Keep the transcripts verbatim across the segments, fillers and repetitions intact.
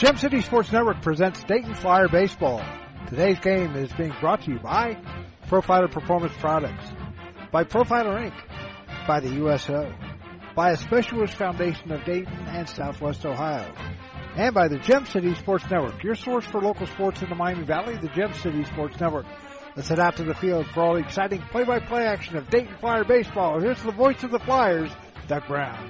Gem City Sports Network presents Dayton Flyer Baseball. Today's game is being brought to you by Profiler Performance Products, by Profiler Incorporated, by the U S O, by a Specialist Foundation of Dayton and Southwest Ohio, and by the Gem City Sports Network, your source for local sports in the Miami Valley, the Gem City Sports Network. Let's head out to the field for all the exciting play-by-play action of Dayton Flyer Baseball. Here's the voice of the Flyers, Doug Brown.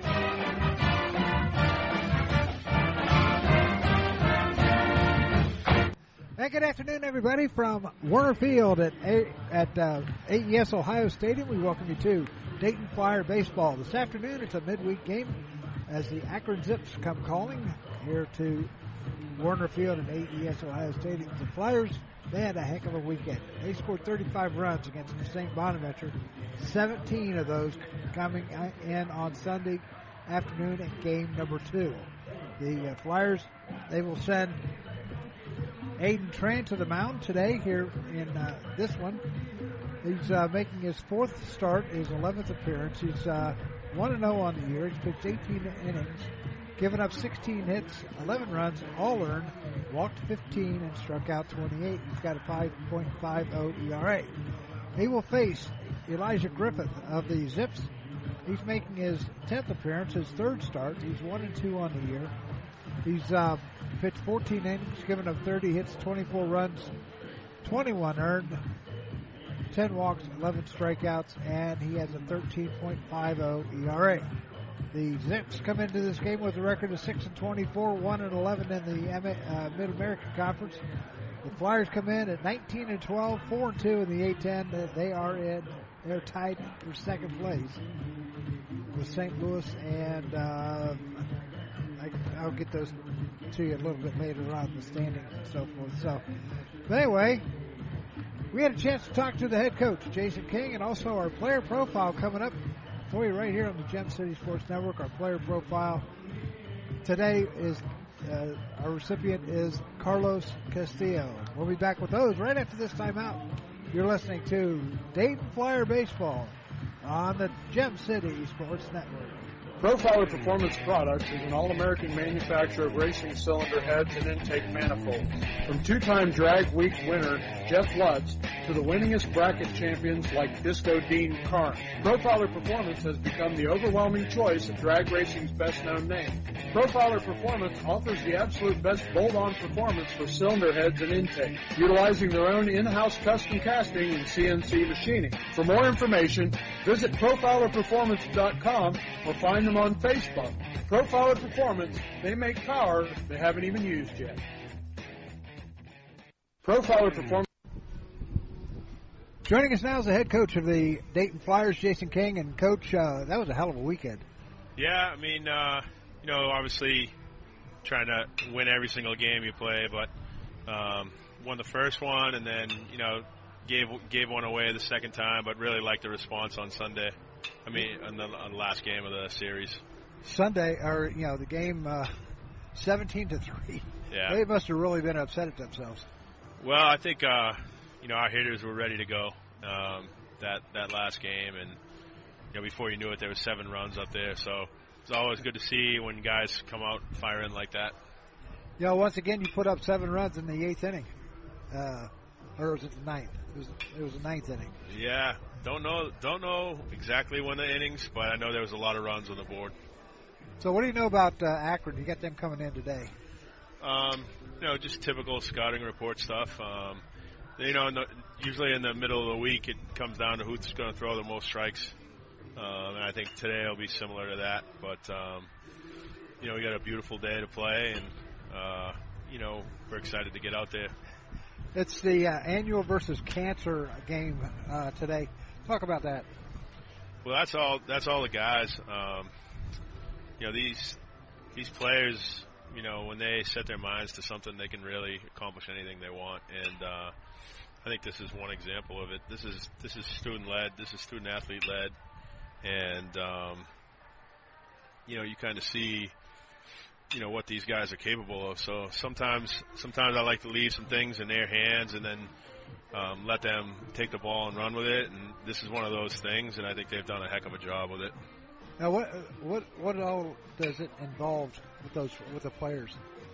Hey, good afternoon, everybody, from Werner Field at A- at uh, A E S Ohio Stadium. We welcome you to Dayton Flyer Baseball. This afternoon, it's a midweek game as the Akron Zips come calling here to Werner Field at A E S Ohio Stadium. The Flyers, they had a heck of a weekend. They scored thirty-five runs against the Saint Bonaventure, seventeen of those coming in on Sunday afternoon in game number two. The uh, Flyers, they will send Aiden Tran to the mound today here in uh, this one. He's uh, making his fourth start, his eleventh appearance. He's uh, one and oh on the year. He's pitched eighteen innings, given up sixteen hits, eleven runs, all earned, walked fifteen, and struck out twenty-eight. He's got a five point five oh E R A. He will face Elijah Griffith of the Zips. He's making his tenth appearance, his third start. He's one and two on the year. He's uh, pitched fourteen innings, given up thirty hits, twenty-four runs, twenty-one earned, ten walks, eleven strikeouts, and he has a thirteen point five oh E R A. The Zips come into this game with a record of six and twenty-four, one and eleven in the uh, Mid-American Conference. The Flyers come in at nineteen and twelve, four and two in the A ten. They are in, they're tied for second place with Saint Louis, and uh, I, I'll get those to you a little bit later on, the standings and so forth. So, but anyway, we had a chance to talk to the head coach, Jason King, and also our player profile coming up for you right here on the Gem City Sports Network. Our player profile today is, uh, our recipient is Carlos Castillo. We'll be back with those right after this timeout. You're listening to Dayton Flyer Baseball on the Gem City Sports Network. Profiler Performance Products is an all-American manufacturer of racing cylinder heads and intake manifolds. From two-time Drag Week winner Jeff Lutz to the winningest bracket champions like Disco Dean Karn, Profiler Performance has become the overwhelming choice of drag racing's best-known name. Profiler Performance offers the absolute best bolt-on performance for cylinder heads and intake, utilizing their own in-house custom casting and C N C machining. For more information, visit profiler performance dot com or find them on Facebook. Profiler Performance, they make power they haven't even used yet. Profiler Performance. Joining us now is the head coach of the Dayton Flyers, Jason King. And, Coach, uh, that was a hell of a weekend. Yeah, I mean, uh, you know, obviously trying to win every single game you play, but um, won the first one and then, you know, gave gave one away the second time, but really liked the response on Sunday. I mean, on the, on the last game of the series. Sunday, or, you know, the game uh, seventeen to three. Yeah. They must have really been upset at themselves. Well, I think, uh, you know, our hitters were ready to go um, that, that last game. And, you know, before you knew it, there was seven runs up there. So it's always good to see when guys come out and fire in like that. You know, once again, you put up seven runs in the eighth inning. Uh, or was it the ninth? It was, it was the ninth inning. Yeah. Don't know don't know exactly when the innings, but I know there was a lot of runs on the board. So what do you know about uh, Akron? You got them coming in today. Um, you know, just typical scouting report stuff. Um, you know, in the, usually in the middle of the week, it comes down to who's going to throw the most strikes. Um, and I think today will be similar to that. But, um, you know, we got a beautiful day to play, and, uh, you know, we're excited to get out there. It's the uh, annual versus cancer game uh, today. Talk about that. Well, that's all. That's all the guys. Um, you know, these these players. You know, when they set their minds to something, they can really accomplish anything they want. And uh, I think this is one example of it. This is this is student led. This is student athlete led, and um, you know, you kind of see, you know, what these guys are capable of. So sometimes, sometimes I like to leave some things in their hands and then um, let them take the ball and run with it. And this is one of those things, and I think they've done a heck of a job with it. Now, what what what all does it involve with those with the players?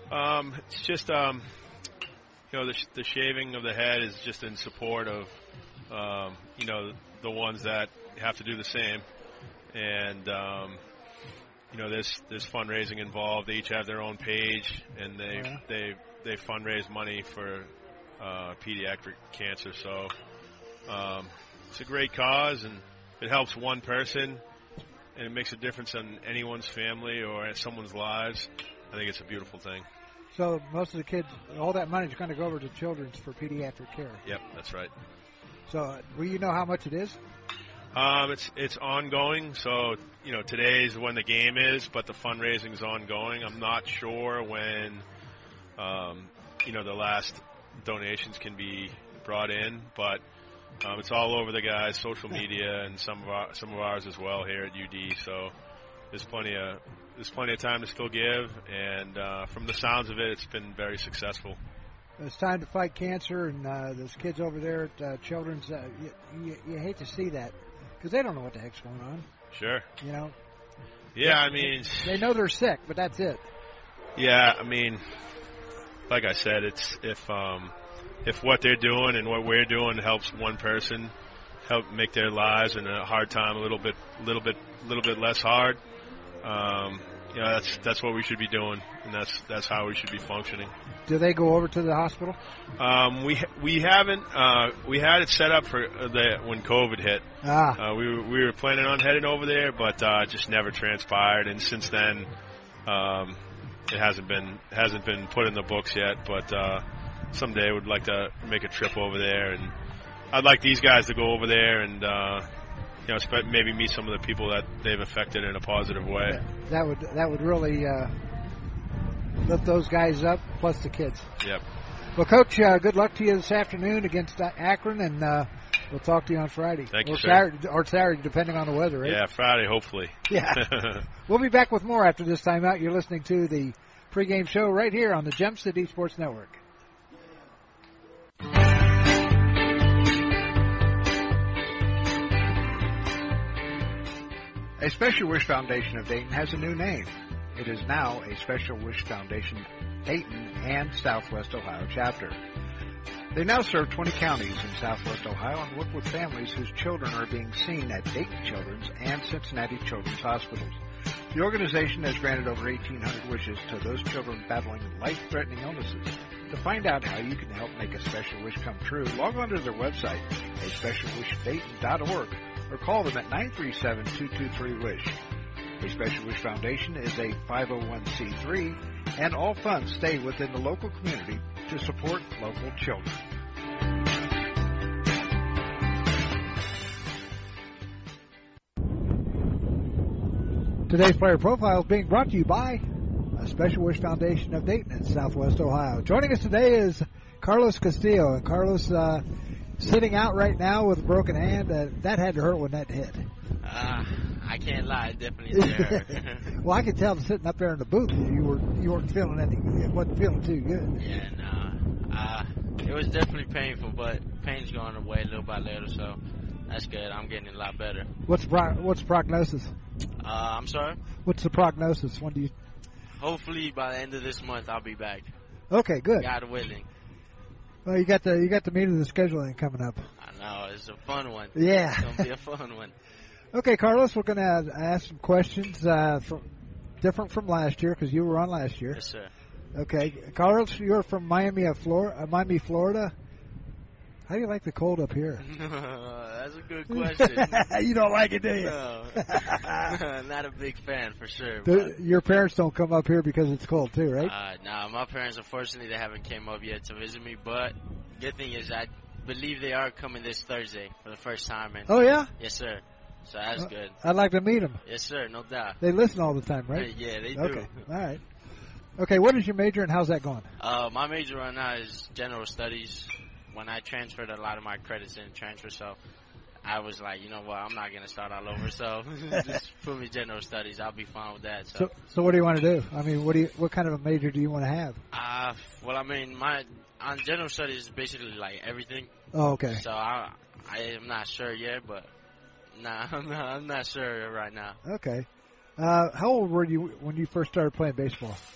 Um, it's just, um, you know, the, sh- the shaving of the head is just in support of, um, you know, the ones that have to do the same. And, um, you know, there's, there's fundraising involved. They each have their own page, and they, Yeah. they, they fundraise money for uh, pediatric cancer. So um, it's a great cause, and it helps one person, and it makes a difference in anyone's family or someone's lives. I think it's a beautiful thing. So most of the kids, all that money is going to go over to Children's for pediatric care. Yep, that's right. So uh, will you know how much it is? Um, it's it's ongoing. So you know, today's when the game is, but the fundraising is ongoing. I'm not sure when, um, you know, the last donations can be brought in, but um, it's all over the guys' social media and some of our, some of ours as well here at U D. So there's plenty of there's plenty of time to still give, and uh, from the sounds of it, it's been very successful. It's time to fight cancer, and uh, those kids over there at uh, Children's, uh, you, you, you hate to see that because they don't know what the heck's going on. Sure. You know. Yeah, I mean, they know they're sick, but that's it. Yeah, I mean, like I said, it's if um, if what they're doing and what we're doing helps one person help make their lives and a hard time a little bit, little bit, little bit less hard. Um, you know, that's that's what we should be doing, and that's that's how we should be functioning. Do they go over to the hospital? Um, we we haven't. Uh, we had it set up for the when COVID hit. Ah. Uh, we were, we were planning on heading over there, but uh, it just never transpired. And since then, um, it hasn't been hasn't been put in the books yet. But uh, someday, I would like to make a trip over there, and I'd like these guys to go over there and uh, you know sp- maybe meet some of the people that they've affected in a positive way. That would that would really. Uh lift those guys up, plus the kids. Yep. Well, Coach, uh, good luck to you this afternoon against uh, Akron, and uh, we'll talk to you on Friday. Thank or you, sir. Saturday, or Saturday, depending on the weather, right? Yeah, Friday, hopefully. Yeah. We'll be back with more after this timeout. You're listening to the pregame show right here on the Gem City Sports Network. A Special Wish Foundation of Dayton has a new name. It is now a Special Wish Foundation Dayton and Southwest Ohio chapter. They now serve twenty counties in Southwest Ohio and work with families whose children are being seen at Dayton Children's and Cincinnati Children's Hospitals. The organization has granted over eighteen hundred wishes to those children battling life-threatening illnesses. To find out how you can help make a special wish come true, log on to their website, a special wish dayton dot org, or call them at nine three seven, two two three, WISH. A Special Wish Foundation is a five oh one c three, and all funds stay within the local community to support local children. Today's player profile is being brought to you by a Special Wish Foundation of Dayton in Southwest Ohio. Joining us today is Carlos Castillo, and Carlos uh, sitting out right now with a broken hand. Uh, that had to hurt when that hit. Uh, I can't lie, it definitely did hurt. Well, I could tell sitting up there in the booth you were you weren't feeling any, it wasn't feeling too good. Yeah, no, uh, it was definitely painful, but pain's going away little by little, so that's good. I'm getting a lot better. What's pro- what's the prognosis? Uh, I'm sorry. What's the prognosis? When do you? Hopefully by the end of this month I'll be back. Okay, good. God willing. Well, you got the you got the meat of the scheduling coming up. I know, it's a fun one. Yeah. It's gonna be a fun one. Okay, Carlos, we're going to ask some questions uh, from different from last year because you were on last year. Yes, sir. Okay, Carlos, you're from Miami, of Florida. Uh, Miami, Florida. How do you like the cold up here? That's a good question. You don't like it, do you? No. Not a big fan, for sure. The, your parents don't come up here because it's cold, too, right? Uh, no, my parents, unfortunately, they haven't came up yet to visit me. But good thing is I believe they are coming this Thursday for the first time. And oh, yeah? Yes, sir. So that's well, good. I'd like to meet them. Yes, sir. No doubt. They listen all the time, right? Yeah, they do. Okay, all right. Okay, what is your major and how's that going? Uh, my major right now is general studies. When I transferred a lot of my credits in transfer, so I was like, you know what, I'm not going to start all over, so just put me general studies. I'll be fine with that. So. so, so what do you want to do? I mean, what do you, what kind of a major do you want to have? Uh, well, I mean, my on general studies is basically like everything. Oh, okay. So I, I am not sure yet, but nah, I'm not, I'm not sure right now. Okay. Uh, how old were you when you first started playing baseball?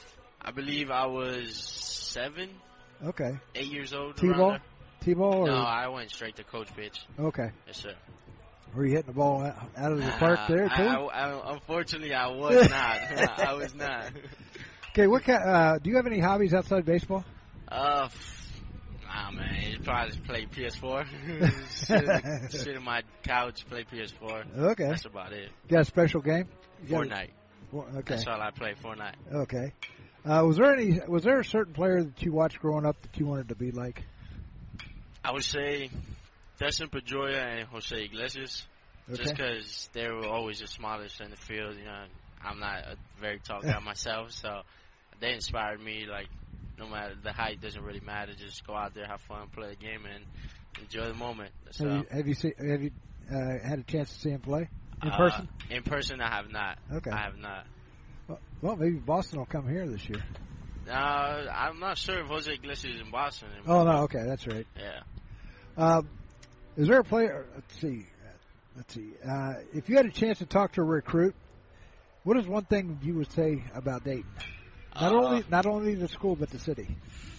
I believe I was seven, Okay. eight years old. T-ball? T-ball? Or? No, I went straight to coach pitch. Okay. Yes, sir. Were you hitting the ball out out of the park there, too? I, I, I, unfortunately, I was not. I was not. Okay, what kind, uh, do you have any hobbies outside baseball? Uh, nah, man. You probably just play P S four. sit, sit on my couch, play P S four. Okay. That's about it. You got a special game? You got Fortnite. A, okay. That's all I play, Fortnite. Okay. Uh, was there any? Was there a certain player that you watched growing up that you wanted to be like? I would say Dustin Pedroia and Jose Iglesias, Okay. just because they were always the smallest in the field. You know, I'm not a very tall guy myself, so they inspired me. Like, no matter the height, doesn't really matter. Just go out there, have fun, play the game, and enjoy the moment. So, Have you have you, see, have you uh, had a chance to see him play in uh, person? In person, I have not. Okay. I have not. Well, well, maybe Boston will come here this year. Uh, I'm not sure if Jose Iglesias is in Boston anymore. Oh no, okay, that's right. Yeah. Um, is there a player? Let's see. Let's see. Uh, if you had a chance to talk to a recruit, what is one thing you would say about Dayton? Not Uh, only not only the school, but the city.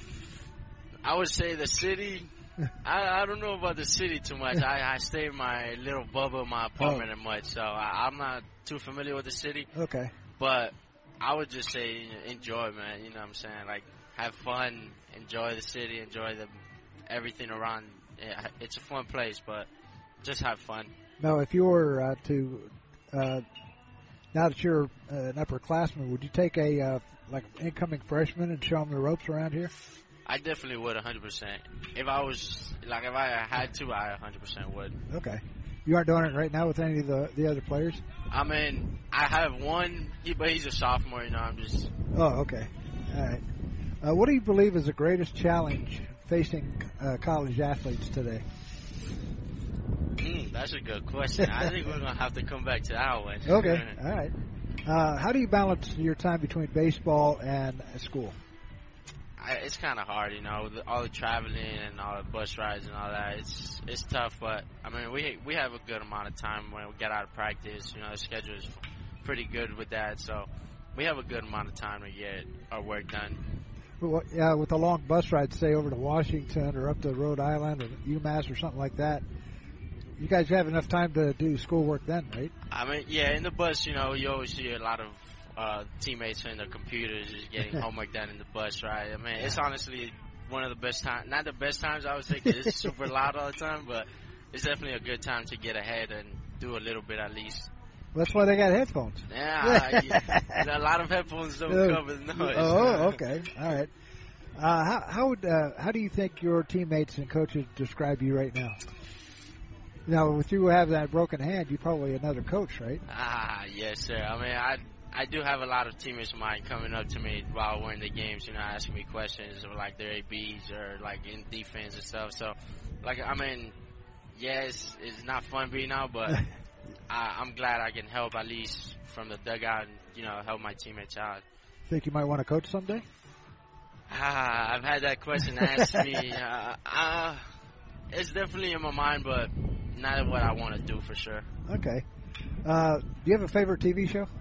I would say the city. I, I don't know about the city too much. I, I stay in my little bubble in my apartment Oh. and much, so I, I'm not too familiar with the city. Okay. But I would just say enjoy, man. You know what I'm saying? Like, have fun, enjoy the city, enjoy the everything around. Yeah, it's a fun place, but just have fun. Now, if you were uh, to, uh, now that you're uh, an upperclassman, would you take a uh, like incoming freshman and show them the ropes around here? I definitely would, one hundred percent. If I was, like, if I had to, I one hundred percent would. Okay. You aren't doing it right now with any of the, the other players? I mean, I have one, he, but he's a sophomore, you know, I'm just... Oh, okay. All right. Uh, what do you believe is the greatest challenge facing uh, college athletes today? Mm, that's a good question. I think we're going to have to come back to that one. Okay. All right. Uh, how do you balance your time between baseball and school? I, it's kind of hard, you know, the, all the traveling and all the bus rides and all that. It's it's tough, but I mean, we we have a good amount of time when we get out of practice. You know, the schedule is pretty good with that, so we have a good amount of time to get our work done. Well, yeah, with a long bus ride, say over to Washington or up to Rhode Island or UMass or something like that, you guys have enough time to do schoolwork then, right? I mean, yeah, in the bus, you know, you always see a lot of uh, teammates in their computers just getting homework done in the bus, right? I mean, it's honestly one of the best times, not the best times I would say because it's super loud all the time, but it's definitely a good time to get ahead and do a little bit at least. Well, that's why they got headphones. Yeah, yeah. A lot of headphones don't Uh, cover the noise. Oh, okay. All right. Uh, how how would uh, how do you think your teammates and coaches describe you right now? Now, with you having that broken hand, you're probably another coach, right? Ah, yes, sir. I mean, I I do have a lot of teammates of mine coming up to me while we're in the games, you know, asking me questions of like their A Bs or like in defense and stuff. So, like, I mean, yeah, it's, it's not fun being out, but I, I'm glad I can help at least from the dugout and, you know, help my teammates out. Think you might want to coach someday? Ah, I've had that question asked me. Uh, uh, it's definitely in my mind, but not what I want to do for sure. Okay. Uh, do you have a favorite T V show?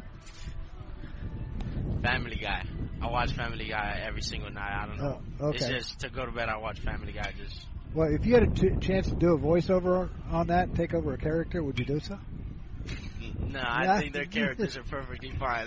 Family Guy. I watch Family Guy every single night. I don't know. Oh, okay. It's just to go to bed, I watch Family Guy. Just Well, if you had a t- chance to do a voiceover on that, take over a character, would you do so? no, I Yeah. think their characters are perfectly fine.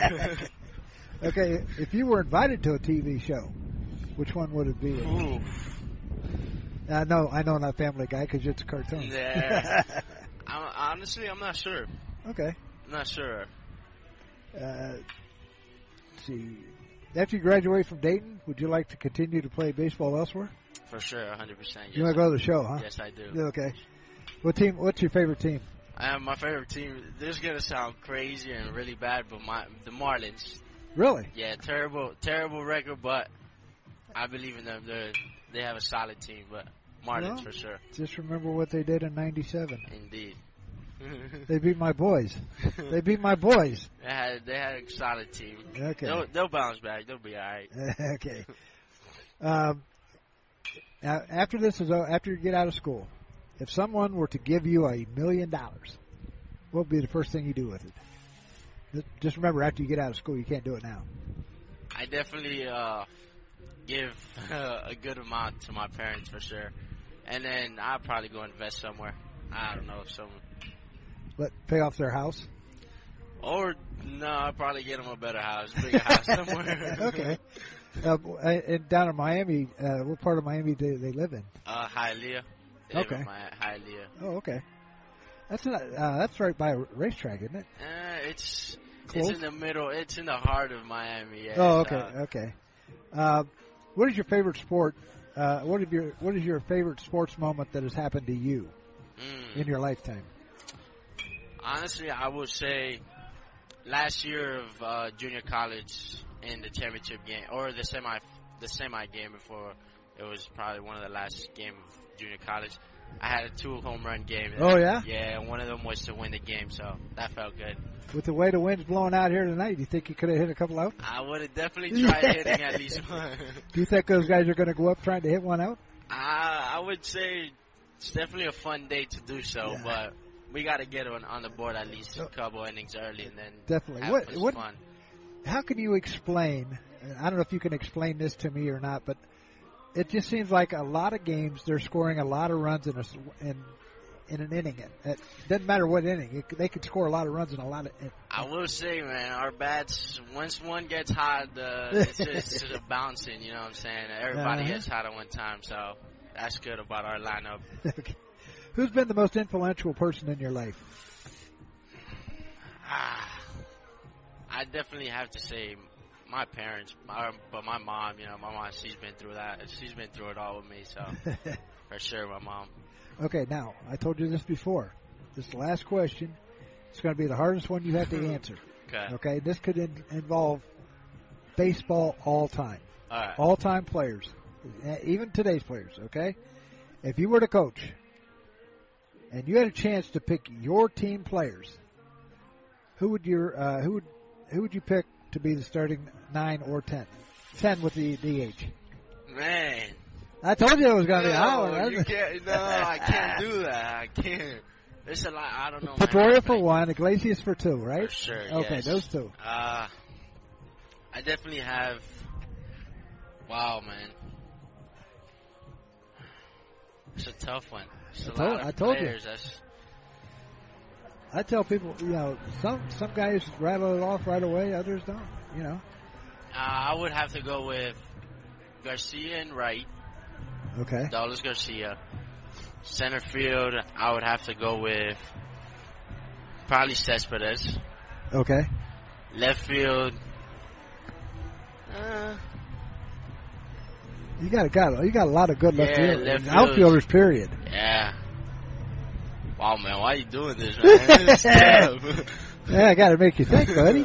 Okay, if you were invited to a T V show, which one would it be? Ooh. I know, I know, not Family Guy because it's a cartoon. Yeah. I'm, honestly, I'm not sure. Okay. I'm not sure. Uh, let's see. After you graduate from Dayton, would you like to continue to play baseball elsewhere? For sure, one hundred percent. Yes, You want to go to the show, huh? yes, I do. Yeah, okay. What team? What's your favorite team? Uh, my favorite team. This is gonna sound crazy and really bad, but my the Marlins. Really? Yeah, terrible, terrible record, but I believe in them. They they have a solid team, but Marlins Well, for sure. Just remember what they did in ninety-seven. Indeed. They beat my boys. They beat my boys. They had they had a solid team. Okay. They'll, they'll bounce back. They'll be all right. Okay. Um, now, after this is o- after you get out of school, if someone were to give you a million dollars, what would be the first thing you do with it? Just remember, after you get out of school, you can't do it now. I definitely uh, give uh, a good amount to my parents for sure, and then I'll probably go invest somewhere. I don't know if some Let pay off their house. or no, I'll probably get them a better house, bigger house somewhere. Okay. Uh, and down in Miami, uh, what part of Miami do they live in? Uh, Hialeah. They live Okay. in Mi- Hialeah. Oh, okay. That's not. Uh, that's right by a racetrack, isn't it? Uh, it's Close? it's in the middle. It's in the heart of Miami. Yeah, Oh, so- okay, okay. Uh, what is your favorite sport? Uh, what is your What is your favorite sports moment that has happened to you Mm. in your lifetime? Honestly, I would say last year of uh, junior college in the championship game or the semi the semi game before it was probably one of the last game of junior college. I had a two home run game. Oh, yeah? Yeah, and one of them was to win the game, so that felt good. With the way the wind's blowing out here tonight, do you think you could have hit a couple out? I would have definitely tried hitting at least one. Do you think those guys are going to go up trying to hit one out? I, I would say it's definitely a fun day to do so, Yeah. but we got to get on, on the board at least a couple innings early and then Definitely. have What- this what- fun. How can you explain? and I don't know if you can explain this to me or not, but it just seems like a lot of games they're scoring a lot of runs in a s- in in an inning. It, it doesn't matter what inning; it, they could score a lot of runs in a lot of. It, I will say, man, our bats, once one gets hot, uh, it's just, it's just a bouncing, you know what I'm saying? Everybody Uh-huh. gets hot at one time, so that's good about our lineup. Who's been the most influential person in your life? Ah, I definitely have to say my parents, my, but my mom, you know, my mom, she's been through that. She's been through it all with me, so for sure, my mom. Okay, now I told you this before. This last question, it's going to be the hardest one you have to answer. Okay. Okay, this could in, involve baseball all time, All right. all time players, uh, even today's players. Okay, if you were to coach and you had a chance to pick your team players, who would your uh, who would who would you pick to be the starting nine or ten? Ten with the D H. Man. I told you it was going to be a No, hard you one. can't, no, I can't do that. I can't. There's a lot. I don't know. man. Pedroia for one, Iglesias for two, right? For sure. Okay, yes. those two. Uh, I definitely have. Wow, man. It's a tough one. It's a I told- lot of I told you. players. That's, I tell people, you know, some some guys rattle it off right away, others don't. You know. uh, I would have to go with Garcia and right. Okay. Dallas Garcia. Center field, I would have to go with probably Cespedes. Okay. Left field, uh, You got a got you got a lot of good left Yeah, fielders, left field. outfielders. Period. yeah. Wow, man, why are you doing this, man? It's tough. Yeah, I got to make you think, buddy.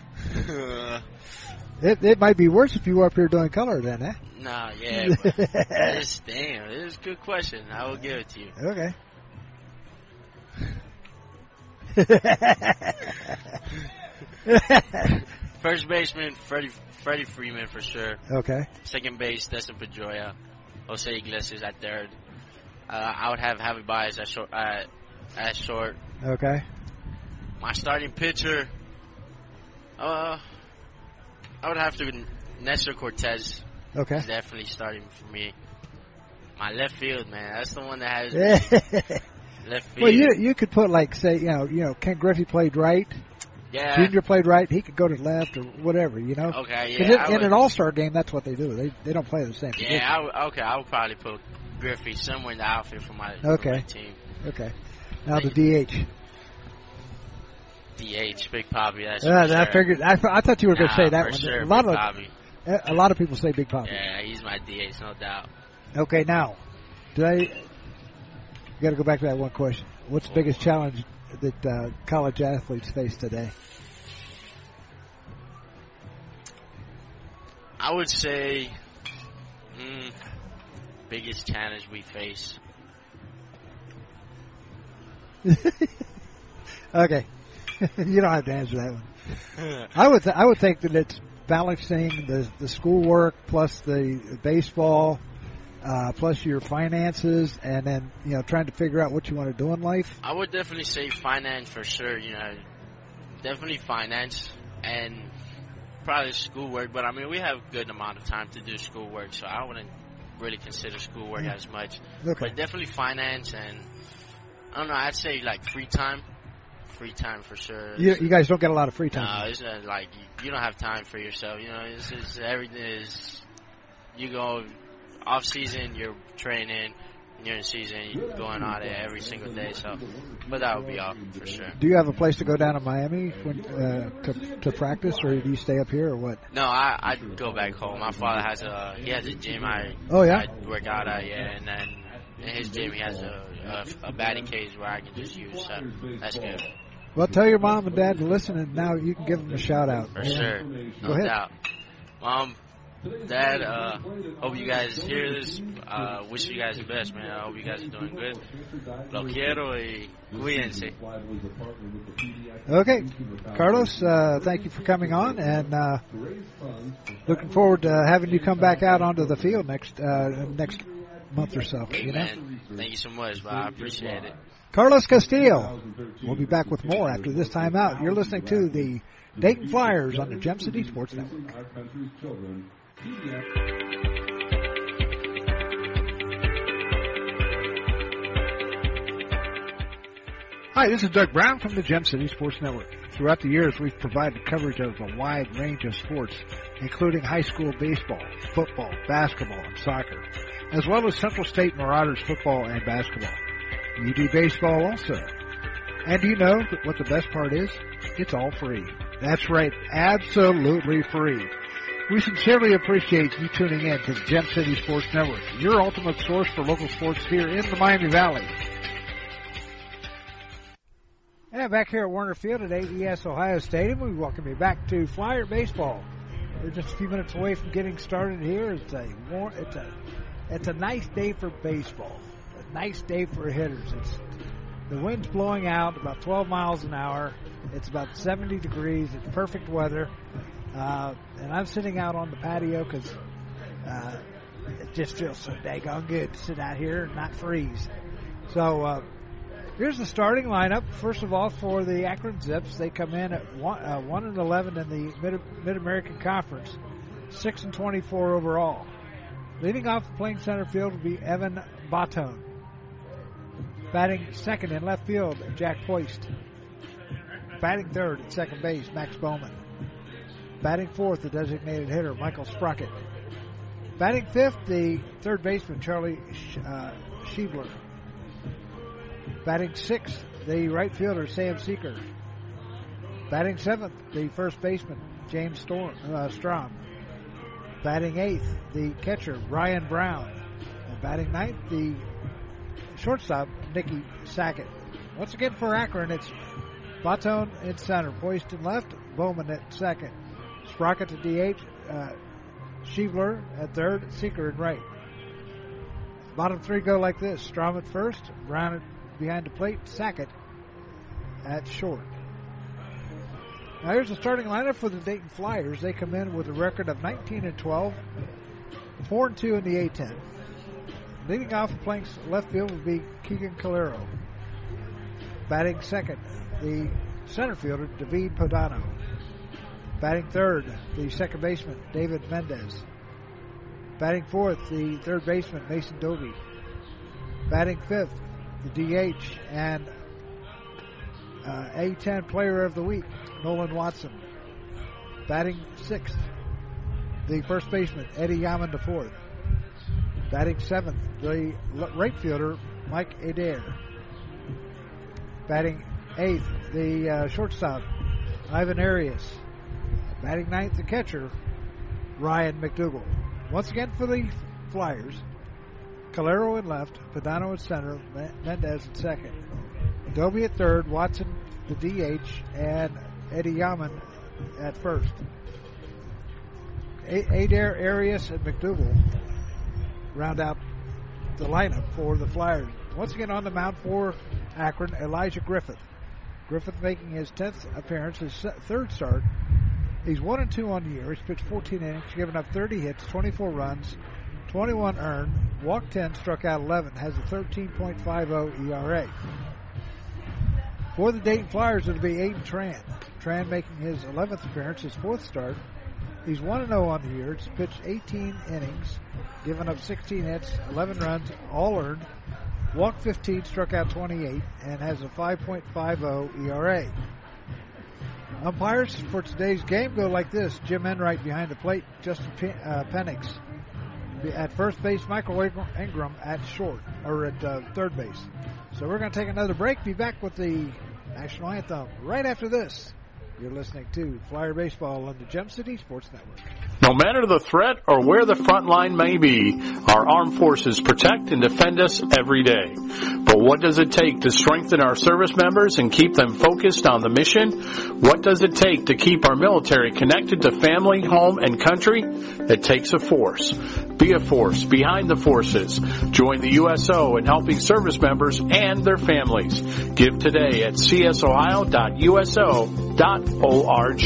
It it might be worse if you were up here doing color then, eh? Nah, yeah, but this, damn, this is a good question. I will give it to you. Okay. First baseman, Freddie, Freddie Freeman for sure. Okay. Second base, Destin Pedroia. Jose Iglesias at third. Uh, I would have Javi Baez at short. Uh, at short. Okay. My starting pitcher, uh, I would have to Nestor Cortez. Okay. He's definitely starting for me. My left field, man, that's the one that has left field. Well, you you could put like say you know you know Ken Griffey played right, yeah. Junior played right. He could go to left or whatever, you know. Okay, 'Cause yeah. in, I in would, an All Star game, that's what they do. They they don't play the same position. yeah, I would, okay, I would probably put Griffey somewhere in the outfield for my, for Okay. my team. Okay. Now the D H. D H, Big Poppy. That's Uh, for I sure. figured. I, I thought you were going to Nah, say that for one. Sure, a lot Big of Poppy. a lot of people say Big Poppy. Yeah, he's my D H, no doubt. Okay, now, did I? You got to go back to that one question. What's the biggest challenge that uh, college athletes face today? I would say, mm, biggest challenge we face. Okay, you don't have to answer that one. I would th- I would think that it's balancing the the schoolwork plus the baseball, uh, plus your finances, and then you know trying to figure out what you want to do in life. I would definitely say finance for sure. You know, definitely finance and probably schoolwork, but I mean, we have a good amount of time to do schoolwork, so I wouldn't really consider schoolwork Yeah. as much. Okay. But definitely finance and, I don't know, I'd say like free time. Free time for sure. You, you guys don't get a lot of free time. No, it's not like you, you don't have time for yourself. You know, it's just everything is, you go off season, you're training, you're in season, you're going out there every single day. So, but that would be all for sure. Do you have a place to go down to Miami when, uh, to, to practice, or do you stay up here, or what? No, I I go back home. My father has a he has a gym. I Oh, yeah? I work out at, yeah, and then in his gym he has a a, a batting cage where I can just use. So that's good Well, tell your mom and dad to listen, and now you can give them a shout out. for sure, Go no ahead. doubt. Mom, Dad, uh, hope you guys hear this. Uh, wish you guys the best, man. I hope you guys are doing good. Lo quiero y cuídense. Okay, Carlos, uh, thank you for coming on, and uh, looking forward to having you come back out onto the field next uh, next month or so. You know, Man, thank you so much, but I appreciate it. Carlos Castillo. We'll be back with more after this time out. You're listening to the Dayton Flyers on the Gem City Sports Network. Hi, this is Doug Brown from the Gem City Sports Network. Throughout the years, we've provided coverage of a wide range of sports, including high school baseball, football, basketball, and soccer, as well as Central State Marauders football and basketball. You do baseball also. And do you know that what the best part is? It's all free. That's right, absolutely free. We sincerely appreciate you tuning in to the Gem City Sports Network, your ultimate source for local sports here in the Miami Valley. And back here at Warner Field at A E S Ohio Stadium, we welcome you back to Flyer Baseball. We're just a few minutes away from getting started here. It's a war- it's a it's a nice day for baseball. A nice day for hitters. It's the wind's blowing out about twelve miles an hour. It's about seventy degrees. It's perfect weather. Uh, and I'm sitting out on the patio because uh, it just feels so daggone good to sit out here and not freeze. So uh, here's the starting lineup. First of all, for the Akron Zips, they come in at one, uh, one and eleven in the Mid- Mid-American Conference, six and twenty-four overall. Leading off the playing center field will be Evan Batone. Batting second in left field, Jack Poist. Batting third at second base, Max Bowman. Batting fourth, the designated hitter, Michael Sprocket. Batting fifth, the third baseman, Charlie uh, Schiebler. Batting sixth, the right fielder, Sam Seeker. Batting seventh, the first baseman, James Storm, uh, Strom. Batting eighth, the catcher, Brian Brown. And batting ninth, the shortstop, Nicky Sackett. Once again for Akron, it's Batone in center, Poist in left, Bowman at second. Sprocket to D H, uh, Schiebler at third, Seeker at right. Bottom three go like this: Strom at first, Brown at behind the plate, Sackett at short. Now here's the starting lineup for the Dayton Flyers. They come in with a record of nineteen and twelve, four and two in the A ten. Leading off playing left field would be Keegan Calero. Batting second, the center fielder, David Podano. Batting third, the second baseman, David Mendez. Batting fourth, the third baseman, Mason Dobie. Batting fifth, the D H and uh, A ten Player of the Week, Nolan Watson. Batting sixth, the first baseman, Eddie Yaman the fourth. Batting seventh, the right fielder, Mike Adair. Batting eighth, the uh, shortstop, Ivan Arias. Batting ninth, the catcher, Ryan McDougall. Once again for the Flyers, Calero in left, Podano at center, Mendez at second. Dobie at third, Watson the D H, and Eddie Yaman at first. A- Adair, Arias, and McDougall round out the lineup for the Flyers. Once again on the mound for Akron, Elijah Griffith. Griffith making his tenth appearance, his third start. He's one and two on the year. He's pitched fourteen innings, given up thirty hits, twenty-four runs, twenty-one earned, walked ten, struck out eleven, has a thirteen point five oh E R A. For the Dayton Flyers, it'll be Aiden Tran. Tran making his eleventh appearance, his fourth start. He's one and oh on the year. He's pitched eighteen innings, given up sixteen hits, eleven runs, all earned, walked fifteen, struck out twenty-eight, and has a five point five oh E R A. Umpires for today's game go like this. Jim Enright behind the plate, Justin P- uh, Penix at first base, Michael Ingram at short, or at uh, third base. So we're going to take another break. Be back with the national anthem right after this. You're listening to Flyer Baseball on the Gem City Sports Network. No matter the threat or where the front line may be, our armed forces protect and defend us every day. But what does it take to strengthen our service members and keep them focused on the mission? What does it take to keep our military connected to family, home, and country? It takes a force. Be a force behind the forces. Join the U S O in helping service members and their families. Give today at c s ohio dot u s o dot org.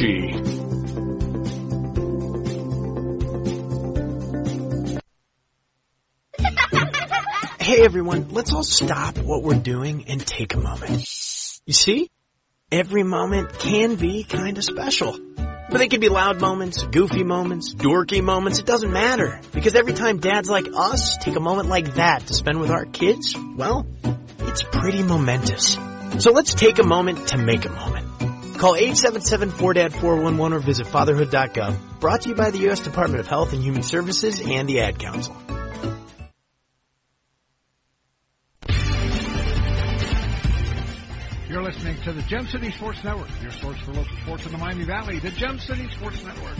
Hey everyone, let's all stop what we're doing and take a moment. You see? Every moment can be kind of special. But they can be loud moments, goofy moments, dorky moments, it doesn't matter. Because every time dads like us take a moment like that to spend with our kids, well, it's pretty momentous. So let's take a moment to make a moment. Call eight seven seven four D A D four one one or visit fatherhood dot gov. Brought to you by the U S Department of Health and Human Services and the Ad Council. You're listening to the Gem City Sports Network, your source for local sports in the Miami Valley, the Gem City Sports Network.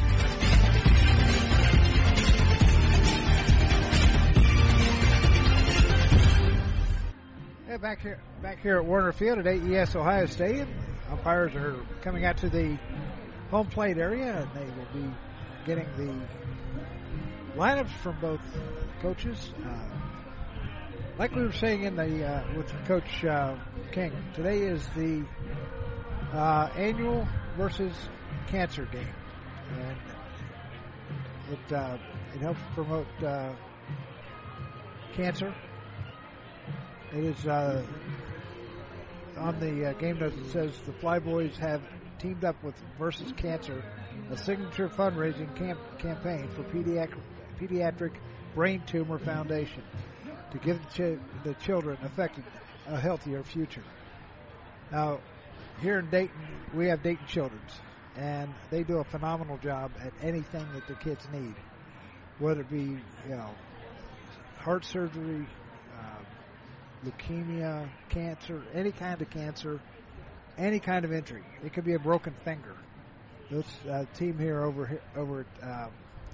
Hey, back here, back here at Warner Field at A E S Ohio Stadium. Umpires are coming out to the home plate area, and they will be getting the lineups from both coaches. Uh, like we were saying in the uh, with Coach uh, King, today is the uh, annual versus cancer game, and it uh, it helps promote uh, cancer. It is uh, on the uh, game notes. It says the Flyboys have teamed up with Versus Cancer, a signature fundraising camp- campaign for pediatric pediatric brain tumor foundation, to give the, ch- the children affected a healthier future. Now, here in Dayton, we have Dayton Children's, and they do a phenomenal job at anything that the kids need, whether it be, you know, heart surgery, uh, leukemia, cancer, any kind of cancer, any kind of injury. It could be a broken finger. This uh, team here over here, over at, uh,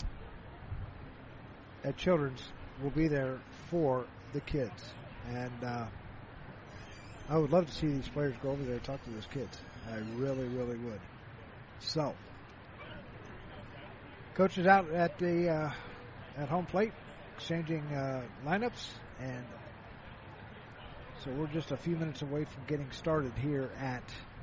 at Children's will be there for the kids, and uh, I would love to see these players go over there and talk to those kids. I really, really would. So, coach is out at the uh, at home plate, exchanging uh, lineups, and so we're just a few minutes away from getting started here at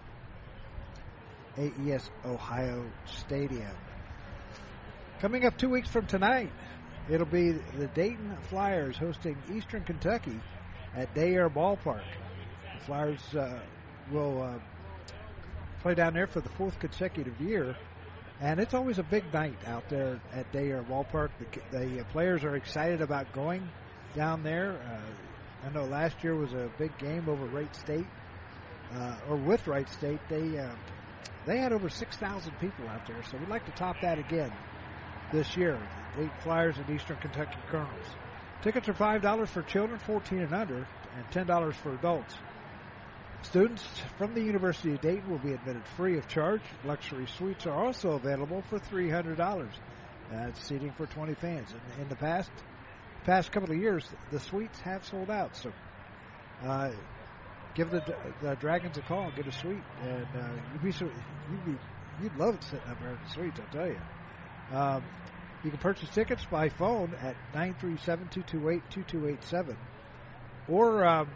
A E S Ohio Stadium. Coming up two weeks from tonight, it'll be the Dayton Flyers hosting Eastern Kentucky at Day Air Ballpark. The Flyers uh, will uh, play down there for the fourth consecutive year, and it's always a big night out there at Day Air Ballpark. The, the uh, players are excited about going down there. Uh, I know last year was a big game over Wright State, uh, or with Wright State. They uh, they had over six thousand people out there, so we'd like to top that again this year. Eight Flyers and Eastern Kentucky Colonels. Tickets are five dollars for children fourteen and under, and ten dollars for adults. Students from the University of Dayton will be admitted free of charge. Luxury suites are also available for three hundred dollars. That's seating for twenty fans. In, in the past past couple of years, the suites have sold out. So uh, give the, the Dragons a call, get a suite, and uh, you'd be you'd be you'd love it sitting up there in the suites, I'll tell you. Um, You can purchase tickets by phone at nine three seven, two two eight, two two eight seven or um,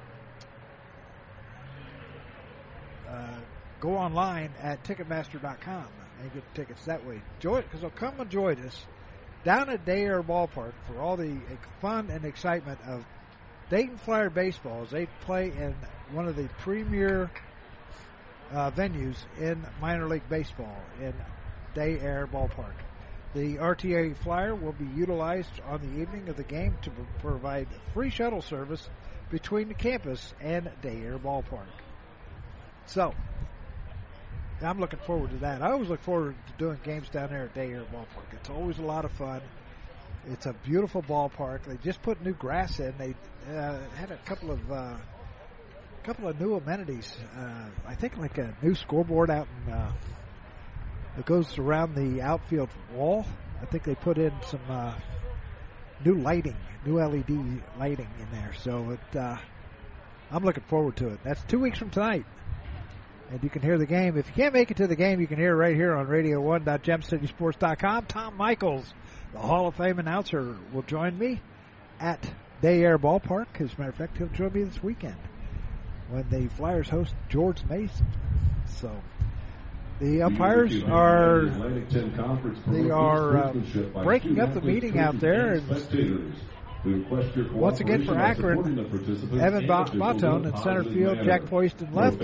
uh, go online at ticketmaster dot com and get tickets that way. Join, because they'll come and join us down at Day Air Ballpark for all the fun and excitement of Dayton Flyer baseball as they play in one of the premier uh, venues in minor league baseball in Day Air Ballpark. The R T A Flyer will be utilized on the evening of the game to provide free shuttle service between the campus and Day Air Ballpark. So, I'm looking forward to that. I always look forward to doing games down there at Day Air Ballpark. It's always a lot of fun. It's a beautiful ballpark. They just put new grass in. They uh, had a couple of uh, couple of new amenities. Uh, I think like a new scoreboard out in uh, that goes around the outfield wall. I think they put in some uh, new lighting, new L E D lighting in there. So it, uh, I'm looking forward to it. That's two weeks from tonight. And you can hear the game. If you can't make it to the game, you can hear it right here on radio one dot gem city sports dot com. Tom Michaels, the Hall of Fame announcer, will join me at Day Air Ballpark. As a matter of fact, he'll join me this weekend when the Flyers host George Mason. So the umpires are they are uh, breaking up the meeting out there. And once again for Akron, Evan Baton in center field, Jack Poist in left,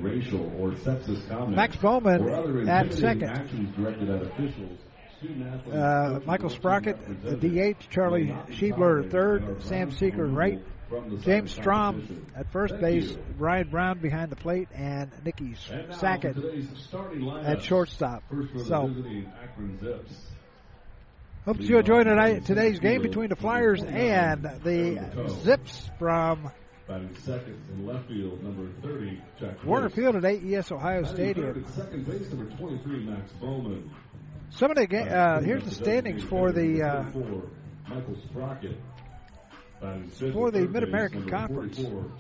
Max Bowman at second, uh, Michael Sprocket at D H, Charlie Schiebler at third, Sam Seeker right, James Strom at first base, Brian Brown behind the plate, and Nicky Sackett at shortstop. So, hope you enjoyed tonight, today's game between the Flyers and the Zips from Warner Field at A E S Ohio Stadium. Some of the ga- uh, here's the standings for the uh, for the Mid-American Conference.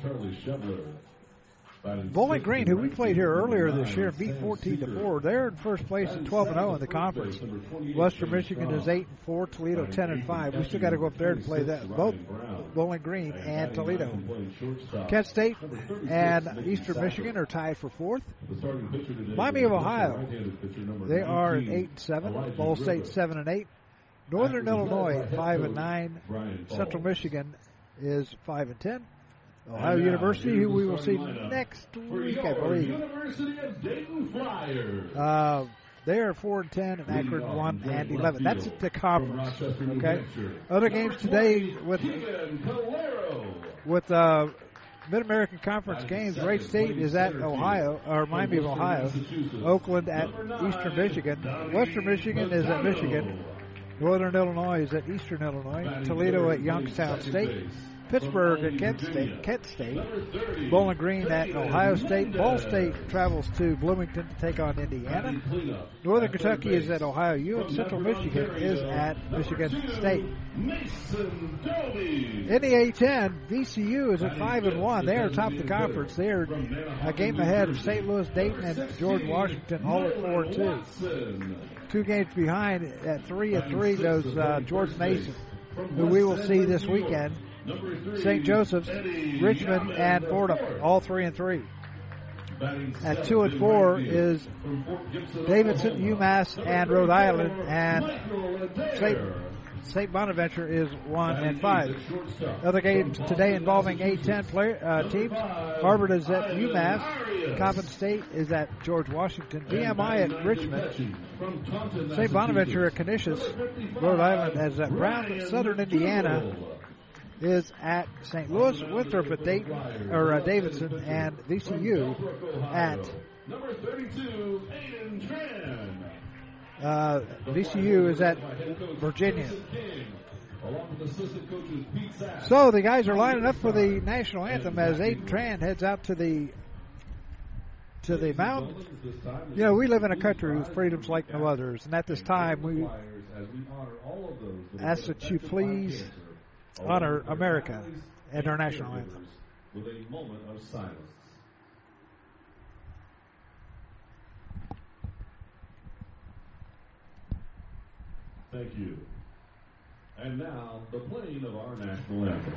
Bowling Green, who we played here earlier this year, beat fourteen to four. They're in first place at twelve and oh in the conference. Western Michigan is eight and four. Toledo ten and five. We still got to go up there and play that. Both Bowling Green and Toledo. Kent State and Eastern Michigan are tied for fourth. Miami of Ohio, they are at eight and seven. Ball State seven and eight. Northern Illinois five and nine. Central Michigan is five and ten. Ohio University, who we will see next week, I believe. University of Dayton Flyers. Uh, they are four and ten, and Akron one and eleven. That's the conference. Okay. Other games today with with uh, Mid-American Conference games. Wright State is at Ohio, or Miami of Ohio. Oakland at Eastern Michigan. Western Michigan is at Michigan. Northern Illinois is at Eastern Illinois. Toledo at Youngstown State. Pittsburgh at Kent State, Kent State, Bowling Green at Ohio State. Ball State travels to Bloomington to take on Indiana. Northern Kentucky is at Ohio U, and Central Michigan is at Michigan State. In the A ten, V C U is at five and one. They are top of the conference. They are a game ahead of Saint Louis, Dayton, and George Washington, all at four and two. Two games behind at three and three goes uh, George Mason, who we will see this weekend. Saint Joseph's, Richmond, and Fordham, all three and three. At two and four is Davidson, UMass, and Rhode Island, and Saint Saint Bonaventure is one and five. Other games today involving A ten player, uh, teams. Harvard is at UMass. Coppin State is at George Washington. B M I at Richmond. Saint Bonaventure at Canisius. Rhode Island is at Brown. Southern Indiana is at Saint Louis. Winthrop at Dayton, or uh, Davidson, and V C U at number thirty-two, Aiden Tran. Uh, V C U is at Virginia. So the guys are lining up for the national anthem as Aiden Tran heads out to the to the mound. You know, we live in a country with freedoms like no others, and at this time we ask that you please honor America and our national anthem. With a moment of silence. Thank you. And now, the playing of our national anthem.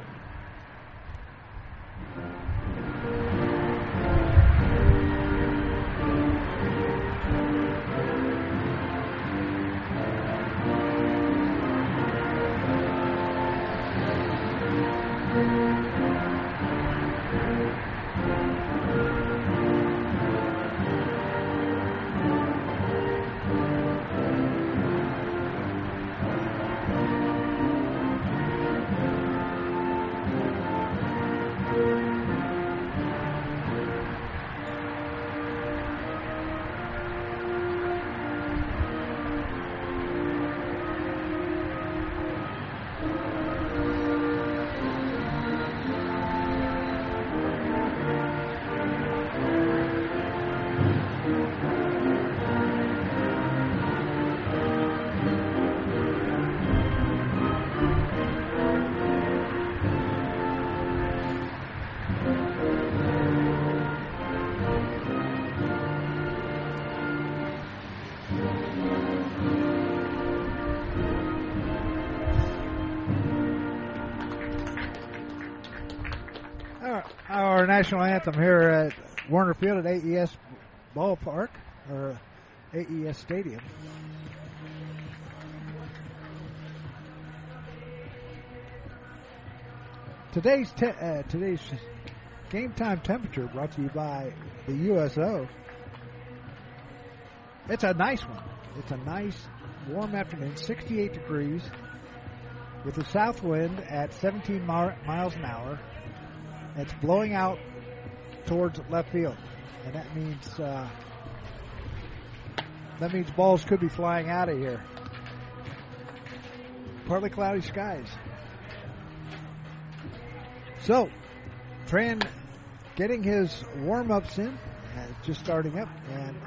our national anthem here at Warner Field at A E S Ballpark, or A E S Stadium. Today's te- uh, today's game time temperature brought to you by the U S O. It's a nice one. It's a nice warm afternoon, sixty-eight degrees, with a south wind at seventeen mi- miles an hour. It's blowing out towards left field, and that means uh, that means balls could be flying out of here. Partly cloudy skies. So, Tran getting his warm-ups in, uh, just starting up, and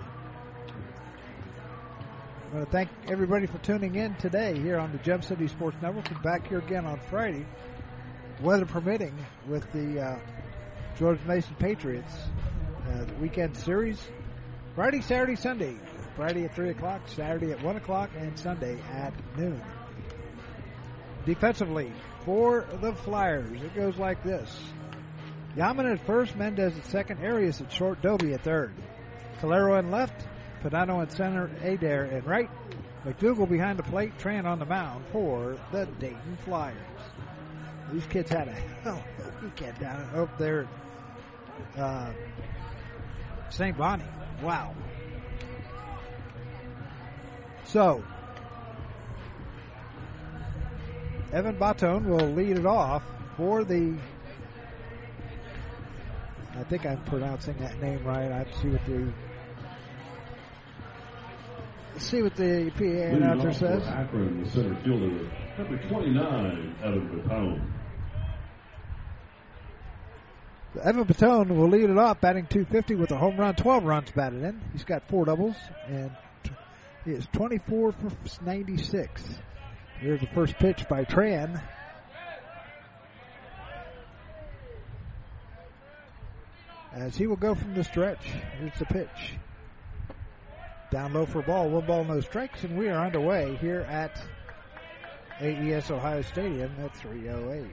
I want to thank everybody for tuning in today here on the Gem City Sports Network. We're back here again on Friday, weather permitting, with the uh, George Mason Patriots uh, the weekend series. Friday, Saturday, Sunday. Friday at three o'clock, Saturday at one o'clock, and Sunday at noon. Defensively, for the Flyers, it goes like this. Yaman at first, Mendez at second, Arias at short, Doby at third. Calero in left, Padano in center, Adair in right. McDougal behind the plate, Tran on the mound for the Dayton Flyers. These kids had a hell of a weekend down up there at uh, Saint Bonnie. Wow. So, Evan Batone will lead it off for the, I think I'm pronouncing that name right. I have to see what the let's see what the P A announcer says. Akron, the center fielder, number twenty-nine, Evan Batone. Evan Batone will lead it off, batting two fifty with a home run, twelve runs batted in. He's got four doubles, and he is twenty-four for ninety-six. Here's the first pitch by Tran. As he will go from the stretch. Here's the pitch. Down low for a ball. One ball, no strikes, and we are underway here at A E S Ohio Stadium at three oh eight.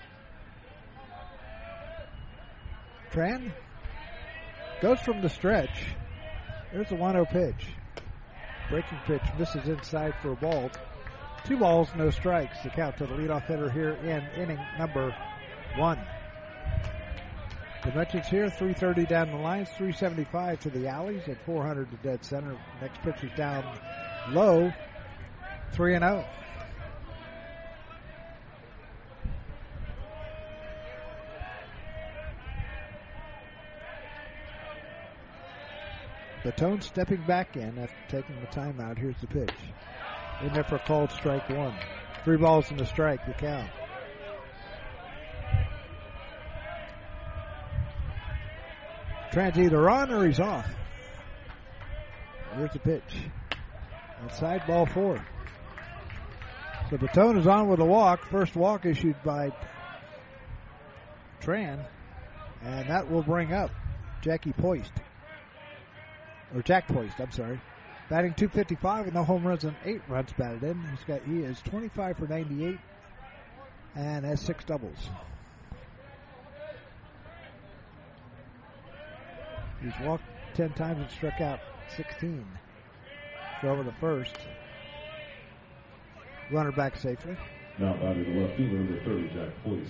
Tran goes from the stretch. There's the one oh pitch. Breaking pitch misses inside for a ball. Two balls, no strikes. The count to the leadoff hitter here in inning number one. Dimensions here, three thirty down the lines, three seventy-five to the alleys, at four hundred to dead center. Next pitch is down low, three and oh. Batone stepping back in after taking the timeout. Here's the pitch. In there for a called strike one. Three balls and a strike, the count. Tran's either on or he's off. Here's the pitch. Inside, ball four. So Batone is on with a walk. First walk issued by Tran. And that will bring up Jackie Poist. Or Jack Poist, I'm sorry. Batting two fifty-five with no home runs and eight runs batted in. He's got he is twenty-five for ninety-eight and has six doubles. He's walked ten times and struck out sixteen. Throw over the first. Runner back safely. Now batting the left fielder, number thirty, Jack Poist.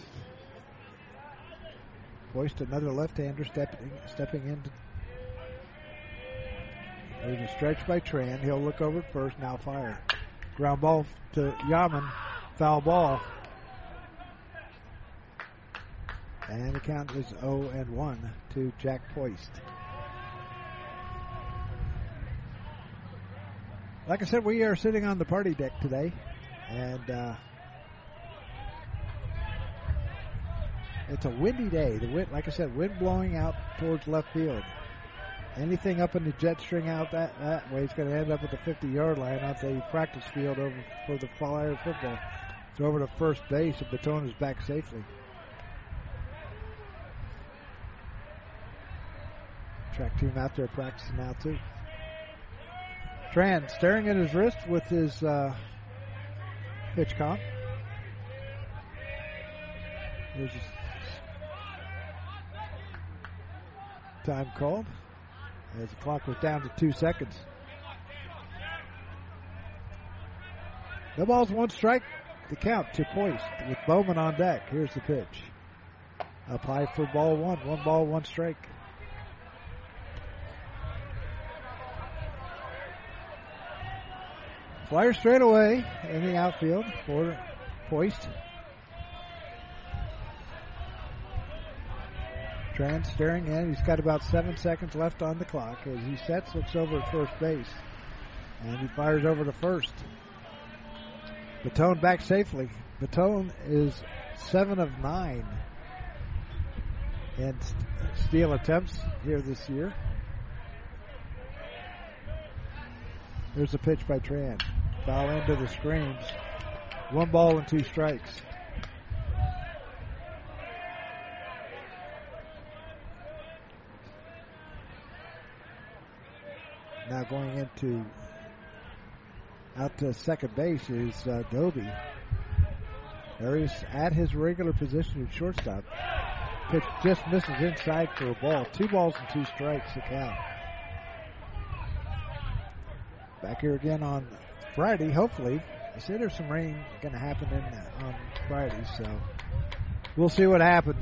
Poist, another left-hander stepping stepping into. There's a stretch by Tran. He'll look over at first. Now fire. Ground ball to Yaman. Foul ball. And the count is oh and one to Jack Poist. Like I said, we are sitting on the party deck today. And uh, it's a windy day. The wind, like I said, wind blowing out towards left field. Anything up in the jet string out that, that way is going to end up at the fifty-yard line off the practice field over for the Flyer football. It's over to first base, and Batone is back safely. Track team out there practicing now, too. Tran staring at his wrist with his uh, pitch count. There's a time called as the clock was down to two seconds. No balls, one strike. The count to Poist with Bowman on deck. Here's the pitch. Up high for ball one. One ball, one strike. Flyer straight away in the outfield for Poist. Tran staring in. He's got about seven seconds left on the clock as he sets, looks over at first base. And he fires over to first. Batone back safely. Batone is seven of nine in steal attempts here this year. There's a pitch by Tran. Foul into the screens. One ball and two strikes. Now going into out to second base is uh, Doby. There he's at his regular position at shortstop. Pitch just misses inside for a ball. Two balls and two strikes to count. Back here again on Friday, hopefully. I say there's some rain going to happen in, uh, on Friday, so we'll see what happens.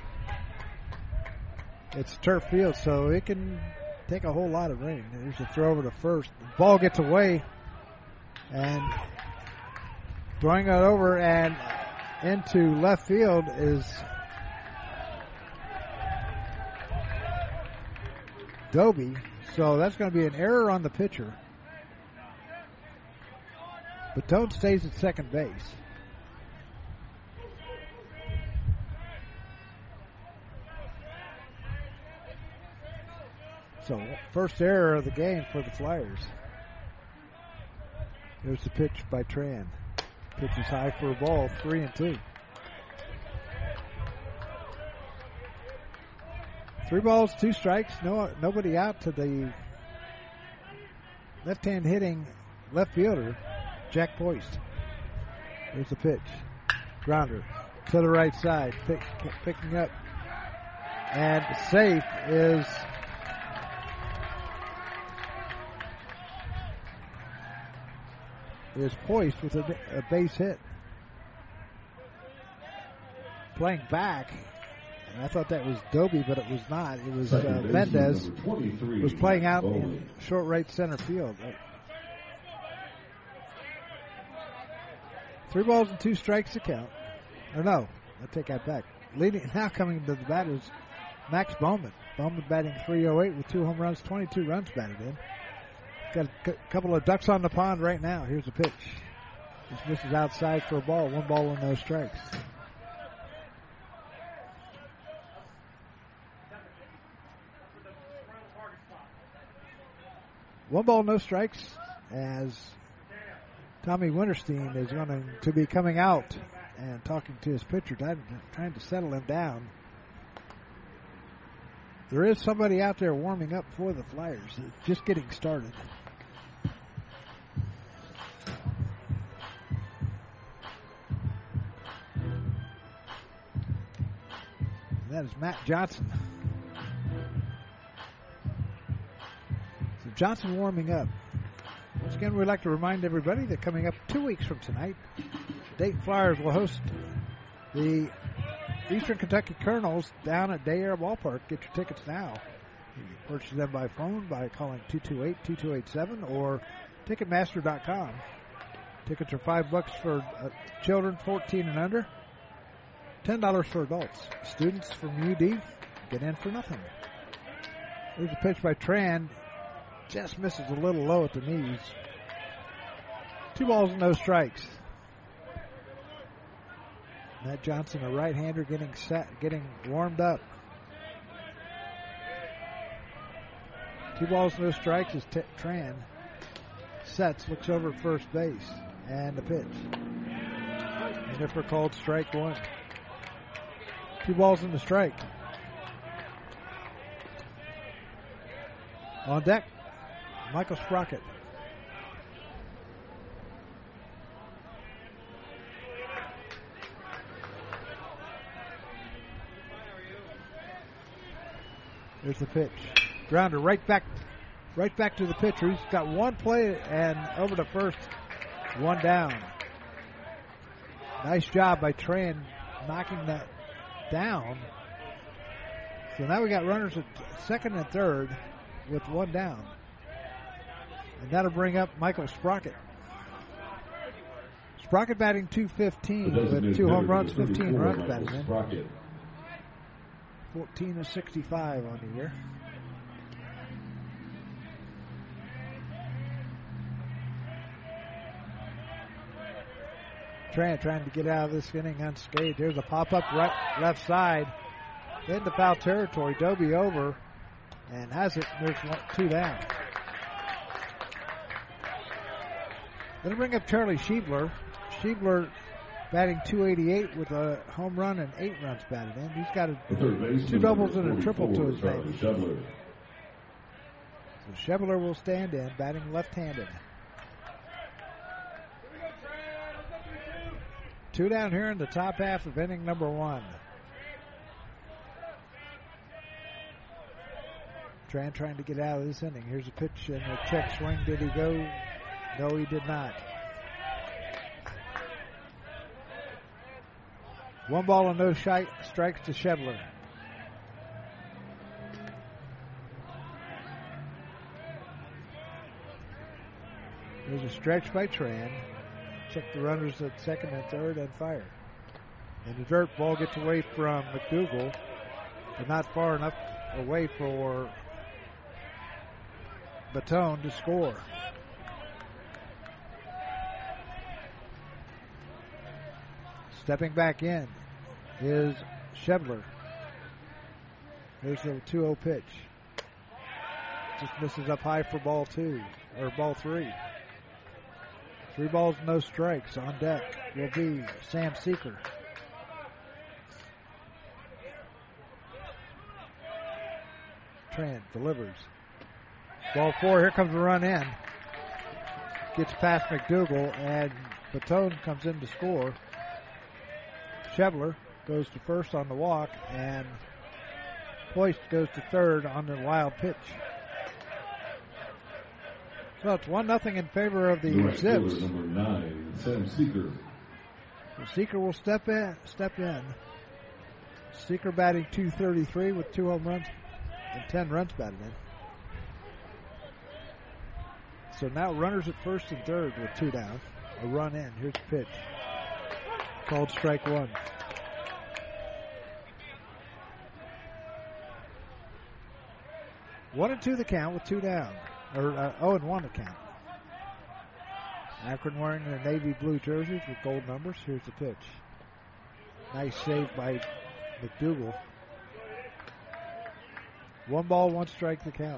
It's turf field, so it can take a whole lot of rain. There's a throw over to first. The ball gets away, and throwing it over and into left field is Doby. So that's going to be an error on the pitcher. Batone stays at second base. So first error of the game for the Flyers. There's the pitch by Tran. Pitch is high for a ball, three and two. Three balls, two strikes, no nobody out to the left-hand hitting left fielder, Jack Poist. There's the pitch. Grounder to the right side, pick, picking up. And safe is is Poist with a, a base hit. Playing back, and I thought that was Doby, but it was not. It was uh, Mendez was playing out in short right center field. Three balls and two strikes to count. Or no, I take that back. Leading now coming to the bat is Max Bowman. Bowman batting three oh eight with two home runs, twenty-two runs batted in. Got a c- couple of ducks on the pond right now. Here's the pitch. This misses outside for a ball. One ball and no strikes. One ball, no strikes as Tommy Winterstein is going to be coming out and talking to his pitcher, trying to settle him down. There is somebody out there warming up for the Flyers, just getting started. And that is Matt Johnson. So Johnson warming up. Once again, we'd like to remind everybody that coming up two weeks from tonight, Dayton Flyers will host the Eastern Kentucky Colonels down at Day Air Ballpark. Get your tickets now. You can purchase them by phone by calling two two eight, two two eight seven or Ticketmaster dot com. Tickets are five bucks for uh, children fourteen and under, ten dollars for adults. Students from U D get in for nothing. There's a pitch by Tran. Just misses a little low at the knees. Two balls and no strikes. Matt Johnson, a right-hander, getting set, getting warmed up. Two balls, no strikes as T- Tran sets, looks over at first base, and the pitch. And if we're called strike one. Two balls and the strike. On deck, Michael Sprocket. There's the pitch. Grounder right back, right back to the pitcher. He's got one play and over to first, one down. Nice job by Tran knocking that down. So now we got runners at second and third with one down. And that'll bring up Michael Sprocket. Sprocket batting two fifteen with two home runs, fifteen runs batted in. Sprocket. fourteen of sixty-five on the year. Tran trying to get out of this inning unscathed. There's a pop-up right left side into foul territory. Dobie over and has it. There's one, two down. Gonna bring up Charlie Schiebler. Schiebler batting two eighty-eight with a home run and eight runs batted in. He's got a, two doubles and a triple to his name. So Schiebler will stand in, batting left-handed. Two down here in the top half of inning number one. Tran trying to get out of this inning. Here's a pitch and a check swing. Did he go? No, he did not. One ball and no shi- strikes to Schiebler. There's a stretch by Tran. Check the runners at second and third and fire. And the dirt ball gets away from McDougal, but not far enough away for Batone to score. Stepping back in is Schiebler. Here's the two oh pitch. Just misses up high for ball two, or ball three. Three balls, no strikes. On deck will be Sam Seeker. Tran delivers. Ball four, here comes the run in. Gets past McDougal, and Batone comes in to score. Schiebler goes to first on the walk, and Hoist goes to third on the wild pitch. So it's one nothing in favor of the Zips. Number nine, Sam Seeker. So Seeker will step in. Step in. Seeker batting two thirty-three with two home runs and ten runs batted in. So now runners at first and third with two down. A run in. Here's the pitch. Called strike one. One and two the count with two down. Or uh, oh and one the count. Akron wearing their navy blue jerseys with gold numbers. Here's the pitch. Nice save by McDougal. One ball, one strike the count.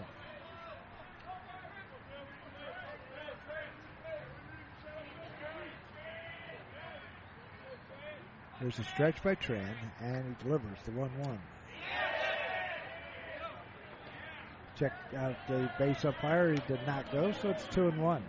There's a stretch by Tran, and he delivers the one one. Check out the base umpire. He did not go, so it's two and one.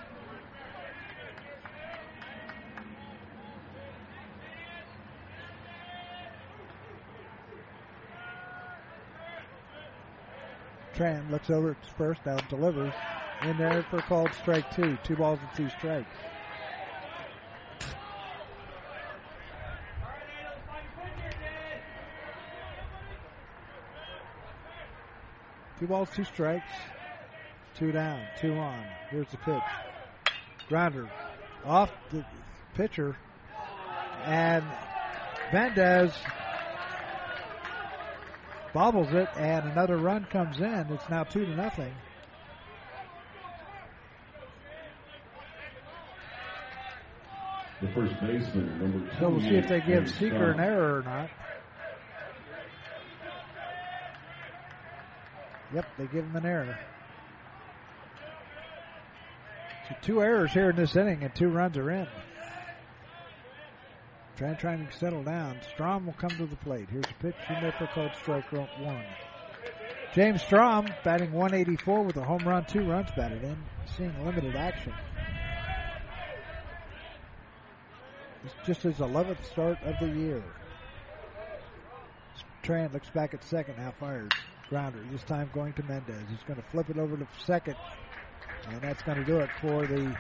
Tran looks over at first, now delivers in there for called strike two. Two balls and two strikes. Two balls, two strikes, two down, two on. Here's the pitch. Grounder off the pitcher, and Mendez bobbles it, and another run comes in. It's now two to nothing. The first baseman, number two. So we'll see if they give Seeker an error or not. Yep, they give him an error. So two errors here in this inning, and two runs are in. Trying, trying to settle down. Strom will come to the plate. Here's a pitch in there for called strike one. James Strom batting one eighty-four with a home run, two runs batted in, seeing limited action. It's just his eleventh start of the year. Tran looks back at second, now fires. Grounder, this time going to Mendez. He's going to flip it over to second. And that's going to do it for the,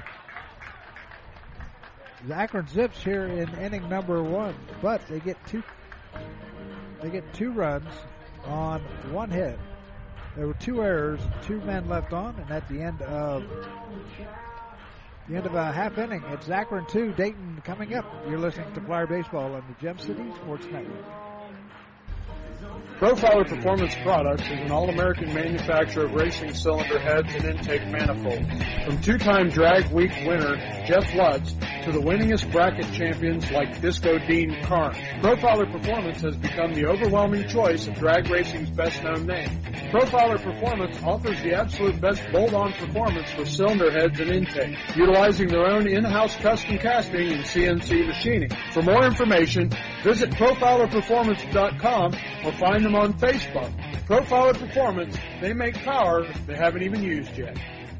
the Akron Zips here in inning number one. But they get two they get two runs on one hit. There were two errors, two men left on, and at the end of the end of a half inning, it's Akron two, Dayton coming up. You're listening to Flyer Baseball on the Gem City Sports Network. Profiler Performance Products is an all-American manufacturer of racing cylinder heads and intake manifolds. From two-time Drag Week winner Jeff Lutz to the winningest bracket champions like Disco Dean Carnes, Profiler Performance has become the overwhelming choice of drag racing's best-known name. Profiler Performance offers the absolute best bolt-on performance for cylinder heads and intake, utilizing their own in-house custom casting and C N C machining. For more information, visit profiler performance dot com or find them on Facebook. Profiler Performance, they make power they haven't even used yet.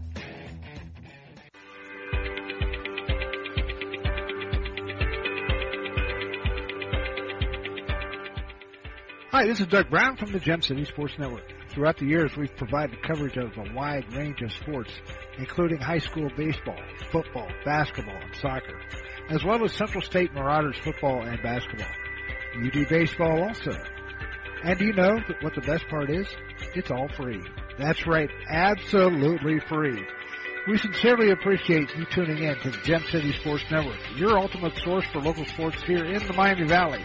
Hi, this is Doug Brown from the Gem City Sports Network. Throughout the years, we've provided coverage of a wide range of sports, including high school baseball, football, basketball, and soccer, as well as Central State Marauders football and basketball. U D baseball also. And do you know what the best part is? It's all free. That's right, absolutely free. We sincerely appreciate you tuning in to the Gem City Sports Network, your ultimate source for local sports here in the Miami Valley.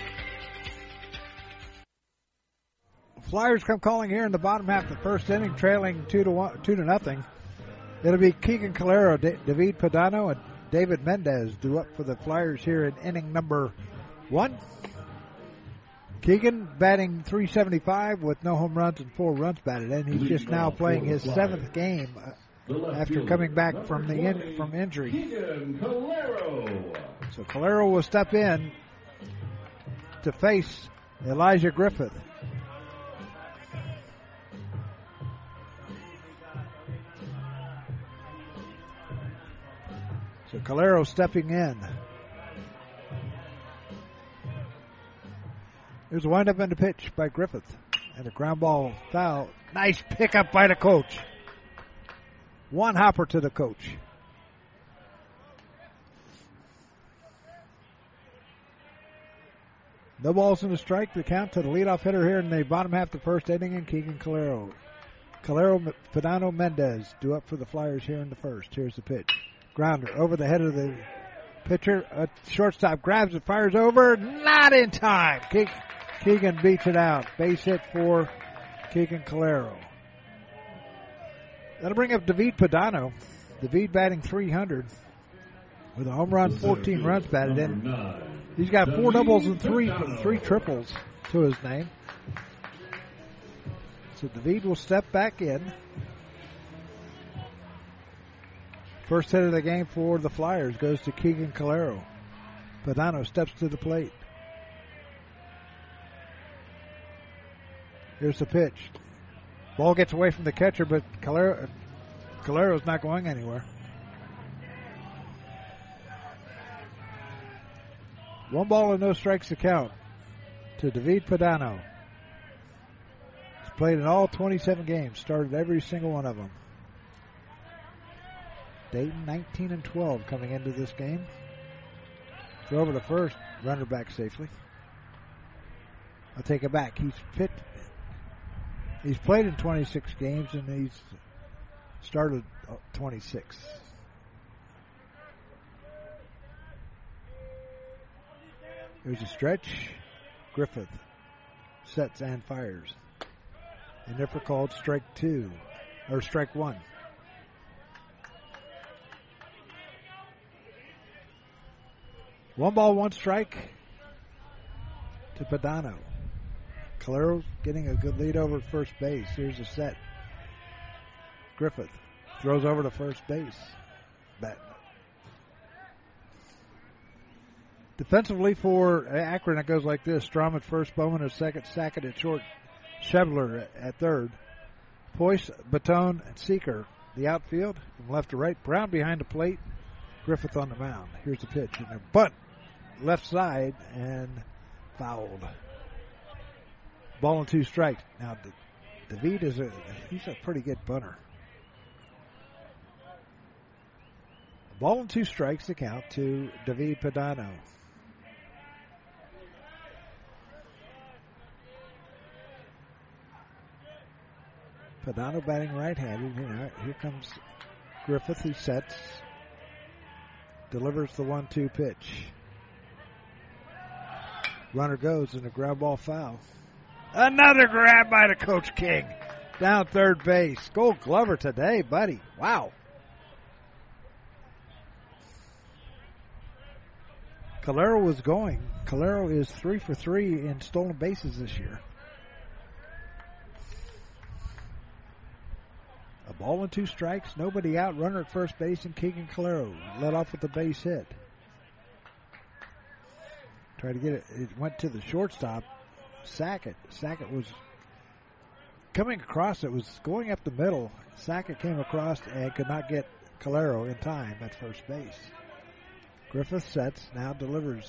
Flyers come calling here in the bottom half of the first inning, trailing two to one, two to nothing. It'll be Keegan Calero, D- David Padano, and David Mendez due up for the Flyers here in inning number one. Keegan batting three seventy-five with no home runs and four runs batted in. He's just now playing his seventh game uh, after coming back from the in, from injury. Keegan Calero. So Calero will step in to face Elijah Griffith. So Calero stepping in. There's a windup in the pitch by Griffith. And a ground ball foul. Nice pickup by the coach. One hopper to the coach. No balls in the strike. The count to the leadoff hitter here in the bottom half of the first inning, and Keegan Calero. Calero, Padano, Mendez due up for the Flyers here in the first. Here's the pitch. Grounder over the head of the pitcher. A shortstop grabs it, fires over. Not in time. Ke- Keegan beats it out. Base hit for Keegan Calero. That'll bring up David Padano. David batting three hundred with a home run, fourteen runs batted in. He's got four doubles and three three triples to his name. So David will step back in. First hit of the game for the Flyers goes to Keegan Calero. Padano steps to the plate. Here's the pitch. Ball gets away from the catcher, but Calero, Calero's not going anywhere. One ball and no strikes to count to David Padano. He's played in all twenty-seven games, started every single one of them. Dayton nineteen and twelve coming into this game. Throw over to first, runner back safely. I'll take it back. He's fit. He's played in twenty-six games and he's started twenty-six. There's a stretch. Griffith sets and fires. And therefore called strike two, or strike one. One ball, one strike to Padano. Calero getting a good lead over at first base. Here's a set. Griffith throws over to first base. Bat. Defensively for Akron, it goes like this. Strom at first, Bowman at second, Sackett at short, Schebler at third. Poise, Baton, and Seeker, the outfield from left to right. Brown behind the plate. Griffith on the mound. Here's the pitch. And a bunt left side and fouled. Ball and two strikes. Now David is a he's a pretty good bunter. Ball and two strikes to count to David Padano. Padano batting right-handed. Here, here comes Griffith. He sets. Delivers the one two pitch. Runner goes and a ground ball foul. Another grab by the Coach King. Down third base. Gold Glover today, buddy. Wow. Calero was going. Calero is three for three in stolen bases this year. A ball and two strikes, nobody out. Runner at first base, and Keegan Calero led off with the base hit. Tried to get it. It went to the shortstop, Sackett. Sackett was coming across. It was going up the middle. Sackett came across and could not get Calero in time at first base. Griffith sets, now delivers.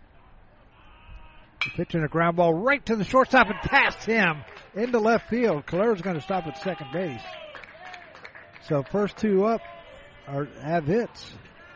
The pitch and a ground ball right to the shortstop and past him into left field. Calero's going to stop at second base. So first two up are have hits.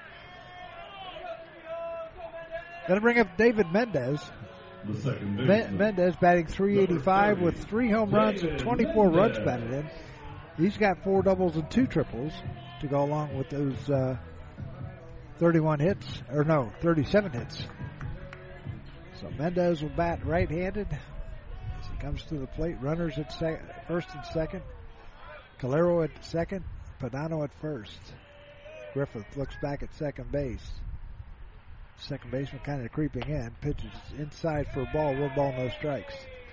Going to bring up David Mendez. The second Me- baseman. Mendez batting three eighty-five with three home runs and twenty-four runs batted in. He's got four doubles and two triples to go along with those uh, thirty-one hits, or no, thirty-seven hits. So Mendez will bat right-handed as he comes to the plate. Runners at sec- first and second. Calero at second. Padano at first. Griffith looks back at second base. Second baseman kind of creeping in. Pitches inside for a ball. One ball, no strikes.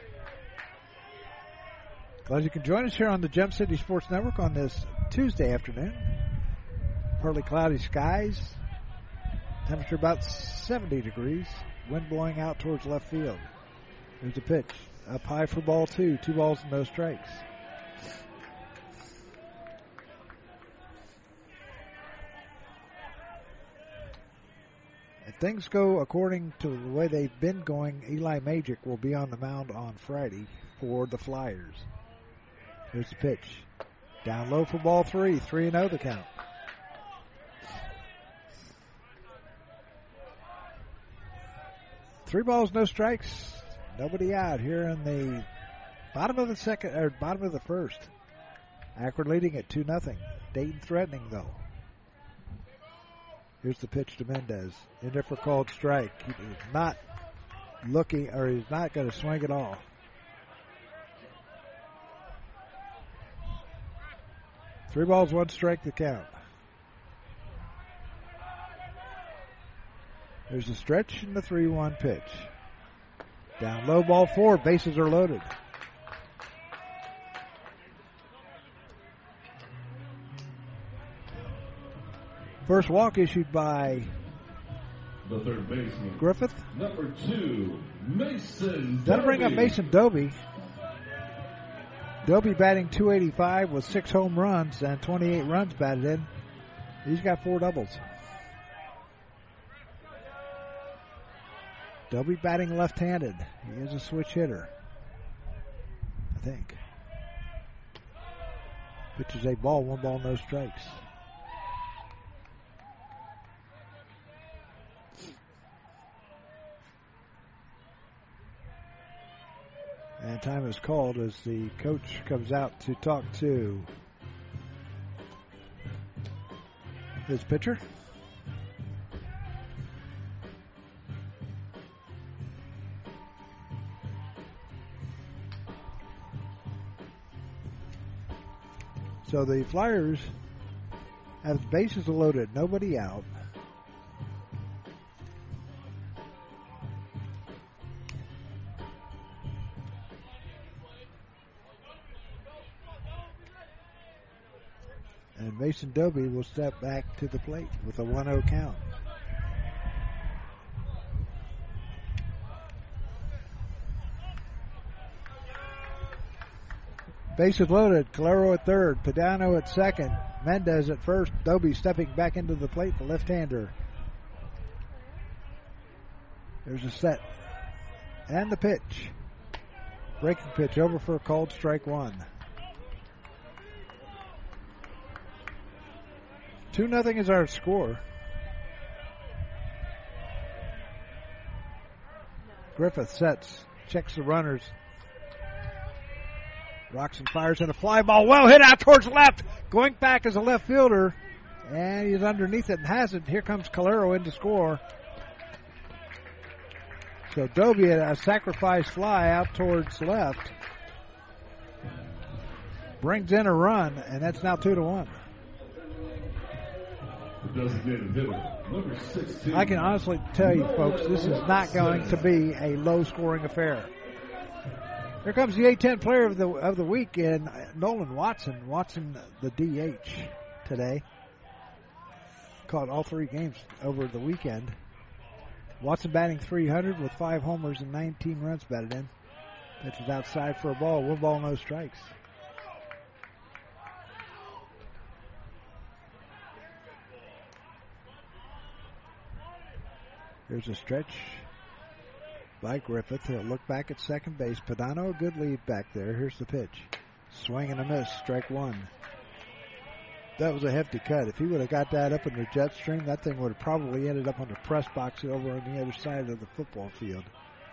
Glad you can join us here on the Gem City Sports Network on this Tuesday afternoon. Partly cloudy skies. Temperature about seventy degrees. Wind blowing out towards left field. There's a pitch. Up high for ball two. Two balls and no strikes. If things go according to the way they've been going, Eli Magic will be on the mound on Friday for the Flyers. Here's the pitch. Down low for ball three. three and oh the count. Three balls, no strikes. Nobody out here in the bottom of the second, or bottom of the first. Akron leading at two nothing. Dayton threatening though. Here's the pitch to Mendez. In there for called strike. He is not looking, or he's not going to swing at all. Three balls, one strike to count. There's a stretch and the three one pitch. Down low, ball four. Bases are loaded. First walk issued by The third baseman. Griffith. Number two, Mason. That'll bring up Doby. Mason Doby. Doby batting two eighty-five with six home runs and twenty-eight runs batted in. He's got four doubles. Doby batting left-handed. He is a switch hitter, I think. Pitches a ball, one ball, no strikes. And time is called as the coach comes out to talk to his pitcher. So the Flyers have the bases loaded, nobody out. And Mason Doby will step back to the plate with a one oh count. Bases loaded. Calero at third. Padano at second. Mendez at first. Doby stepping back into the plate, the left-hander. There's a set. And the pitch. Breaking pitch over for a called strike one. two nothing is our score. Griffith sets, checks the runners. Roxon fires in a fly ball. Well hit out towards left. Going back as a left fielder. And he's underneath it and has it. Here comes Calero in to score. So Dobie had a sacrifice fly out towards left. Brings in a run, and that's now two to one. Number sixteen. I can honestly tell you, folks, this is not going to be a low-scoring affair. Here comes the A ten player of the of the week in Nolan Watson. Watson, the D H today. Caught all three games over the weekend. Watson batting three hundred with five homers and nineteen runs batted in. Pitches outside for a ball. One ball, no strikes. There's a stretch by Griffith. He'll look back at second base. Padano, a good lead back there. Here's the pitch. Swing and a miss. Strike one. That was a hefty cut. If he would have got that up in the jet stream, that thing would have probably ended up on the press box over on the other side of the football field.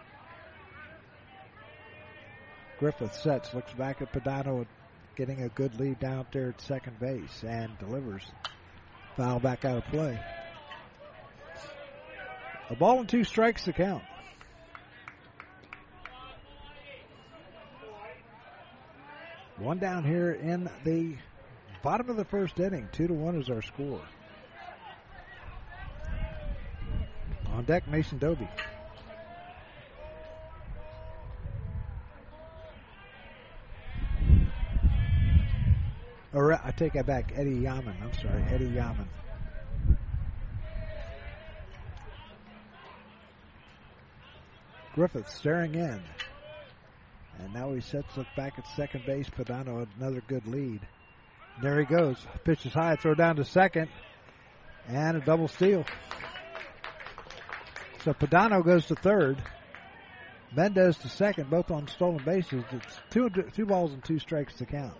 Griffith sets, looks back at Padano, getting a good lead down there at second base, and delivers. Foul back out of play. A ball and two strikes to count. One down here in the bottom of the first inning. Two to one is our score. On deck, Mason Dobie. Or I take that back. Eddie Yaman. I'm sorry, Eddie Yaman. Griffith staring in. And now he sets, look back at second base. Padano, another good lead. There he goes. Pitch is high, throw down to second. And a double steal. So Padano goes to third. Mendez to second, both on stolen bases. It's two, two balls and two strikes to count.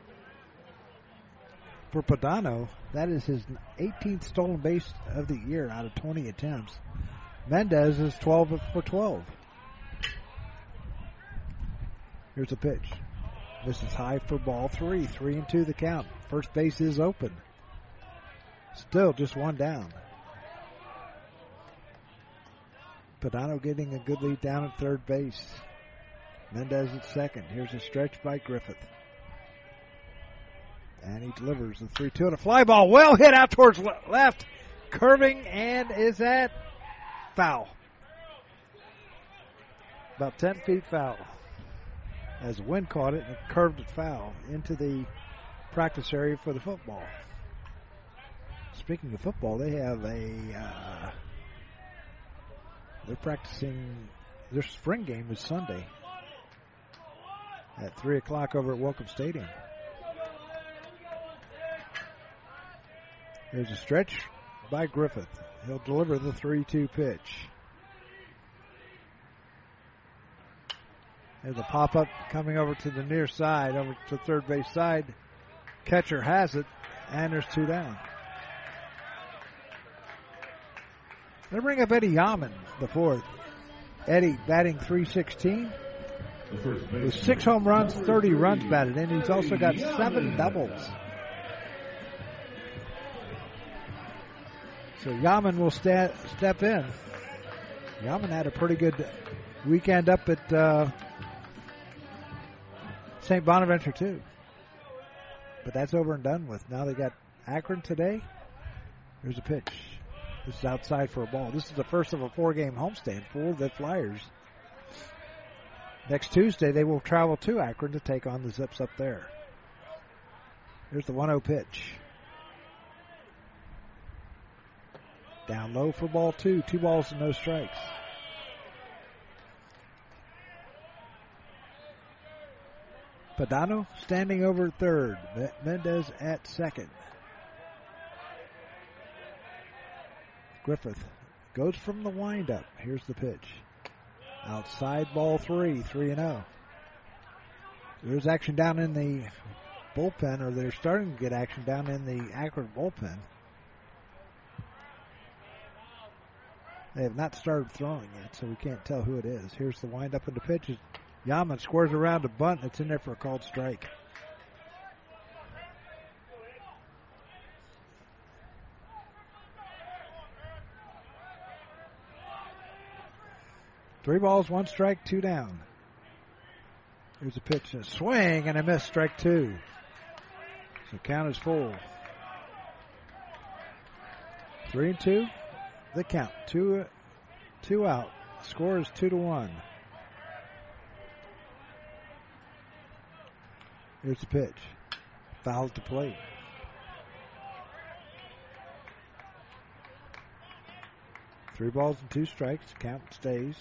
For Padano, that is his eighteenth stolen base of the year out of twenty attempts. Mendez is twelve for twelve. Here's a pitch. This is high for ball three. Three and two the count. First base is open. Still just one down. Padano getting a good lead down at third base. Mendez at second. Here's a stretch by Griffith. And he delivers the three two and a fly ball. Well hit out towards le- left. Curving and is that foul. About ten feet foul. As the wind caught it and it curved it foul into the practice area for the football. Speaking of football, they have a, uh, they're practicing, their spring game is Sunday at three o'clock over at Welcome Stadium. There's a stretch by Griffith. He'll deliver the three two pitch. There's a pop-up coming over to the near side, over to third base side. Catcher has it, and there's two down. They bring up Eddie Yaman, the fourth. Eddie batting three sixteen. With six home runs, thirty runs batted in. He's also got seven doubles. So Yaman will sta- step in. Yaman had a pretty good weekend up at uh, Saint Bonaventure too. But that's over and done with. Now they got Akron today. Here's a pitch. This is outside for a ball. This is the first of a four-game homestand for the Flyers. Next Tuesday, they will travel to Akron to take on the Zips up there. Here's the one oh pitch. Down low for ball two. Two balls and no strikes. Padano standing over at third. Mendez at second. Griffith goes from the windup. Here's the pitch. Outside ball three. three and oh. There's action down in the bullpen, or they're starting to get action down in the Akron bullpen. They have not started throwing yet, so we can't tell who it is. Here's the windup of the pitch. Yaman squares around a bunt. It's in there for a called strike. Three balls, one strike, two down. Here's a pitch, a swing, and a miss, strike two. So count is full. Three and two, the count. Two, two out. Score is two to one. Here's the pitch. Foul at the plate. Three balls and two strikes. Count stays.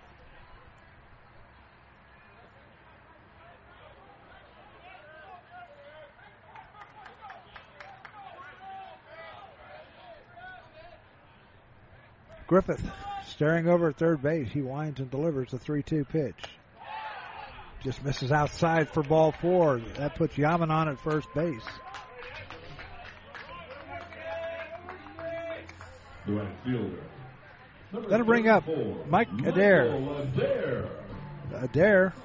Griffith staring over at third base. He winds and delivers the three two pitch. Just misses outside for ball four. That puts Yaman on at first base. The right fielder. That'll bring up Mike Adair. Adair. Adair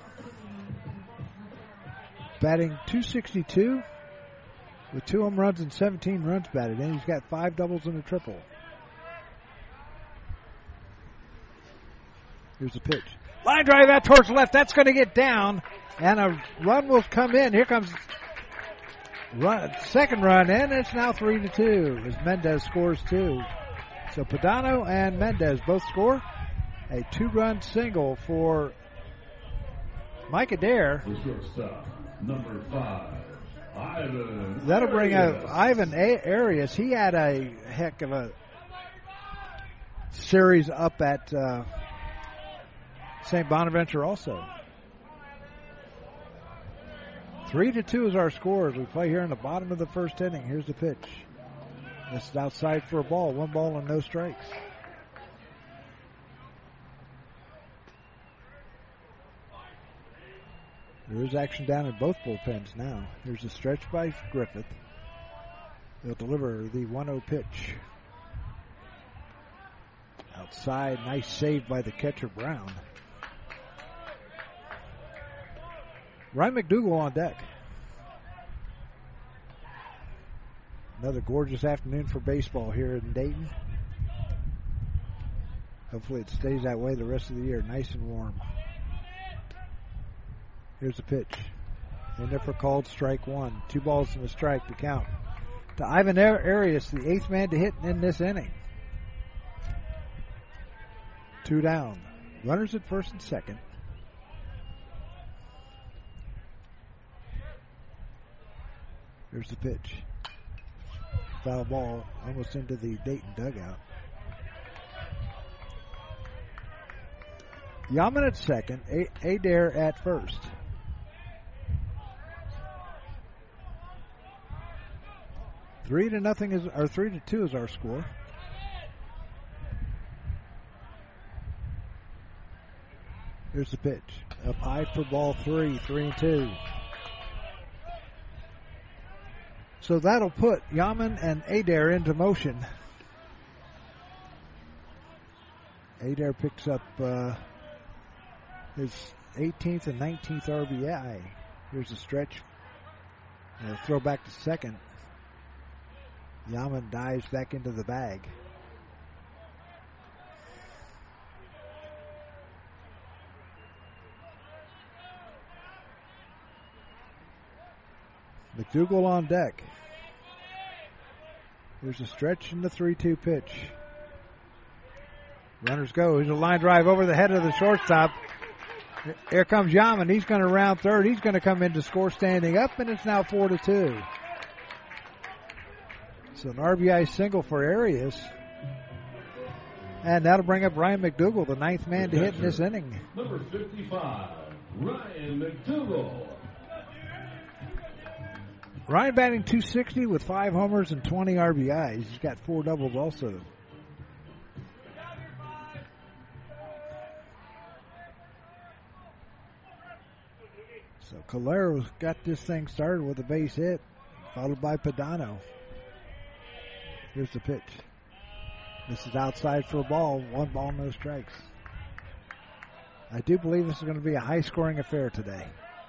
batting two sixty-two with two home runs and seventeen runs batted in. He's got five doubles and a triple. Here's the pitch. Line drive out towards left. That's going to get down, and a run will come in. Here comes run, second run in. It's now three to two as Mendez scores two. So Padano and Mendez both score. A two-run single for Mike Adair. The shortstop, number five, Ivan. That'll bring up Arias. Ivan a- Arias. He had a heck of a series up at uh, Saint Bonaventure also. Three to two is our score as we play here in the bottom of the first inning. Here's the pitch. This is outside for a ball. One ball and no strikes. There is action down in both bullpens now. Here's a stretch by Griffith. He'll deliver the one oh pitch. Outside, nice save by the catcher Brown. Ryan McDougal on deck. Another gorgeous afternoon for baseball here in Dayton. Hopefully it stays that way the rest of the year, nice and warm. Here's the pitch. In there for called strike one. Two balls and a strike to count. To Ivan Arias, the eighth man to hit in this inning. Two down. Runners at first and second. Here's the pitch. Foul ball almost into the Dayton dugout. Yaman at second. A- Adair at first. Three to nothing is, or three to two is our score. Here's the pitch. Up high for ball three, three and two. So that'll put Yaman and Adair into motion. Adair picks up uh, his eighteenth and nineteenth R B I. Here's a stretch. And a throw back to second. Yaman dives back into the bag. McDougal on deck. Here's a stretch in the three two pitch. Runners go. Here's a line drive over the head of the shortstop. Here comes Yaman. He's going to round third. He's going to come in to score standing up, and it's now four to two. So an R B I single for Arias. And that'll bring up Ryan McDougal, the ninth man to hit in this inning. Number fifty-five, Ryan McDougal. Ryan batting two sixty with five homers and twenty R B Is. He's got four doubles also. So Calero's got this thing started with a base hit, followed by Padano. Here's the pitch. This is outside for a ball. One ball, no strikes. I do believe this is going to be a high-scoring affair today.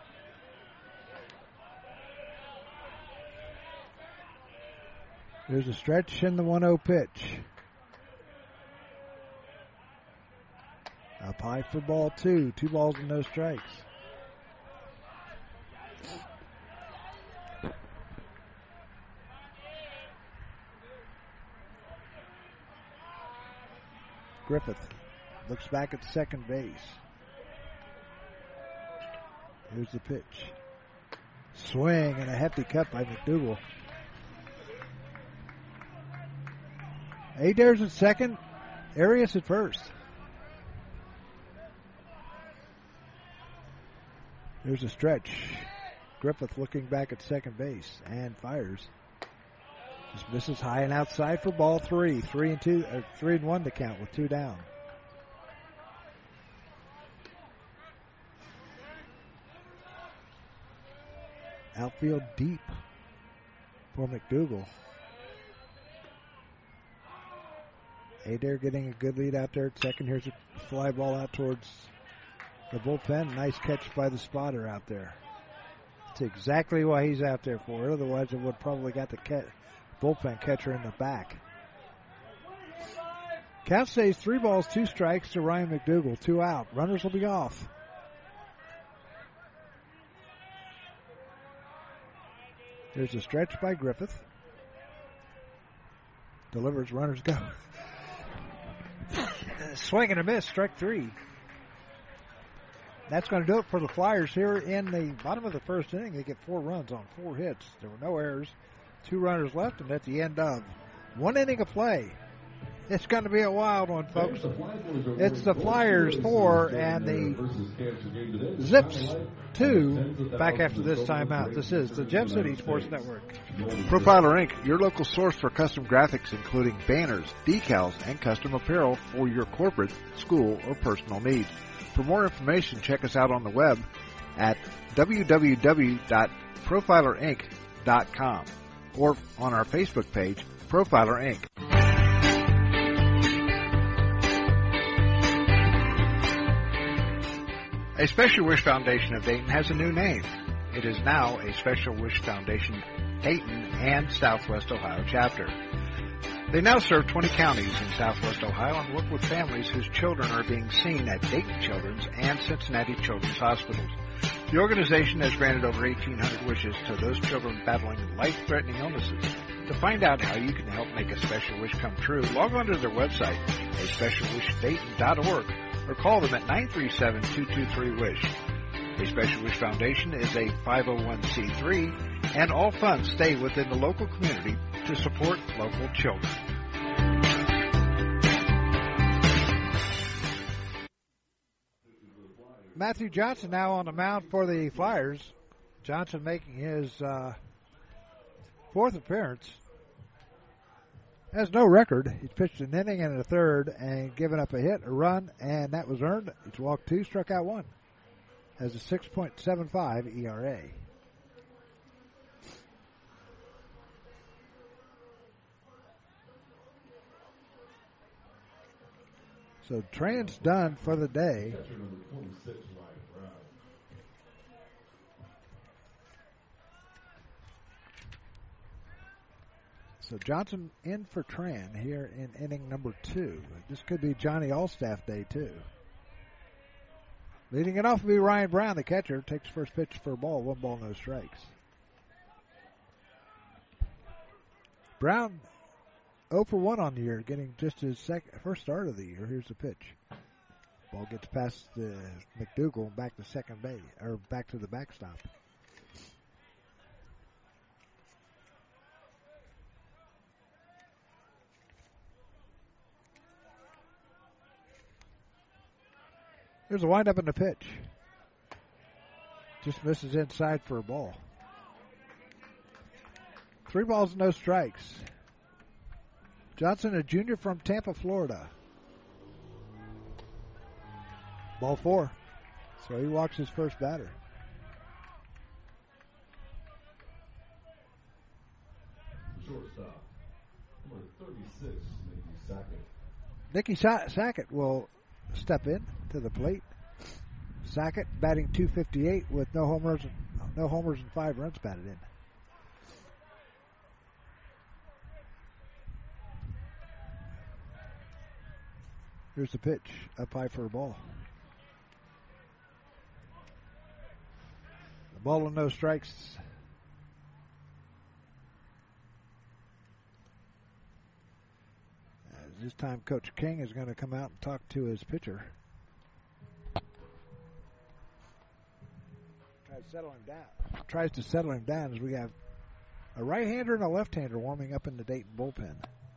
There's a stretch in the one oh pitch. Up high for ball two. Two balls and no strikes. Griffith looks back at second base. Here's the pitch. Swing and a hefty cut by McDougal. Adair's at second. Arias at first. There's a stretch. Griffith looking back at second base and fires. Just misses high and outside for ball three. Three and two, or three and one to count with two down. Outfield deep for McDougal. Adair getting a good lead out there at second. Here's a fly ball out towards the bullpen. Nice catch by the spotter out there. That's exactly why he's out there for it. Otherwise, it would probably got the cat, bullpen catcher in the back. Count stays three balls, two strikes to Ryan McDougal. Two out. Runners will be off. There's a stretch by Griffith. Delivers, runners go. Swing and a miss, strike three. That's going to do it for the Flyers here in the bottom of the first inning. They get four runs on four hits. There were no errors. Two runners left, and at the end of one inning of play. It's going to be a wild one, folks. It's the Flyers four and the Zips two back after this timeout. This is the Gem City Sports Network. Profiler Incorporated, your local source for custom graphics, including banners, decals, and custom apparel for your corporate, school, or personal needs. For more information, check us out on the web at w w w dot profiler inc dot com or on our Facebook page, Profiler Incorporated. A Special Wish Foundation of Dayton has a new name. It is now a Special Wish Foundation Dayton and Southwest Ohio chapter. They now serve twenty counties in Southwest Ohio and work with families whose children are being seen at Dayton Children's and Cincinnati Children's Hospitals. The organization has granted over eighteen hundred wishes to those children battling life-threatening illnesses. To find out how you can help make a special wish come true, log on to their website, a special wish dayton dot org, or call them at nine three seven, two two three, wish. A Special Wish Foundation is a five oh one c three, and all funds stay within the local community to support local children. Matthew Johnson now on the mound for the Flyers. Johnson making his uh, fourth appearance. Has no record. He's pitched an inning and a third and given up a hit, a run, and that was earned. He's walked two, struck out one. Has a six point seven five E R A. So Tran's done for the day. So Johnson in for Tran here in inning number two. This could be Johnny Allstaff day too. Leading it off will be Ryan Brown, the catcher. Takes first pitch for a ball. One ball, no strikes. Brown oh for one on the year, getting just his second, first start of the year. Here's the pitch. Ball gets past uh, McDougal back to second base, or back to the backstop. There's a windup in the pitch. Just misses inside for a ball. Three balls, no strikes. Johnson, a junior from Tampa, Florida. Ball four. So he walks his first batter. Shortstop, Number thirty-six, Nikki Sackett. Nikki Sa- Sackett will step in to the plate. Sackett batting two fifty-eight with no homers, no homers and five runs batted in. Here's the pitch, up high for a ball. The ball and no strikes. As this time, Coach King is going to come out and talk to his pitcher. Tries to settle him down. Tries to settle him down as we have a right-hander and a left-hander warming up in the Dayton bullpen.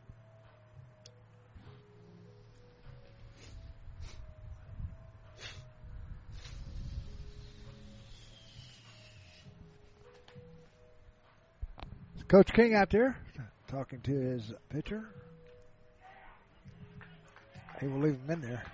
Coach King out there talking to his pitcher. He will leave him in there.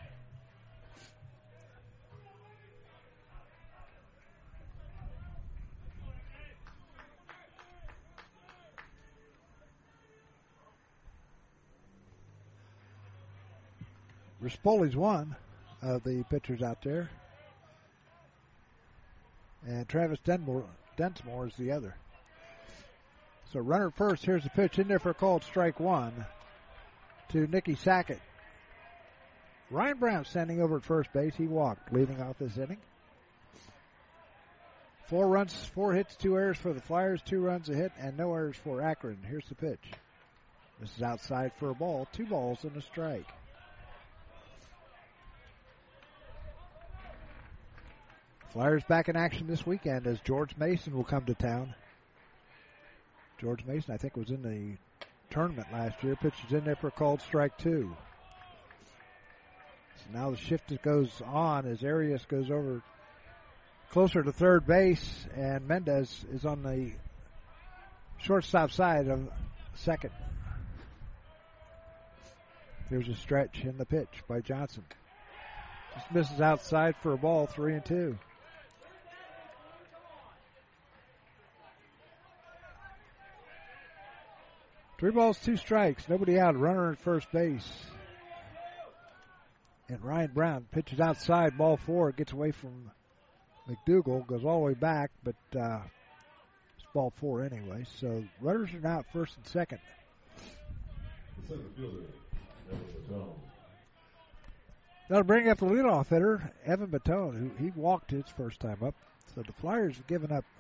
Rispoli's one of the pitchers out there. And Travis Denmore, Densmore is the other. So runner at first, here's the pitch in there for a called strike one to Nikki Sackett. Ryan Brown standing over at first base. He walked, leading off this inning. Four runs, four hits, two errors for the Flyers, two runs a hit, and no errors for Akron. Here's the pitch. This is outside for a ball, two balls and a strike. Flyers back in action this weekend as George Mason will come to town. George Mason, I think, was in the tournament last year. Pitches in there for a called strike two. So now the shift goes on as Arias goes over closer to third base, and Mendez is on the shortstop side of second. Here's a stretch in the pitch by Johnson. Just misses outside for a ball, three and two. Three balls, two strikes. Nobody out. Runner at first base. And Ryan Brown pitches outside. Ball four. Gets away from McDougal. Goes all the way back, but uh, it's ball four anyway. So runners are now at first and second. The center fielder, Evan Batone. That'll bring up the leadoff hitter, Evan Batone, who he walked his first time up. So the Flyers have given up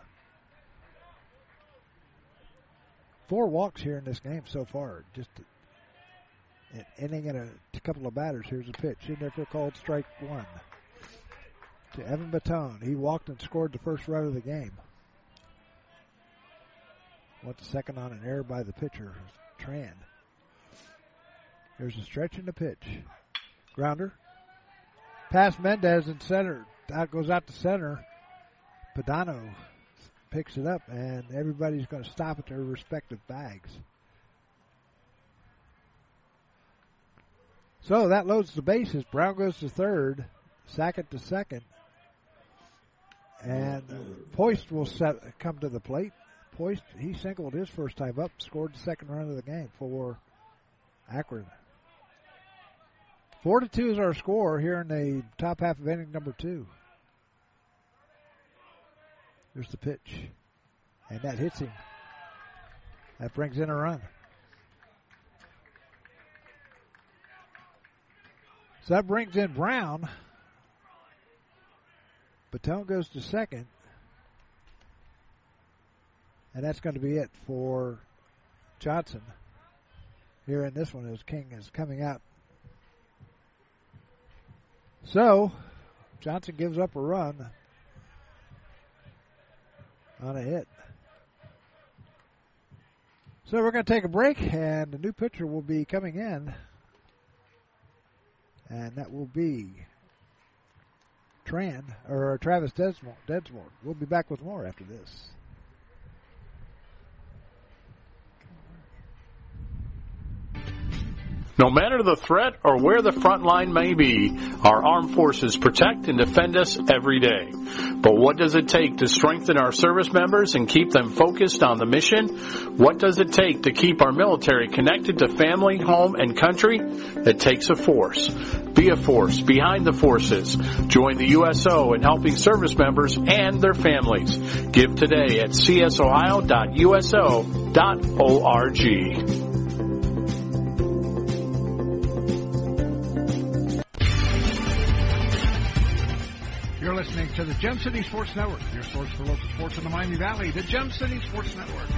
four walks here in this game so far. Just an inning and a, a couple of batters. Here's a pitch in there for a called strike one to Evan Batone. He walked and scored the first run of the game. Went the second on an error by the pitcher, Tran. Here's a stretch in the pitch. Grounder. Past Mendez in center. Out goes out to center. Padano picks it up, and everybody's going to stop at their respective bags. So that loads the bases. Brown goes to third, Sackett to second, and Poist will set, come to the plate. Poist, he singled his first time up, scored the second run of the game for Akron. Four to two is our score here in the top half of inning number two. There's the pitch. And that hits him. That brings in a run. So that brings in Brown. Batone goes to second. And that's going to be it for Johnson. Here in this one as King is coming out. So, Johnson gives up a run on a hit. So we're going to take a break, and the new pitcher will be coming in, and that will be Tran, or Travis Densmore. Densmore. We'll be back with more after this. No matter the threat or where the front line may be, our armed forces protect and defend us every day. But what does it take to strengthen our service members and keep them focused on the mission? What does it take to keep our military connected to family, home, and country? It takes a force. Be a force behind the forces. Join the U S O in helping service members and their families. Give today at c s ohio dot u s o dot org. You're listening to the Gem City Sports Network, your source for local sports in the Miami Valley, the Gem City Sports Network.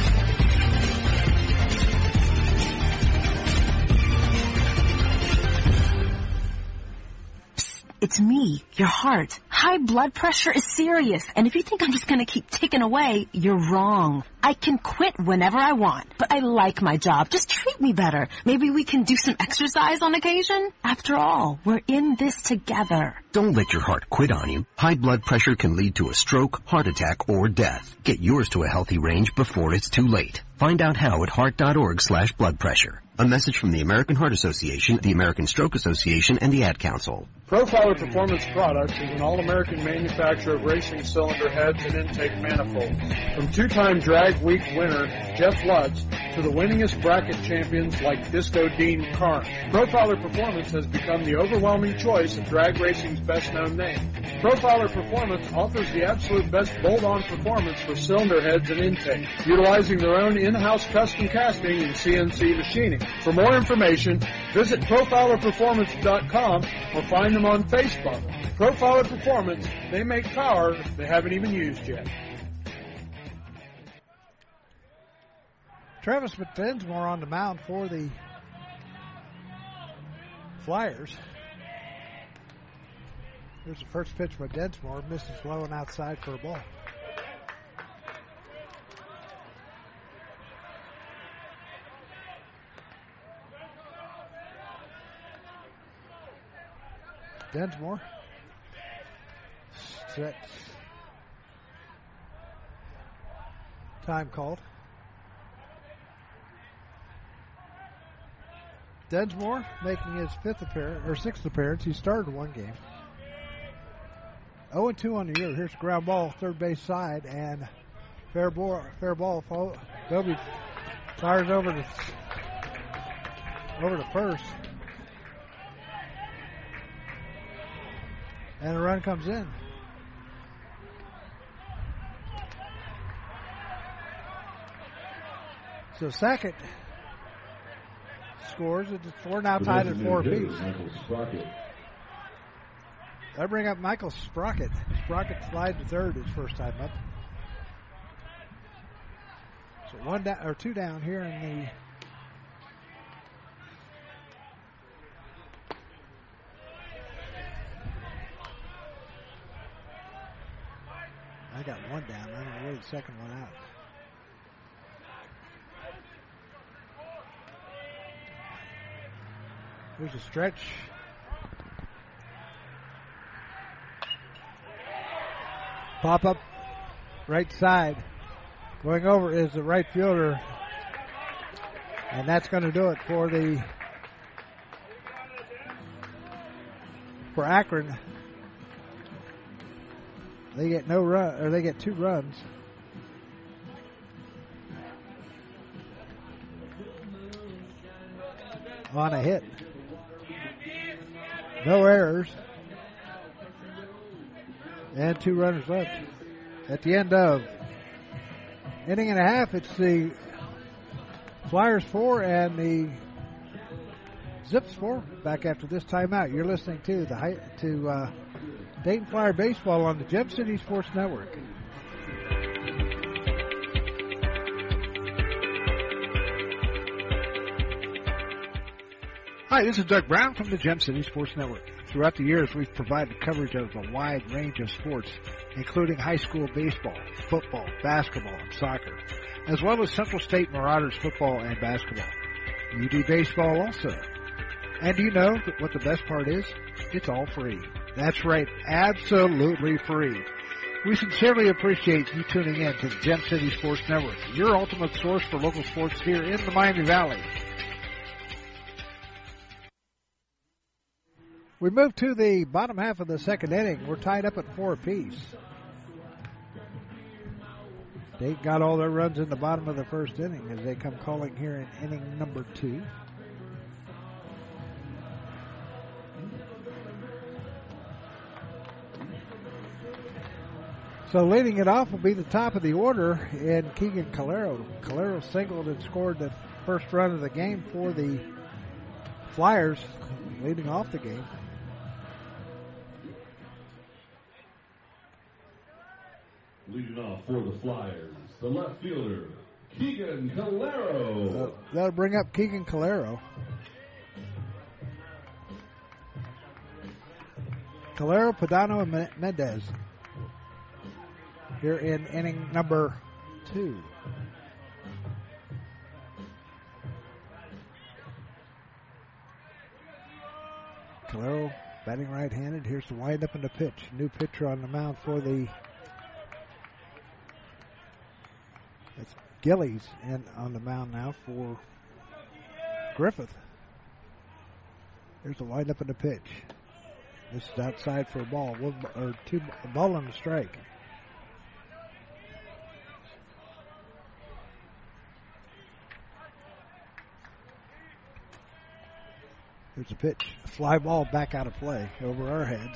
It's me, your heart. High blood pressure is serious, and if you think I'm just going to keep ticking away, you're wrong. I can quit whenever I want, but I like my job. Just treat me better. Maybe we can do some exercise on occasion? After all, we're in this together. Don't let your heart quit on you. High blood pressure can lead to a stroke, heart attack, or death. Get yours to a healthy range before it's too late. Find out how at heart.org slash blood pressure. A message from the American Heart Association, the American Stroke Association, and the Ad Council. Profiler Performance Products is an all-American manufacturer of racing cylinder heads and intake manifolds. From two-time Drag Week winner Jeff Lutz to the winningest bracket champions like Disco Dean Carnes, Profiler Performance has become the overwhelming choice of drag racing's best-known name. Profiler Performance offers the absolute best bolt-on performance for cylinder heads and intake, utilizing their own in-house custom casting and C N C machining. For more information, visit profiler performance dot com or find them on Facebook. Profiler Performance, they make power they haven't even used yet. Travis Densmore on the mound for the Flyers. Here's the first pitch by Densmore. Misses low and outside for a ball. Densmore set. Time called. Densmore making his fifth appearance or sixth appearance. He started one game. oh and two on the year. Here's a ground ball, third base side, and fair ball. Fair ball. Dobie fires over to over to first. And a run comes in. So Sackett scores. It's four now tied at four apiece. I bring up Michael Sprocket. Sprocket slide to third his first time up. So one down or two down here in the I got one down. I'm going to wait the second one out. Here's a stretch. Pop up right side. Going over is the right fielder. And that's going to do it for the for Akron. They get no run, or they get two runs. On a hit. No errors. And two runners left. At the end of inning and a half, it's the Flyers four and the Zips four. Back after this timeout. You're listening to the high, to uh, Dayton Flyer Baseball on the Gem City Sports Network. Hi, this is Doug Brown from the Gem City Sports Network. Throughout the years, we've provided coverage of a wide range of sports, including high school baseball, football, basketball, and soccer, as well as Central State Marauders football and basketball. U D baseball also. And do you know what the best part is? It's all free. That's right, absolutely free. We sincerely appreciate you tuning in to the Gem City Sports Network, your ultimate source for local sports here in the Miami Valley. We move to the bottom half of the second inning. We're tied up at four apiece. They got all their runs in the bottom of the first inning as they come calling here in inning number two. So leading it off will be the top of the order in Keegan Calero. Calero singled and scored the first run of the game for the Flyers, leading off the game. Leading off for the Flyers, the left fielder, Keegan Calero. Uh, that'll bring up Keegan Calero. Calero, Padano, and Mendez here in inning number two. Calero batting right-handed. Here's the wind-up and the pitch. New pitcher on the mound for the It's Gillies in on the mound now for Griffith. Here's the wind-up and the pitch. This is outside for a ball, one, or two, a ball and a strike. Here's a pitch. A fly ball back out of play over our heads.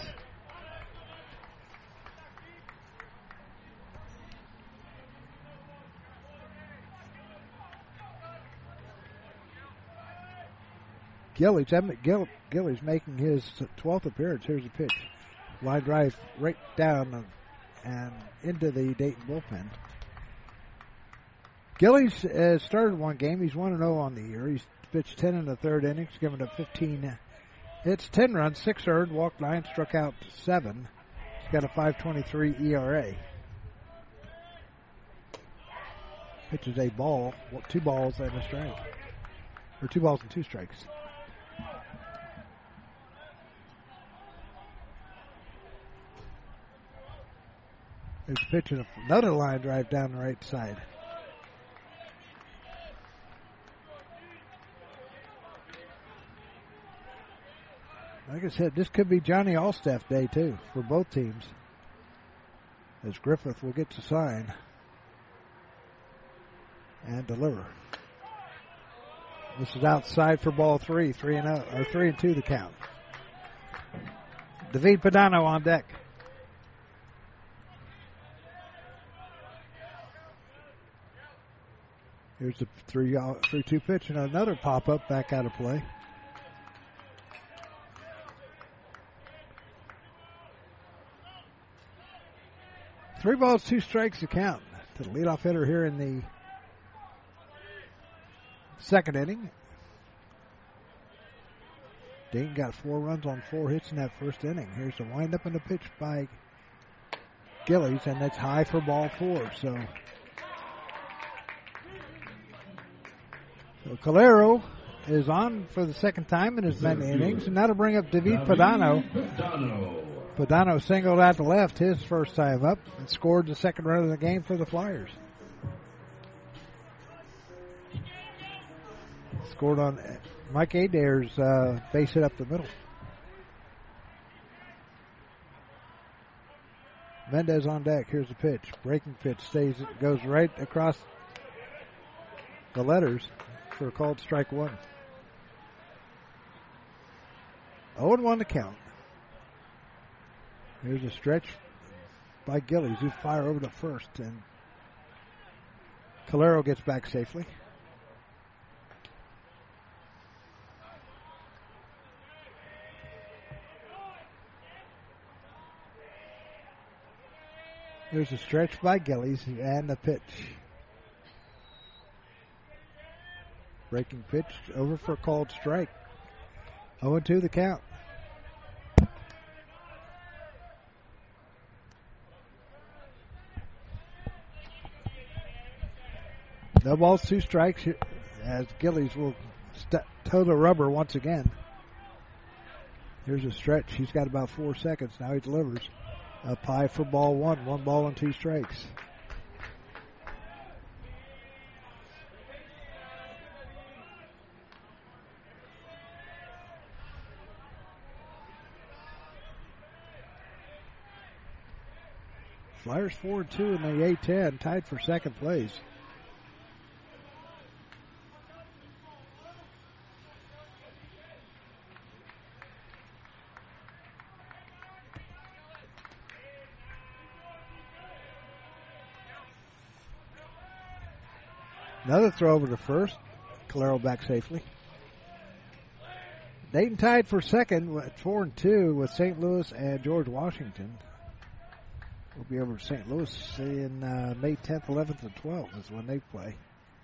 Gillies, Gill, Gillies making his twelfth appearance. Here's a pitch. Line drive right down and into the Dayton bullpen. Gillies has started one game. He's one and oh on the year. He's pitched ten in the third innings, given up fifteen hits, ten runs, six earned, walked nine, struck out seven. He's got a five twenty-three E R A. Pitches a ball, two balls and a strike. Or two balls and two strikes. There's a pitch and another line drive down the right side. Like I said, this could be Johnny Allstaff day, too, for both teams. As Griffith will get to sign and deliver. This is outside for ball three, three and out, or three and two the count. David Padano on deck. Here's the three, uh, three two pitch and another pop up back out of play. Three balls, two strikes to count to the leadoff hitter here in the second inning. Dayton got four runs on four hits in that first inning. Here's the windup and the pitch by Gillies, and that's high for ball four. So, so Calero is on for the second time in his many innings, and that'll bring up David Padano. Padano. Padano singled out to left his first time up and scored the second run of the game for the Flyers. Scored on Mike Adair's uh, base hit up the middle. Mendez on deck. Here's the pitch. Breaking pitch stays, goes right across the letters for a called strike one. oh and one to count. Here's a stretch by Gillies, who fire over to first, and Calero gets back safely. There's a stretch by Gillies and the pitch. Breaking pitch over for a called strike. oh and two the count. No balls, two strikes, as Gillies will st- toe the rubber once again. Here's a stretch. He's got about four seconds. Now he delivers. Up high for ball one. One ball and two strikes. Flyers four and two in the A ten, tied for second place. Another throw over to first. Calero back safely. Dayton tied for second at four and two with Saint Louis and George Washington. We'll be over to Saint Louis in uh, May tenth, eleventh, and twelfth is when they play.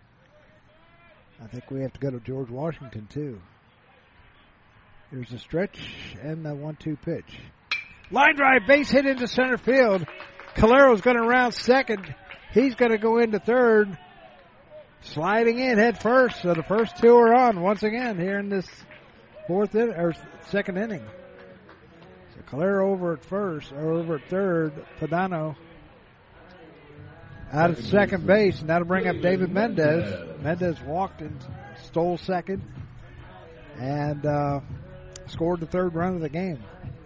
I think we have to go to George Washington too. Here's a stretch and the one two pitch. Line drive, base hit into center field. Calero's going to round second. He's going to go into third. Sliding in head first, so the first two are on once again here in this fourth in, or second inning. So Calero over at first, or over at third. Padano out at second base, and that'll bring up David Mendez. Mendez walked and stole second, and uh, scored the third run of the game.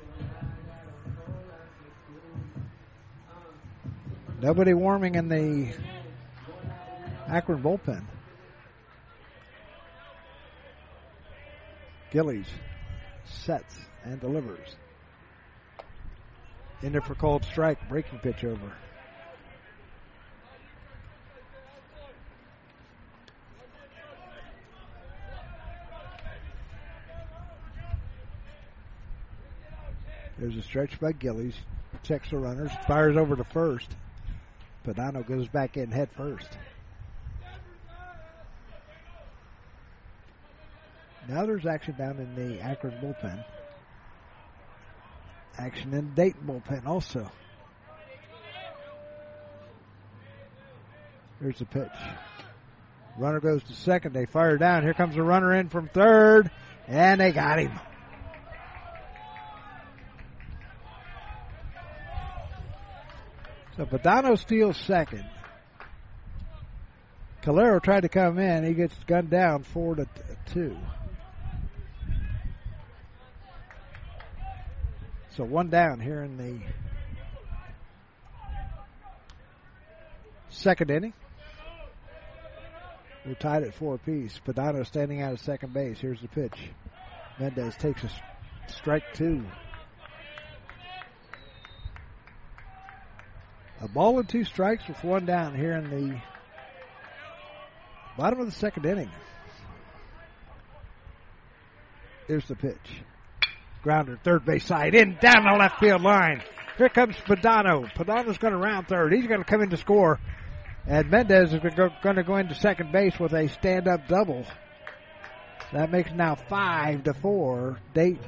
Nobody warming in the Akron bullpen. Gillies sets and delivers. In there for called strike, breaking pitch over. There's a stretch by Gillies. Checks the runners, fires over to first. Padano goes back in head first. Now there's action down in the Akron bullpen. Action in the Dayton bullpen also. Here's the pitch. Runner goes to second. They fire down. Here comes the runner in from third. And they got him. So Padano steals second. Calero tried to come in. He gets gunned down four to two. So one down here in the second inning. We're tied at four apiece. Padano standing out at second base. Here's the pitch. Mendez takes a strike two. A ball and two strikes with one down here in the bottom of the second inning. Here's the pitch. Grounder, third base side, in, down the left field line. Here comes Padano. Padano's going to round third. He's going to come in to score. And Mendez is going to go into second base with a stand-up double. So that makes now five to four, Dayton.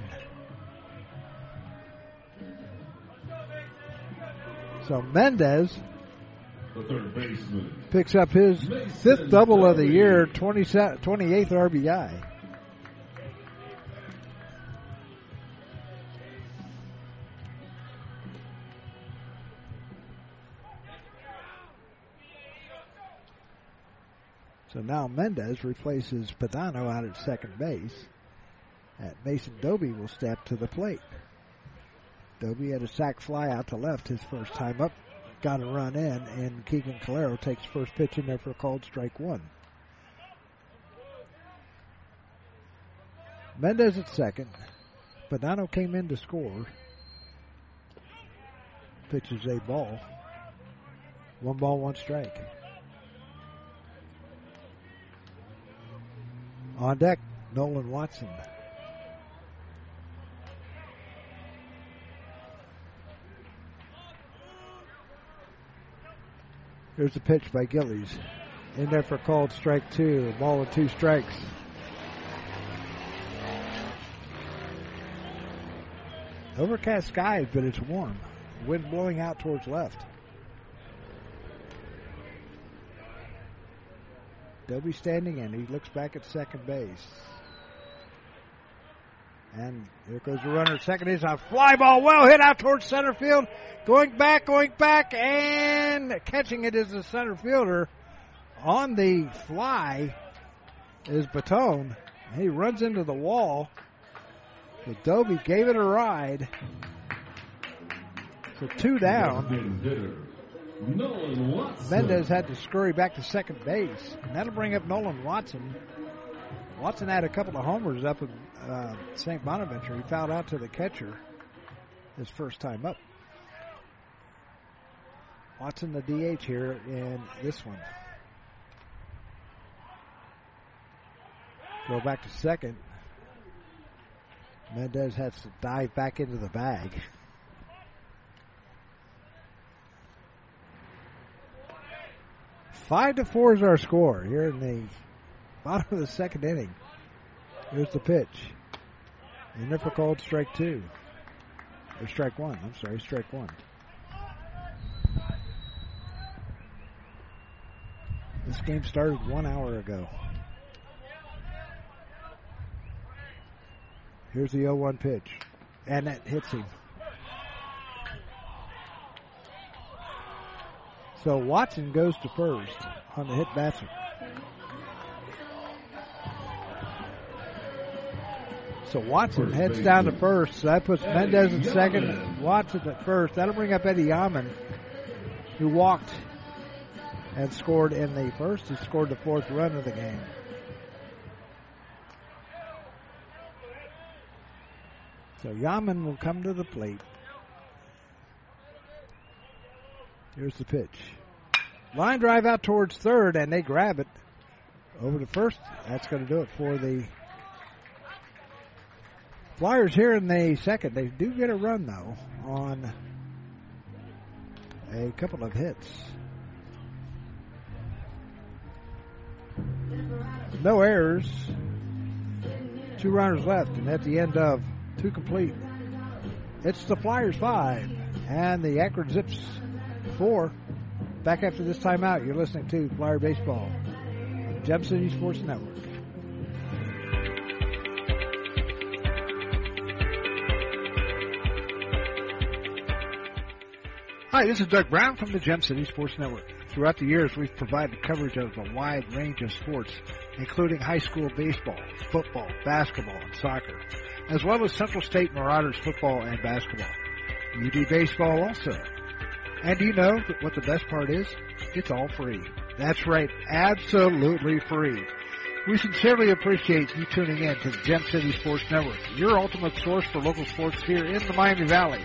So Mendez the third baseman picks up his fifth double of the year, twenty-eighth R B I. So now Mendez replaces Padano out at second base. And Mason Doby will step to the plate. Doby had a sac fly out to left his first time up. Got a run in, and Keegan Calero takes first pitch in there for a called strike one. Mendez at second. Padano came in to score. Pitches a ball. One ball, one strike. On deck, Nolan Watson. Here's the pitch by Gillies. In there for called strike two. A ball and two strikes. Overcast skies, but it's warm. Wind blowing out towards left. Doby standing in. He looks back at second base. And here goes the runner at second. Is a fly ball well hit out towards center field. Going back, going back, and catching it is the center fielder. On the fly is Baton. He runs into the wall. So Doby gave it a ride. So two down. Nolan Watson. Mendez had to scurry back to second base, and that'll bring up Nolan Watson. Watson had a couple of homers up in uh, Saint Bonaventure. He fouled out to the catcher his first time up. Watson the D H here in this one. Go back to second. Mendez has to dive back into the bag. Five to four is our score here in the bottom of the second inning. Here's the pitch. And if we're called strike two. Or strike one. I'm sorry, strike one. This game started one hour ago. Here's the oh one pitch. And that hits him. So Watson goes to first on the hit batsman. So Watson heads down to first. So that puts Mendez in second, Watson at first. That'll bring up Eddie Yaman, who walked and scored in the first. He scored the fourth run of the game. So Yaman will come to the plate. Here's the pitch. Line drive out towards third, and they grab it over to first. That's going to do it for the Flyers here in the second. They do get a run, though, on a couple of hits. No errors. Two runners left, and at the end of two complete, it's the Flyers five and the Akron Zips four. Back after this timeout, you're listening to Flyer Baseball, Gem City Sports Network. Hi, this is Doug Brown from the Gem City Sports Network. Throughout the years, we've provided coverage of a wide range of sports, including high school baseball, football, basketball, and soccer, as well as Central State Marauders football and basketball. U D baseball also. And do you know what the best part is? It's all free. That's right, absolutely free. We sincerely appreciate you tuning in to the Gem City Sports Network, your ultimate source for local sports here in the Miami Valley.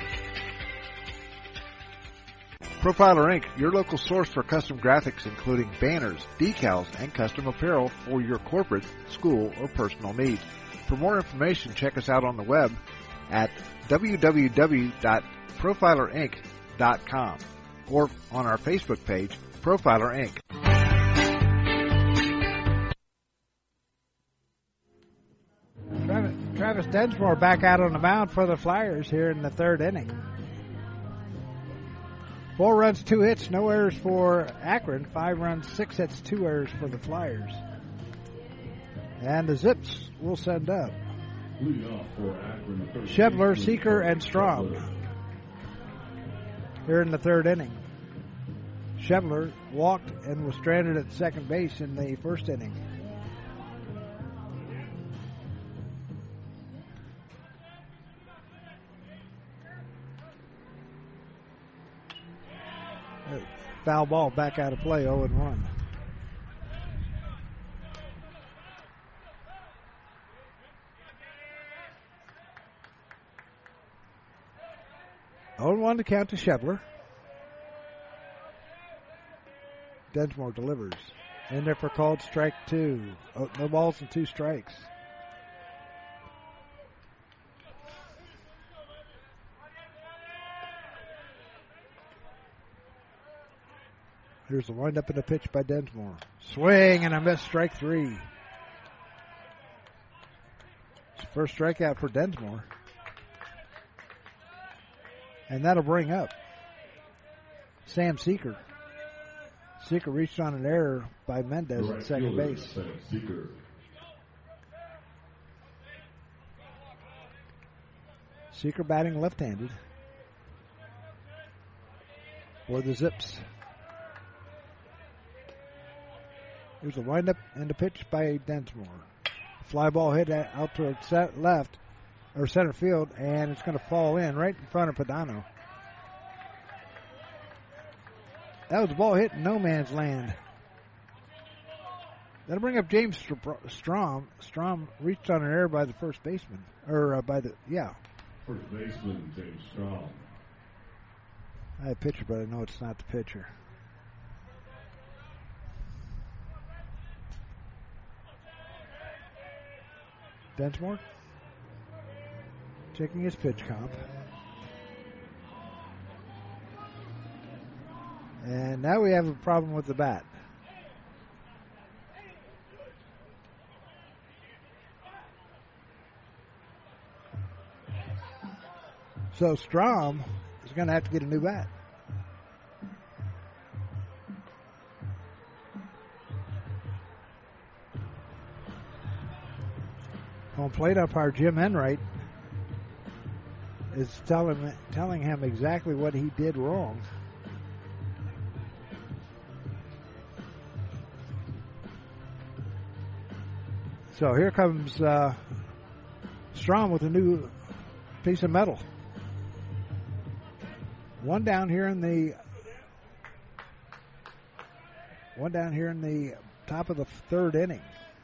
Profiler Incorporated, your local source for custom graphics including banners, decals, and custom apparel for your corporate, school, or personal needs. For more information, check us out on the web at w w w dot profiler inc dot com or on our Facebook page, Profiler Incorporated. Travis, Travis Densmore back out on the mound for the Flyers here in the third inning. Four runs, two hits, no errors for Akron. Five runs, six hits, two errors for the Flyers. And the Zips will send up Shevler, Seeker, and Strom here in the third inning. Shevler walked and was stranded at second base in the first inning. Foul ball back out of play, oh and one. oh and one to count to Shevler. Densmore delivers. In there for called strike two. Oh, no balls and two strikes. Here's the windup and a pitch by Densmore. Swing and a miss, strike three. First strikeout for Densmore. And that'll bring up Sam Seeker. Seeker reached on an error by Mendez at second base. Seeker. Seeker batting left-handed for the Zips. Here's a windup and a pitch by Densmore. Fly ball hit out to left or center field, and it's going to fall in right in front of Padano. That was the ball hit in no man's land. That'll bring up James Strom. Strom reached on an error by the first baseman. Or uh, by the, yeah. First baseman, James Strom. I have a pitcher, but I know it's not the pitcher. Densmore checking his pitch comp. And now we have a problem with the bat. So Strom is going to have to get a new bat. Home plate umpire Jim Enright is telling telling him exactly what he did wrong. So here comes uh, Strom with a new piece of metal. One down here in the one down here in the top of the third inning.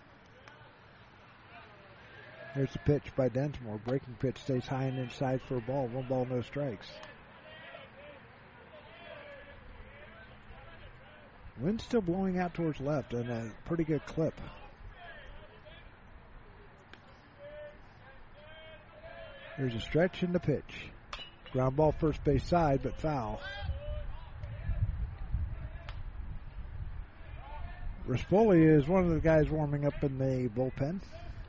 Here's the pitch by Densmore. Breaking pitch stays high and inside for a ball. One ball, no strikes. Wind's still blowing out towards left and a pretty good clip. There's a stretch in the pitch. Ground ball first base side, but foul. Rispoli is one of the guys warming up in the bullpen.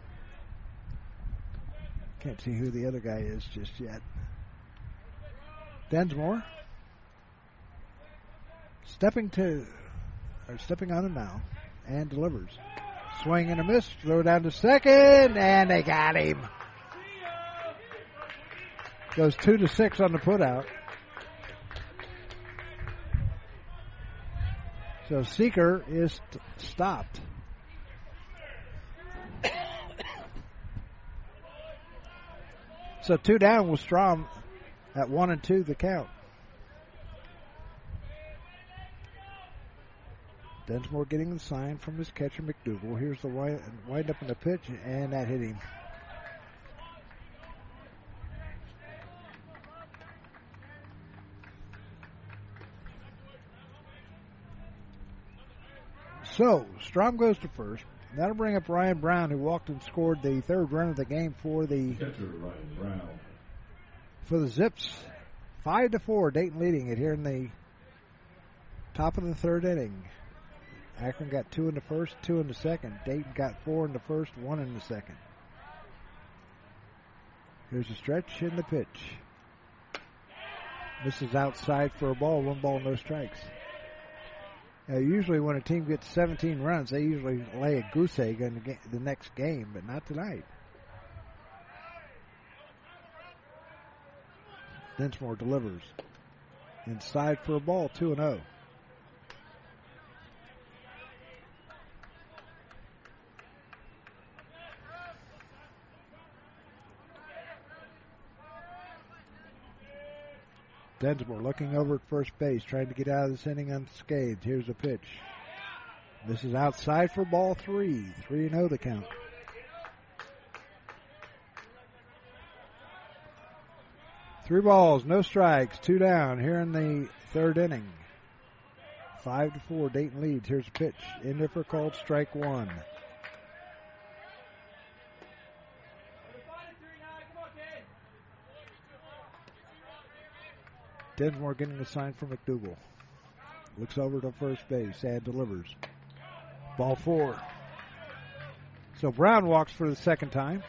Can't see who the other guy is just yet. Densmore stepping to, or stepping on him now, and delivers. Swing and a miss. Throw down to second, and they got him. Goes two to six on the putout. So Seeker is st- stopped. So two down with Strom at one and two the count. Densmore getting the sign from his catcher McDougal. Here's the wind, wind up in the pitch, and that hit him. So, Strom goes to first. That'll bring up Ryan Brown, who walked and scored the third run of the game for the catcher, Ryan Brown. For the Zips. Five to four, Dayton leading it here in the top of the third inning. Akron got two in the first, two in the second. Dayton got four in the first, one in the second. Here's a stretch in the pitch. This is outside for a ball, one ball, no strikes. Uh, usually when a team gets seventeen runs, they usually lay a goose egg in the, ga- the next game, but not tonight. Densmore delivers. Inside for a ball, two and oh. Densmore looking over at first base, trying to get out of this inning unscathed. Here's a pitch. This is outside for ball three. three and oh the count. Three balls, no strikes, two down here in the third inning. Five to four, Dayton leads. Here's a pitch. In there for called strike one. Densmore getting the sign from McDougal. Looks over to first base and delivers. Ball four. So Brown walks for the second time.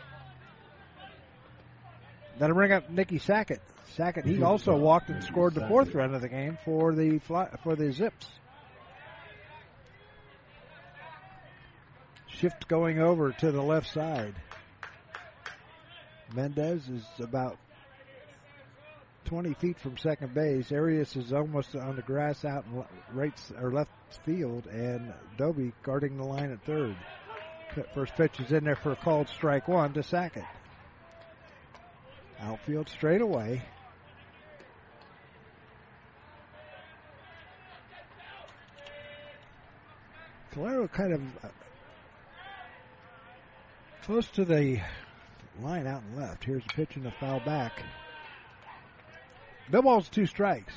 That'll bring up Nicky Sackett. Sackett, he also walked and scored the fourth run of the game for the fly, for the Zips. Shift going over to the left side. Mendez is about twenty feet from second base. Arias is almost on the grass out in right or left field, and Dobie guarding the line at third. First pitch is in there for a called strike one to Sackett. Outfield straight away. Calero kind of uh, close to the line out and left. Here's a pitch and a foul back. No balls, two strikes.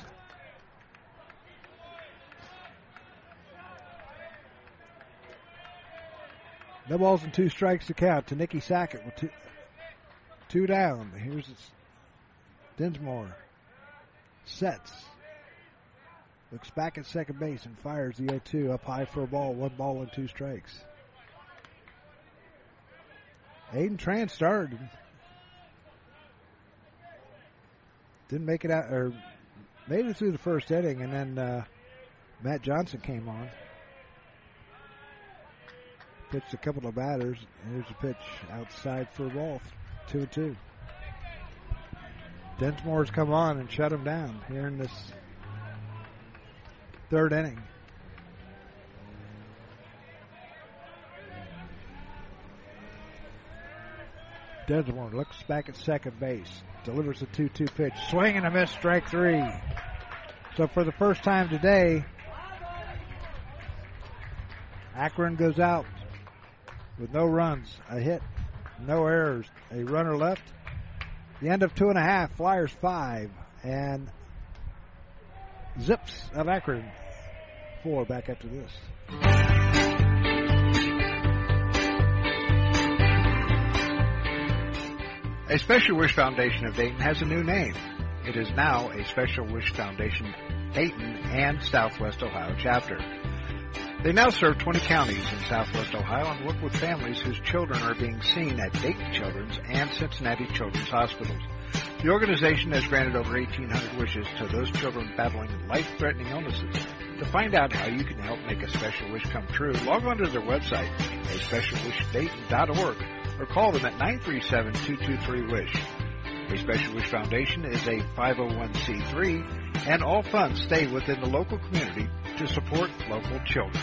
No balls and two strikes to count to Nicky Sackett with two, two down. Here's Dinsmore. Sets. Looks back at second base and fires the oh two up high for a ball. One ball and two strikes. Aiden Tran started. Didn't make it out, or made it through the first inning, and then uh, Matt Johnson came on. Pitched a couple of batters. Here's a pitch outside for a ball. Two and two. Densmore's come on and shut him down here in this third inning. Densmore looks back at second base. Delivers a two two pitch. Swing and a miss, strike three. So for the first time today, Akron goes out with no runs, a hit, no errors, a runner left. The end of two and a half, Flyers five, and Zips of Akron four back after this. A Special Wish Foundation of Dayton has a new name. It is now a Special Wish Foundation Dayton and Southwest Ohio chapter. They now serve twenty counties in Southwest Ohio and work with families whose children are being seen at Dayton Children's and Cincinnati Children's Hospitals. The organization has granted over eighteen hundred wishes to those children battling life-threatening illnesses. To find out how you can help make a special wish come true, log on to their website, a special wish dayton dot org, or call them at nine three seven, two two three, wish. A Special Wish Foundation is a five oh one c three, and all funds stay within the local community to support local children.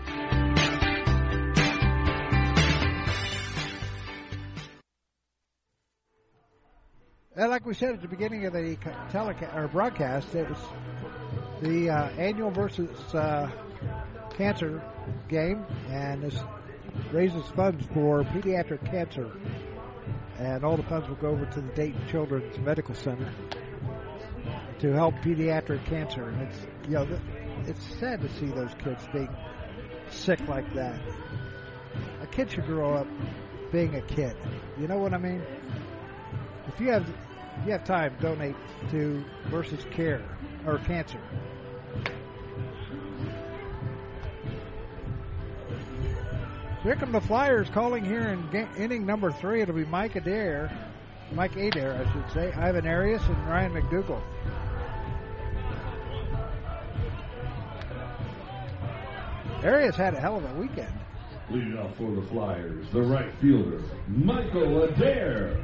And like we said at the beginning of the telecast or broadcast, it was the uh, annual versus uh, cancer game, and this raises funds for pediatric cancer, and all the funds will go over to the Dayton Children's Medical Center to help pediatric cancer. And it's, you know, it's sad to see those kids being sick like that. A kid should grow up being a kid. You know what I mean? If you have if you have time, donate to Versus Care or Cancer. Here come the Flyers calling here in ga- inning number three. It'll be Mike Adair, Mike Adair, I should say, Ivan Arias, and Ryan McDougall. Arias had a hell of a weekend. Leading off for the Flyers, the right fielder, Michael Adair.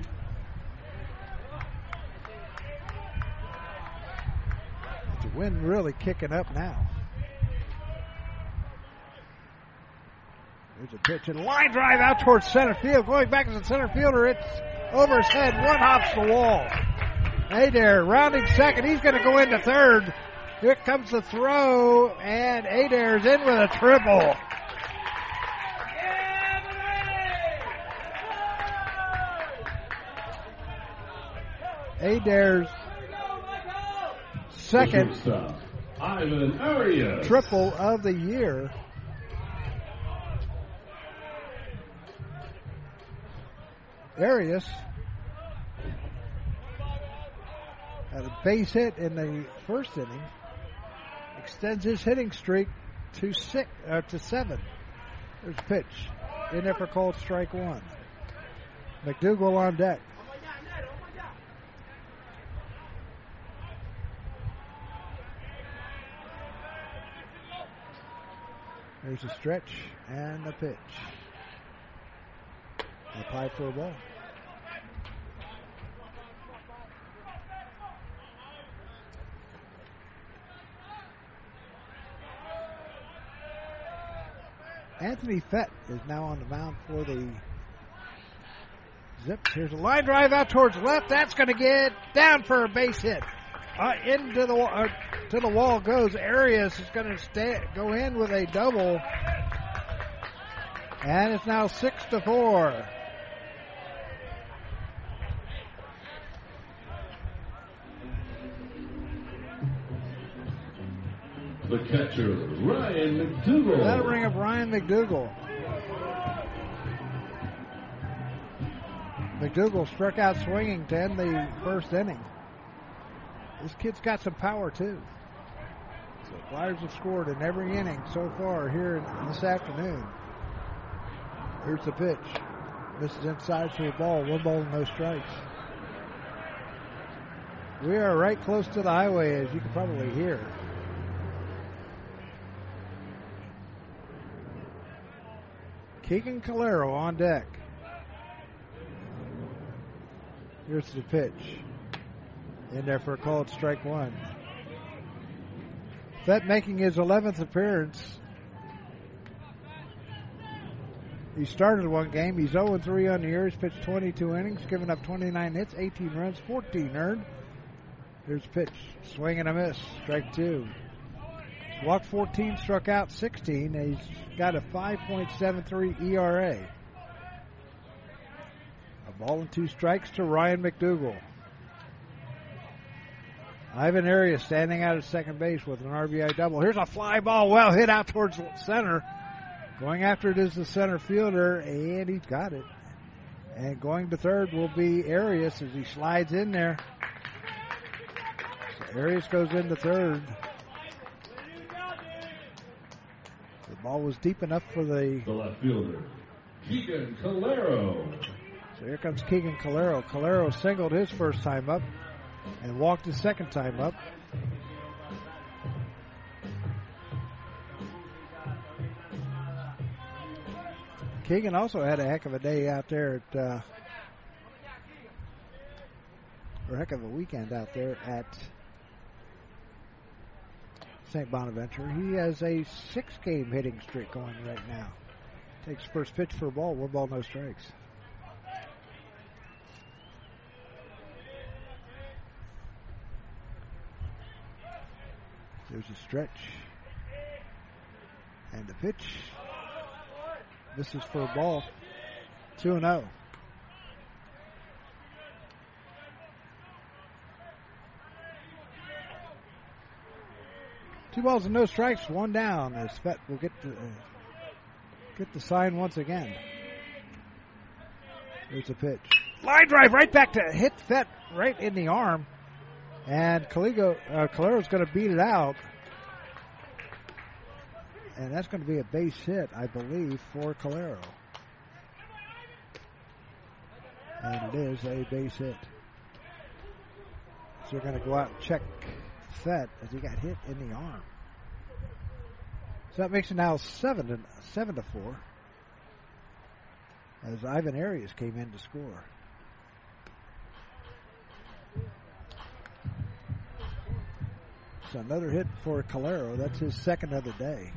The wind really kicking up now. There's a pitch and line drive out towards center field. Going back as a center fielder, it's over his head. One hops the wall. Adair rounding second. He's going to go into third. Here comes the throw, and Adair's in with a triple. Adair's second Ivan Arias. triple of the year. Arias had a base hit in the first inning. Extends his hitting streak to six uh, to seven. There's a pitch in there for called strike one. McDougall on deck. There's a stretch and a pitch. Applied for a ball. Anthony Fett is now on the mound for the Zips. Here's a line drive out towards left. That's going to get down for a base hit. Uh, into the uh, to the wall goes. Arias is going to stay go in with a double, And it's now six to four. The catcher, Ryan McDougal. That'll bring up Ryan McDougal. McDougal struck out swinging to end the first inning. This kid's got some power, too. So the Flyers have scored in every inning so far here this afternoon. Here's the pitch. This is inside for the ball. One ball and no strikes. We are right close to the highway, as you can probably hear. Keegan Calero on deck. Here's the pitch. In there for a called strike one. Fett making his eleventh appearance. He started one game. He's oh and three on the year. He's pitched twenty-two innings, given up twenty-nine hits, eighteen runs, fourteen earned. Here's the pitch. Swing and a miss. Strike two. He's walked fourteen, struck out sixteen. And he's got a five point seven three E R A. A ball and two strikes to Ryan McDougal. Ivan Arias standing out at second base with an R B I double. Here's a fly ball well hit out towards center. Going after it is the center fielder, and he's got it. And going to third will be Arias as he slides in there. So Arias goes into third. The ball was deep enough for the... The left fielder, Keegan Calero. So here comes Keegan Calero. Calero singled his first time up and walked his second time up. Keegan also had a heck of a day out there at, uh, or a heck of a weekend out there at Saint Bonaventure. He has a six-game hitting streak going right now. Takes first pitch for a ball, one ball, no strikes. There's a stretch. And the pitch. This is for a ball. two and oh. Two balls and no strikes, one down as Fett will get the, uh, get the sign once again. There's a pitch. Line drive right back to hit Fett right in the arm. And Caligo, uh, Calero's going to beat it out. And that's going to be a base hit, I believe, for Calero. And it is a base hit. So they're going to go out and check Fett as he got hit in the arm. So that makes it now seven to seven to four. As Ivan Arias came in to score. So another hit for Calero. That's his second of the day.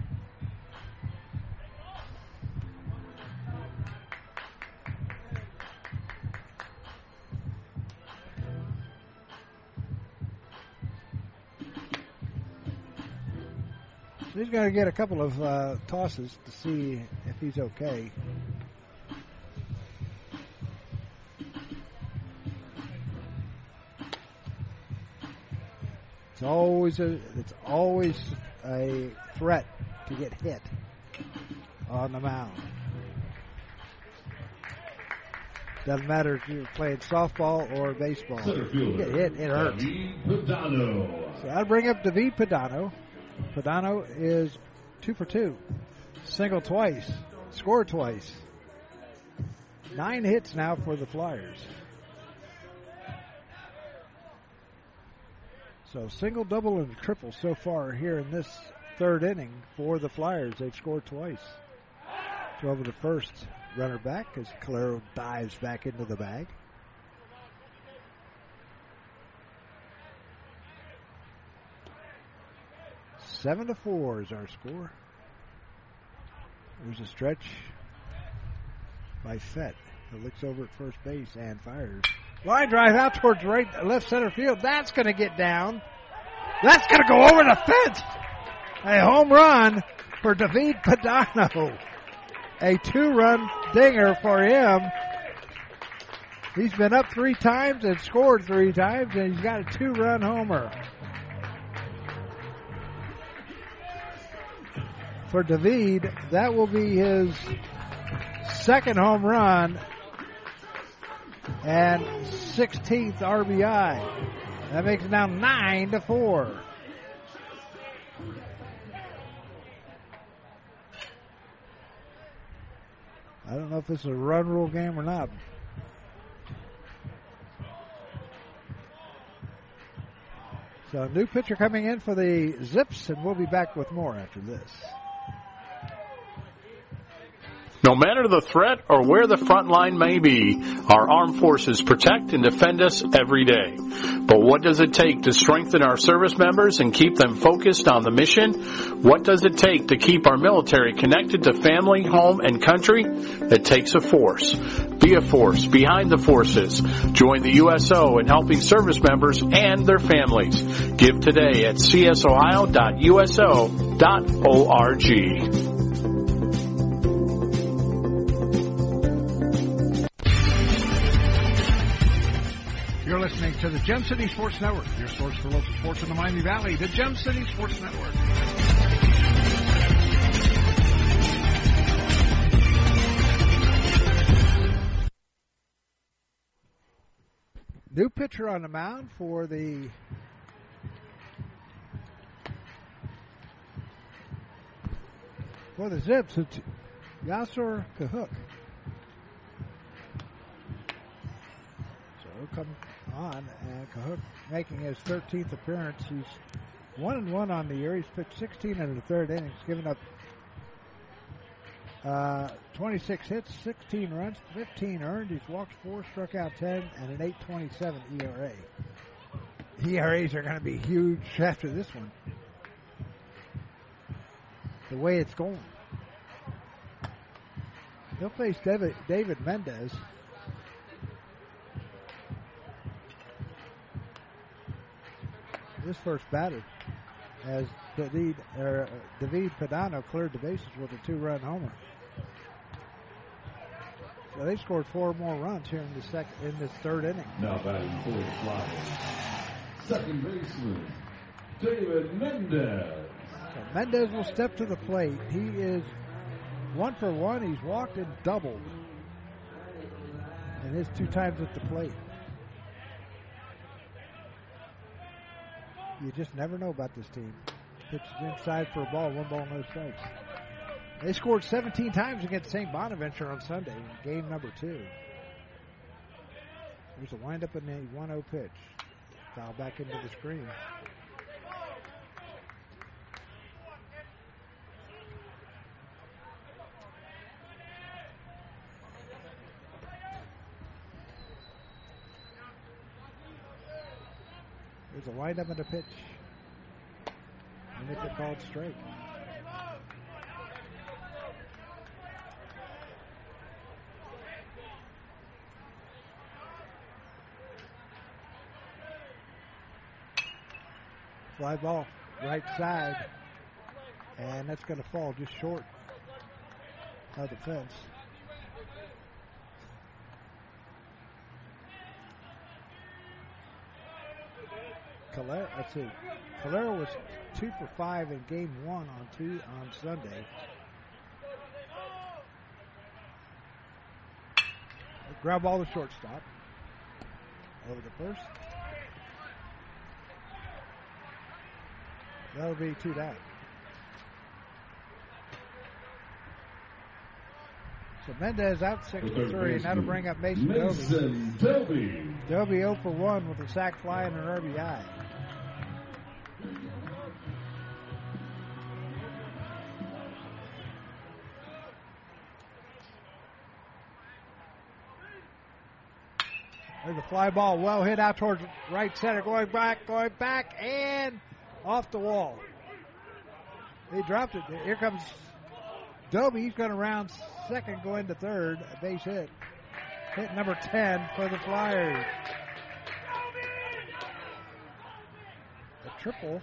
So he's going to get a couple of uh, tosses to see if he's okay. It's always a it's always a threat to get hit on the mound. Doesn't matter if you're playing softball or baseball. If you get hit, it hurts. So I'll bring up David Padano. Padano is two for two. Single twice. Scored twice. Nine hits now for the Flyers. So single, double, and triple so far here in this third inning for the Flyers. They've scored twice. So over the first, runner back as Calero dives back into the bag. Seven to four is our score. There's a stretch by Fett, who looks over at first base and fires. Line drive out towards right, left center field. That's going to get down. That's going to go over the fence. A home run for David Padano. a two-run dinger for him. He's been up three times and scored three times, and he's got a two-run homer. For David, that will be his second home run and sixteenth R B I. That makes it now nine to four. I don't know if this is a run rule game or not. So, new pitcher coming in for the Zips, and we'll be back with more after this. No matter the threat or where the front line may be, our armed forces protect and defend us every day. But what does it take to strengthen our service members and keep them focused on the mission? What does it take to keep our military connected to family, home, and country? It takes a force. Be a force behind the forces. Join the U S O in helping service members and their families. Give today at c s ohio dot u s o dot org. You're listening to the Gem City Sports Network, your source for local sports in the Miami Valley, the Gem City Sports Network. New pitcher on the mound for the for the Zips. It's Yasser Kahuk. So he'll come on, and Kahuk making his thirteenth appearance. He's one and one on the year. He's pitched sixteen in the third innings, given up uh, twenty-six hits, sixteen runs, fifteen earned. He's walked four, struck out ten, and an eight twenty-seven E R A. E R As are going to be huge after this one. The way it's going. He'll face David, David Mendez. This first batter, as David, er, David Padano cleared the bases with a two-run homer. So they scored four more runs here in the second, in this third inning. Now batting for the Flyers, second baseman David Mendez. So Mendez will step to the plate. He is one for one. He's walked and doubled in his two times at the plate. You just never know about this team. Pitches inside for a ball, one ball, no strikes. They scored seventeen times against Saint Bonaventure on Sunday in game number two. There's a windup in the one oh pitch. Foul back into the screen. There's a windup and a pitch. And it's a called strike. Fly ball, right side. And that's going to fall just short of the fence. Calero, let's see. Calero was two for five in game one on two on Sunday. Ground ball to shortstop. Over the first. That'll be two down. So Mendez out six for three, and that'll bring up Mason, Mason Doby. Doby oh for one with a sac fly and an R B I. There's a fly ball, well hit out towards right center, going back, going back, and off the wall. He dropped it. Here comes Doby. He's going to round second, go into third. A base hit. Hit number ten for the Flyers. A triple.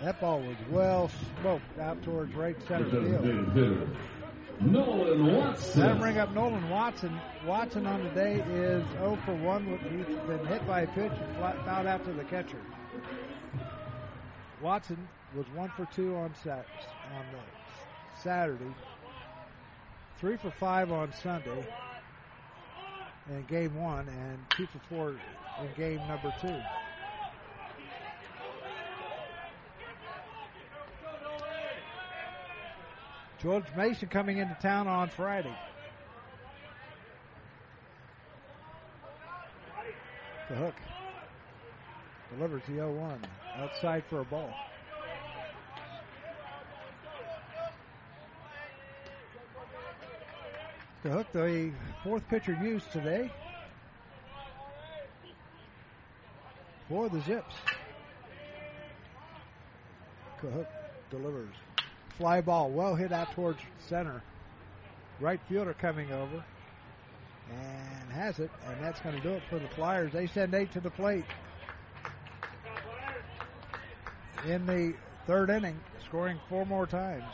That ball was well smoked out towards right center field. Nolan Watson. That'll bring up Nolan Watson. Watson on the day is oh for one. He's been hit by a pitch and fouled out to the catcher. Watson was one for two on Sat- on the Saturday, three for five on Sunday in game one, and two for four in game number two. George Mason coming into town on Friday. The hook delivers the oh one outside for a ball. The hook, the fourth pitcher used today for the Zips. Cahook delivers. Fly ball, well hit out towards center. Right fielder coming over and has it, and that's going to do it for the Flyers. They send eight to the plate in the third inning, scoring four more times.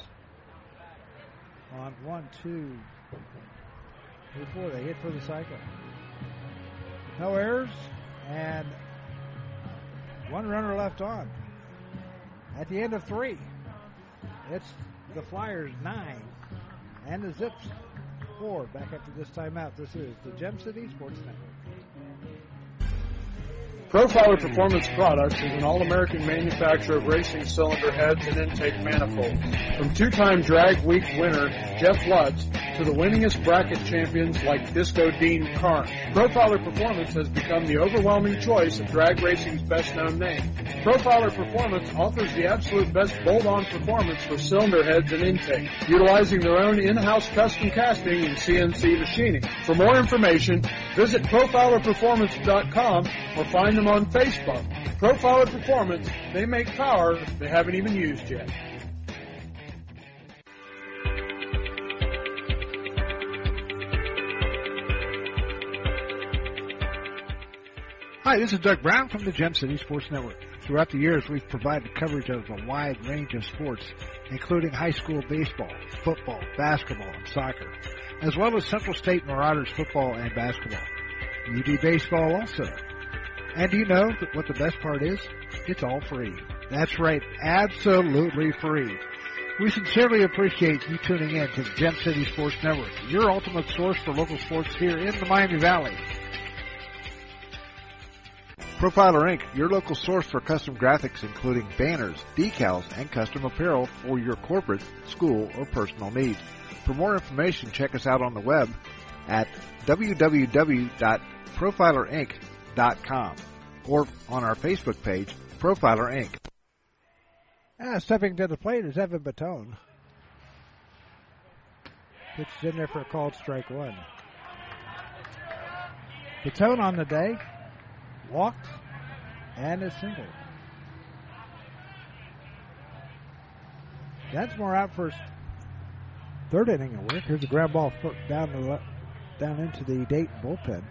On one, two, three, four, they hit for the cycle. No errors and one runner left on. At the end of three, it's the Flyers nine and the Zips four. Back after this timeout, this is the Gem City Sports Network. Profiler Performance Products is an all-American manufacturer of racing cylinder heads and intake manifolds. From two-time Drag Week winner Jeff Lutz to the winningest bracket champions like Disco Dean Karn, Profiler Performance has become the overwhelming choice of drag racing's best-known name. Profiler Performance offers the absolute best bolt-on performance for cylinder heads and intake, utilizing their own in-house custom casting and C N C machining. For more information, visit profiler performance dot com or find them on Facebook. Profiler Performance, they make power they haven't even used yet. Hi, this is Doug Brown from the Gem City Sports Network. Throughout the years, we've provided coverage of a wide range of sports, including high school baseball, football, basketball, and soccer, as well as Central State Marauders football and basketball. U D baseball also. And do you know that what the best part is? It's all free. That's right, absolutely free. We sincerely appreciate you tuning in to the Gem City Sports Network, your ultimate source for local sports here in the Miami Valley. Profiler Incorporated, your local source for custom graphics including banners, decals, and custom apparel for your corporate, school, or personal needs. For more information, check us out on the web at w w w dot profiler inc dot com or on our Facebook page, Profiler Incorporated. Ah, stepping to the plate is Evan Batone. Pitches in there for a called strike one. Batone on the day. Walked and a single. Densmore out for third inning of work. Here's a ground ball down the down into the Dayton bullpen.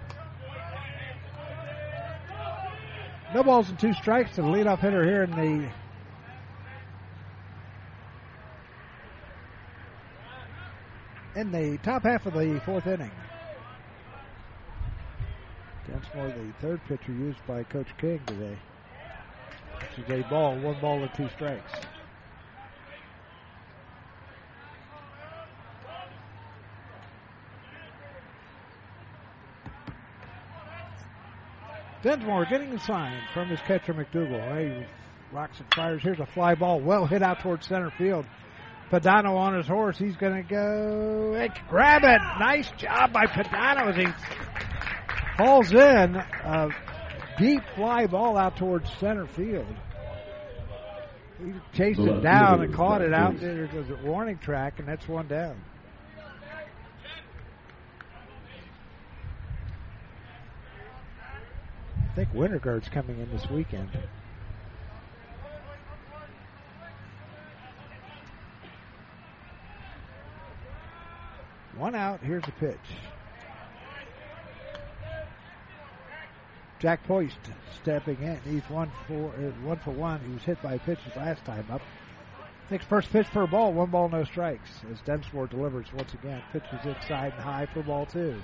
No balls and two strikes to the leadoff hitter here in the in the top half of the fourth inning. Densmore, the third pitcher used by Coach King today. This is a ball, one ball and two strikes. Densmore getting the sign from his catcher McDougal. He rocks and fires. Here's a fly ball, well hit out towards center field. Padano on his horse. He's going to go and grab it. Nice job by Padano as he falls in, a deep fly ball out towards center field. He chased it down and caught it out there. There's a warning track, and that's one down. I think Winterguard's coming in this weekend. One out. Here's the pitch. Jack Poist stepping in. He's one for uh, one for one. He was hit by pitches last time up. Takes first pitch for a ball. One ball, no strikes. As Densmore delivers once again. Pitches inside and high for ball two.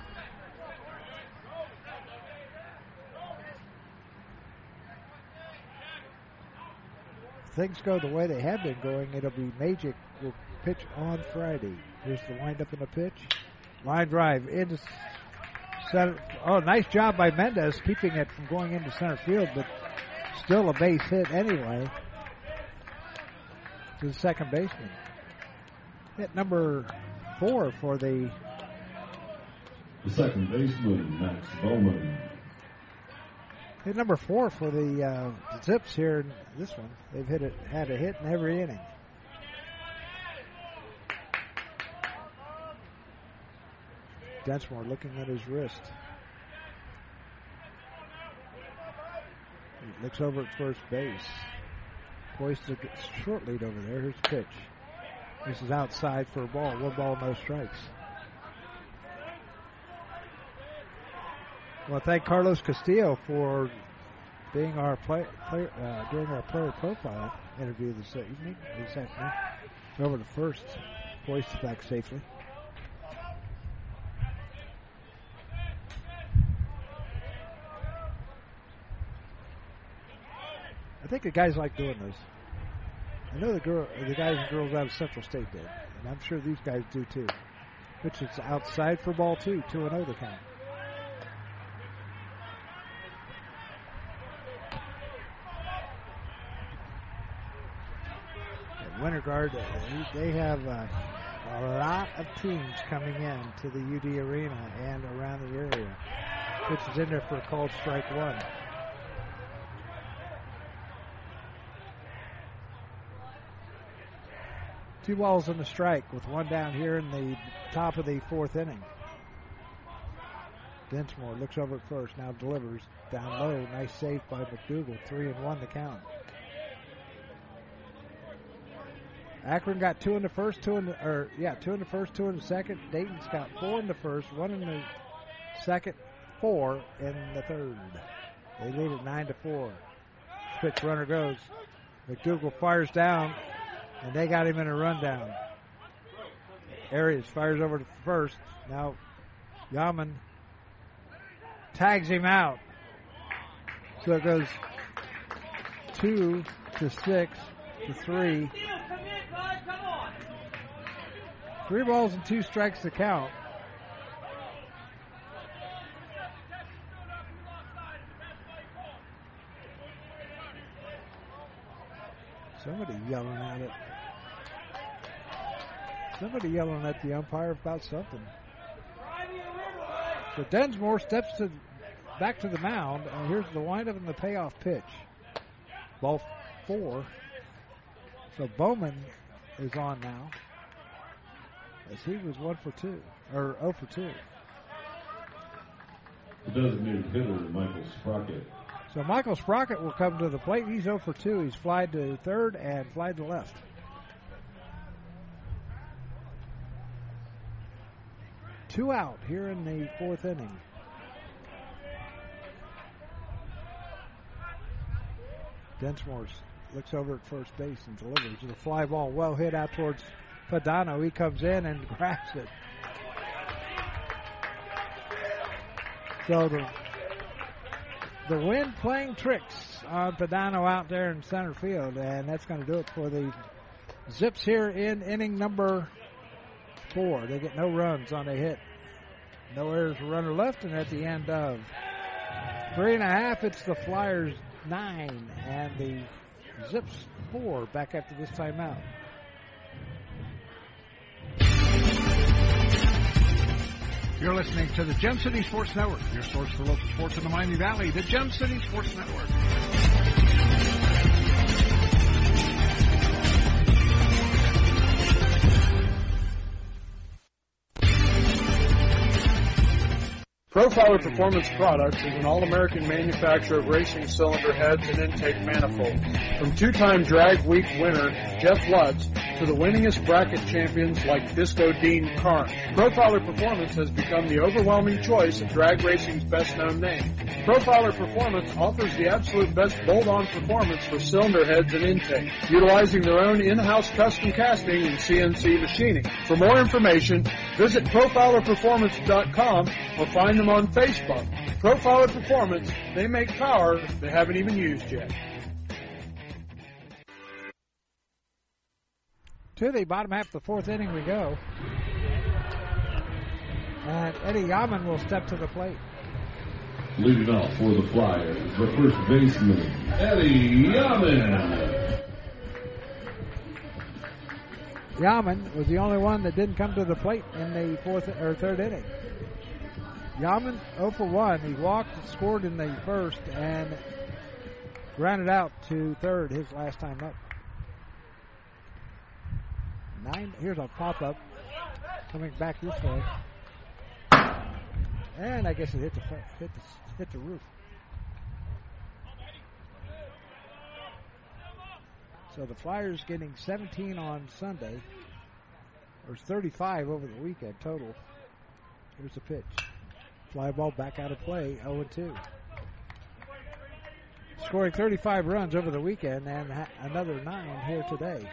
Things go the way they have been going, it'll be Magic will pitch on Friday. Here's the windup and the pitch. Line drive into center. Oh, nice job by Mendez keeping it from going into center field, but still a base hit anyway to the second baseman. Hit number four for the, the second baseman, Max Bowman. Hit number four for the uh, Zips here in this one. They've hit it, had a hit in every inning. Densmore looking at his wrist. He looks over at first base. Poised a short lead over there. Here's the pitch. This is outside for a ball. One ball, no strikes. I want to thank Carlos Castillo for being our play, play, uh, doing our player profile interview this evening. This afternoon. Over to first. Poised back safely. I think the guys like doing this. I know the girl, the guys and girls out of Central State did, and I'm sure these guys do too. Which is outside for ball two, two and oh the count. At Winter Guard, they have uh, a lot of teams coming in to the U D Arena and around the area. Which is in there for a called strike one. Two balls and a strike with one down here in the top of the fourth inning. Densmore looks over at first, now delivers down low. Nice save by McDougal. Three and one the count. Akron got two in the first, two in the, or yeah, two in the first, two in the second. Dayton's got four in the first, one in the second, four in the third. They lead at nine to four. Pitch runner goes. McDougal fires down. And they got him in a rundown. Arias fires over to first. Now Yaman tags him out. So it goes two to six to three. Three balls and two strikes to count. Somebody yelling at it. Somebody yelling at the umpire about something. So Densmore steps to back to the mound, and here's the windup and the payoff pitch. Ball four. So Bowman is on now, as he was one for two, or oh for two. The designated hitter, Michael Sprocket. So Michael Sprocket will come to the plate. He's oh for two. He's flied to third and flied to left. Two out here in the fourth inning. Densmore looks over at first base and delivers. The fly ball well hit out towards Padano. He comes in and grabs it. So the The wind playing tricks on Padano out there in center field, and that's going to do it for the Zips here in inning number four. They get no runs on a hit. No errors for runner left, and at the end of three and a half, it's the Flyers nine and the Zips four back after this timeout. You're listening to the Gem City Sports Network, your source for local sports in the Miami Valley, the Gem City Sports Network. Profiler Performance Products is an all-American manufacturer of racing cylinder heads and intake manifolds. From two-time Drag Week winner Jeff Lutz to the winningest bracket champions like Disco Dean Carnes. Profiler Performance has become the overwhelming choice of drag racing's best-known name. Profiler Performance offers the absolute best bolt-on performance for cylinder heads and intake, utilizing their own in-house custom casting and C N C machining. For more information, visit profiler performance dot com or find them on Facebook. Profiler Performance, they make power they haven't even used yet. To the bottom half of the fourth inning we go. And Eddie Yaman will step to the plate. Leading off for the Flyers, the first baseman, Eddie Yaman. Yaman was the only one that didn't come to the plate in the fourth or third inning. Yaman oh for one. He walked, scored in the first, and grounded out to third his last time up. Nine. Here's a pop-up coming back this way. And I guess it hit the hit the, hit the roof. So the Flyers getting seventeen on Sunday. There's thirty-five over the weekend total. Here's the pitch. Fly ball back out of play, oh and two. Scoring thirty-five runs over the weekend and ha- another nine here today.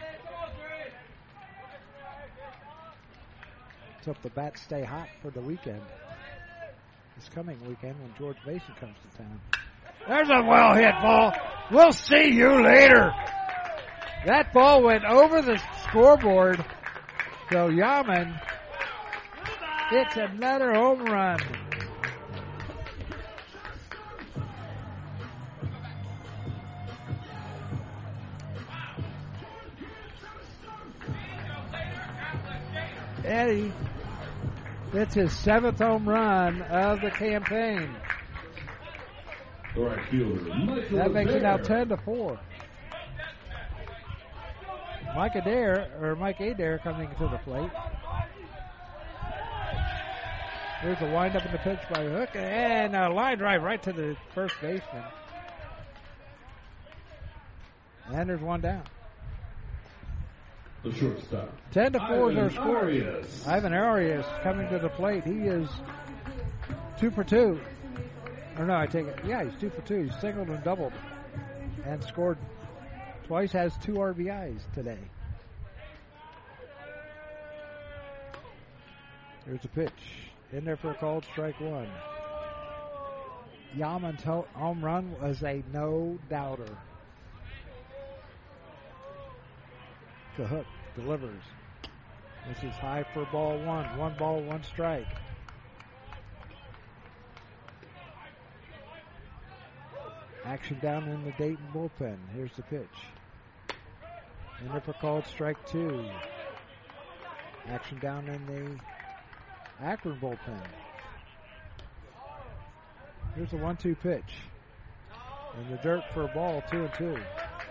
Let's hope the bats stay hot for the weekend. This coming weekend when George Mason comes to town. There's a well hit ball. We'll see you later. That ball went over the scoreboard. So Yaman hits another home run. Eddie, it's his seventh home run of the campaign. The right fielder, Michael That makes it now Adair. ten to four. Mike Adair, or Mike Adair coming to the plate. There's a windup in the pitch by Hook, and a line drive right to the first baseman. And there's one down. The shortstop. Ten to four is our Ivan score. Arias. Ivan Arias coming to the plate. He is two for two. Or no, I take it. Yeah, he's two for two. He's singled and doubled, and scored twice. Has two R B Is today. Here's a pitch in there for a called strike one. Yaman's ho- home run was a no doubter. Cahook delivers. This is high for ball one. One ball, one strike. Action down in the Dayton bullpen. Here's the pitch. In there for called strike two. Action down in the Akron bullpen. Here's the one two pitch. In the dirt for a ball, two and two.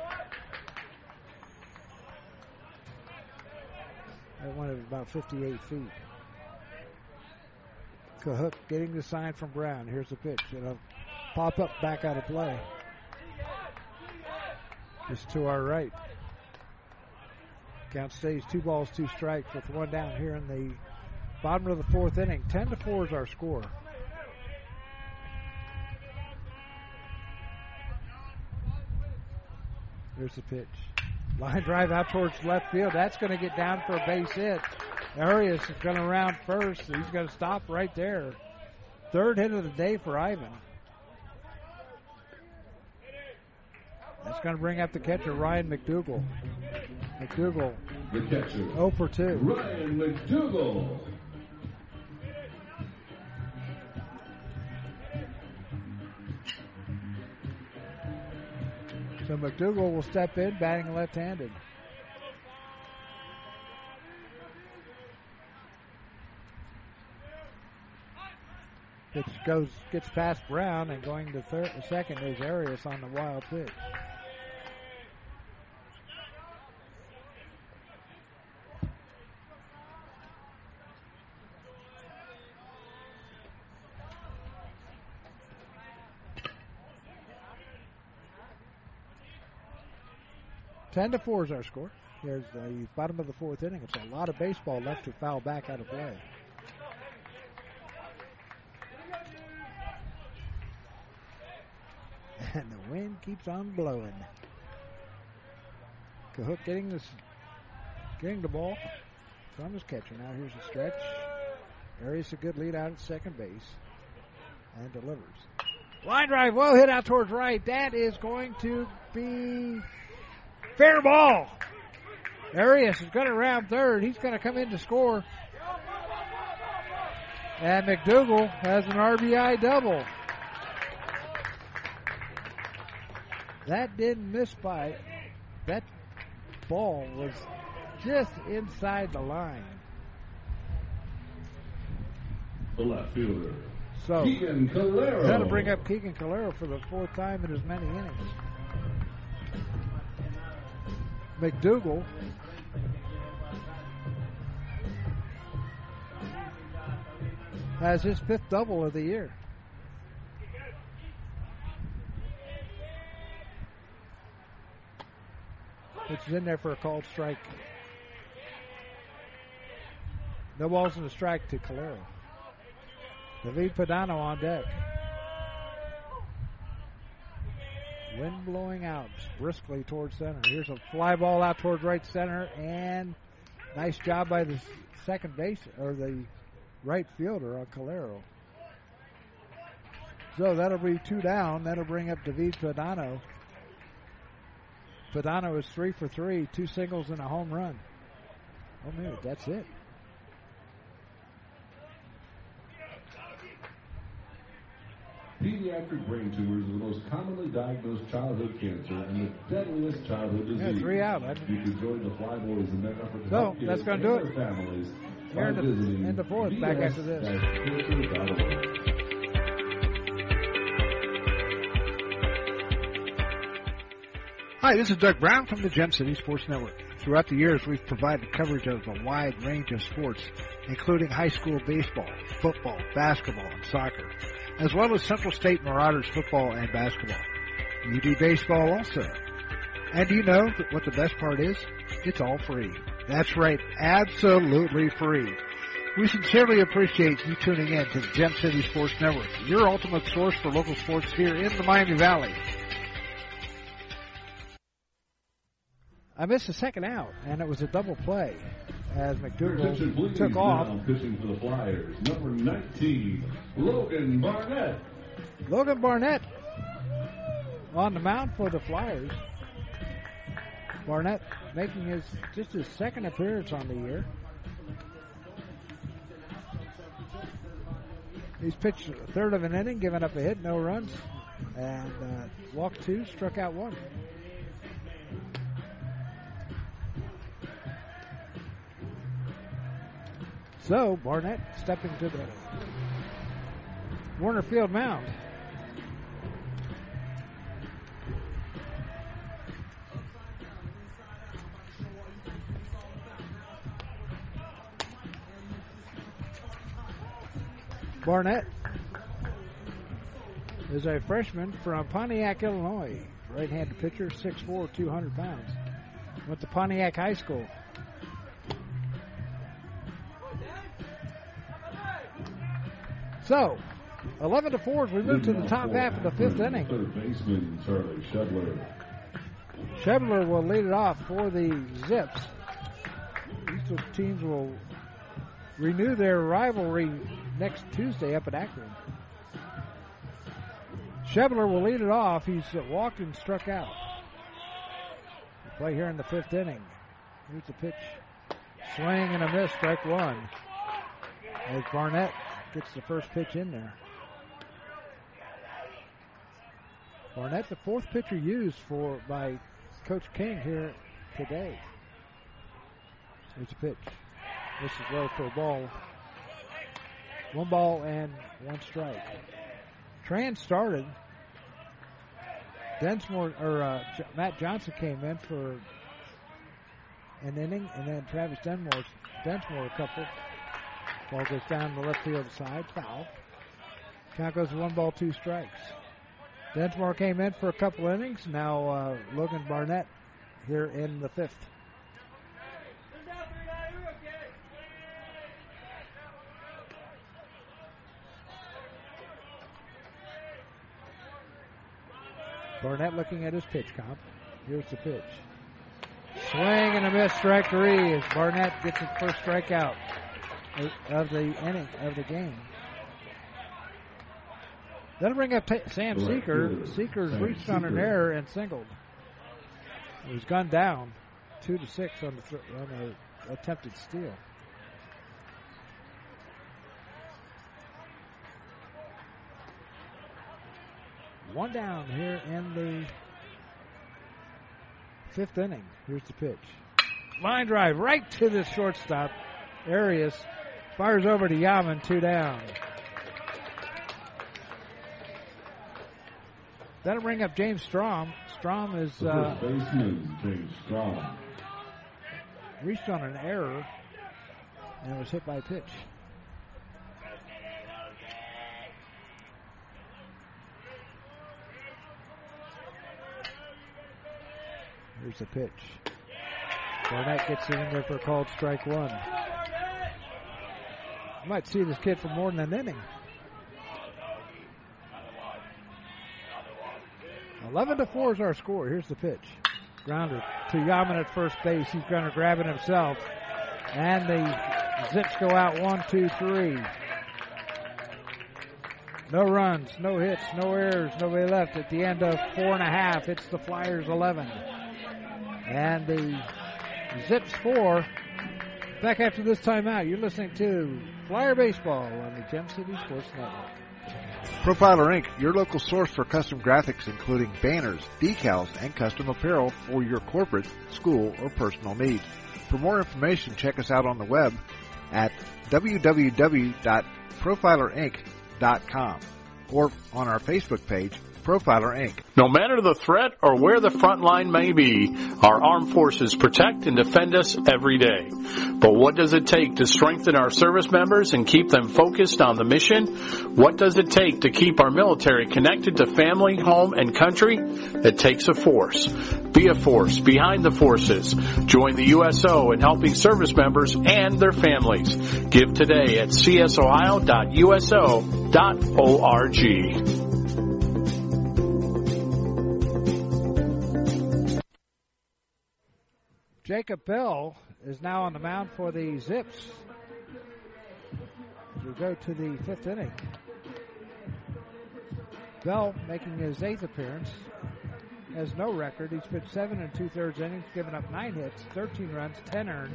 That one at about fifty-eight feet. Cahook getting the sign from Brown. Here's the pitch. It'll pop up back out of play. Just to our right. Count stays two balls, two strikes with one down here in the bottom of the fourth inning. Ten to four is our score. Here's the pitch. Line drive out towards left field. That's going to get down for a base hit. Arias is going to round first. He's going to stop right there. Third hit of the day for Ivan. That's going to bring up the catcher, Ryan McDougal. McDougal. The catcher, oh for two. Ryan McDougal. So McDougal will step in, batting left-handed. Pitch goes, gets past Brown, and going to third, second is Arias on the wild pitch. Ten to four is our score. Here's the bottom of the fourth inning. It's a lot of baseball left to foul back out of play. And the wind keeps on blowing. Cahook getting this, getting the ball from his catcher. Now here's the stretch. Arias a good lead out at second base. And delivers. Line drive, well hit out towards right. That is going to be fair ball. Arias is going to round third. He's going to come in to score. And McDougal has an R B I double. That didn't miss by, that ball was just inside the line. The left fielder, So, Keegan Calero. that'll bring up Keegan Calero for the fourth time in as many innings. McDougal has his fifth double of the year. Which is in there for a called strike. No balls and a strike to Calero. David Padano on deck. Wind blowing out briskly towards center. Here's a fly ball out towards right center, and nice job by the second base, or the right fielder on Calero. So that'll be two down. That'll bring up David Padano. Padano is three for three, two singles and a home run. Oh, man, that's it. Pediatric brain tumors are the most commonly diagnosed childhood cancer and the deadliest childhood disease. Yeah, three out. You can join the Fly Boys in their effort to So, help that's kids gonna and do their it. families Here in by the, visiting in the fourth, back after this. cancer dot org. Hi, this is Doug Brown from the Gem City Sports Network. Throughout the years, we've provided coverage of a wide range of sports, including high school baseball, football, basketball, and soccer, as well as Central State Marauders football and basketball. U D baseball also. And do you know that what the best part is? It's all free. That's right, absolutely free. We sincerely appreciate you tuning in to the Gem City Sports Network, your ultimate source for local sports here in the Miami Valley. I missed the second out, and it was a double play as Attention, McDougal please, took off. now pitching for the Flyers, number nineteen, Logan Barnett. Logan Barnett on the mound for the Flyers. Barnett making his just his second appearance on the year. He's pitched a third of an inning, giving up a hit, no runs, and uh, walked two, struck out one. So Barnett stepping to the Warner Field mound. Barnett is a freshman from Pontiac, Illinois. Right-handed pitcher, six foot four, two hundred pounds. Went to Pontiac High School. So, eleven to four as we move to the top half of the fifth inning. Third baseman Charlie Shedler. Shedler will lead it off for the Zips. These two teams will renew their rivalry next Tuesday up at Akron. Shedler will lead it off. He's walked and struck out. We play here in the fifth inning. Here's the pitch. Swing and a miss, strike one. As Barnett gets the first pitch in there. Barnett, the fourth pitcher used for by Coach King here today. Here's a pitch. This is low for a ball. One ball and one strike. Tran started. Densmore or uh, J- Matt Johnson came in for an inning, and then Travis Denmore, Densmore a couple. Ball goes down the left field side, foul. Count goes to one ball, two strikes. Densmore came in for a couple innings. Now uh, Logan Barnett here in the fifth. Barnett looking at his pitch comp. Here's the pitch. Swing and a miss, strike three as Barnett gets his first strikeout of the inning, of the game. That'll bring up t- Sam Seeker. Seeker's reached on an error and singled. He was gunned down, two to six on the th- on the attempted steal. One down here in the fifth inning. Here's the pitch. Line drive right to the shortstop. Arias fires over to Yaman, two down. That'll bring up James Strom. Strom is uh, baseman, James Strom. Reached on an error and was hit by a pitch. Here's the pitch. Barnett gets it in there for a called strike one. You might see this kid for more than an inning. eleven to four is our score. Here's the pitch. Grounder to Yaman at first base. He's going to grab it himself. And the Zips go out one, two, three. No runs, no hits, no errors, nobody left. At the end of four and a half, it's the Flyers eleven. And the Zips four. Back after this timeout, you're listening to Flyer Baseball on the Gem City Sports Network. Profiler Incorporated, your local source for custom graphics, including banners, decals, and custom apparel for your corporate, school, or personal needs. For more information, check us out on the web at w w w dot profiler inc dot com or on our Facebook page, Profiler Incorporated. No matter the threat or where the front line may be, our armed forces protect and defend us every day. But what does it take to strengthen our service members and keep them focused on the mission? What does it take to keep our military connected to family, home, and country? It takes a force. Be a force behind the forces. Join the U S O in helping service members and their families. Give today at c s ohio dot u s o dot org. Jacob Bell is now on the mound for the Zips. We go to the fifth inning. Bell making his eighth appearance. Has no record. He's pitched seven and two-thirds innings, given up nine hits, thirteen runs, ten earned.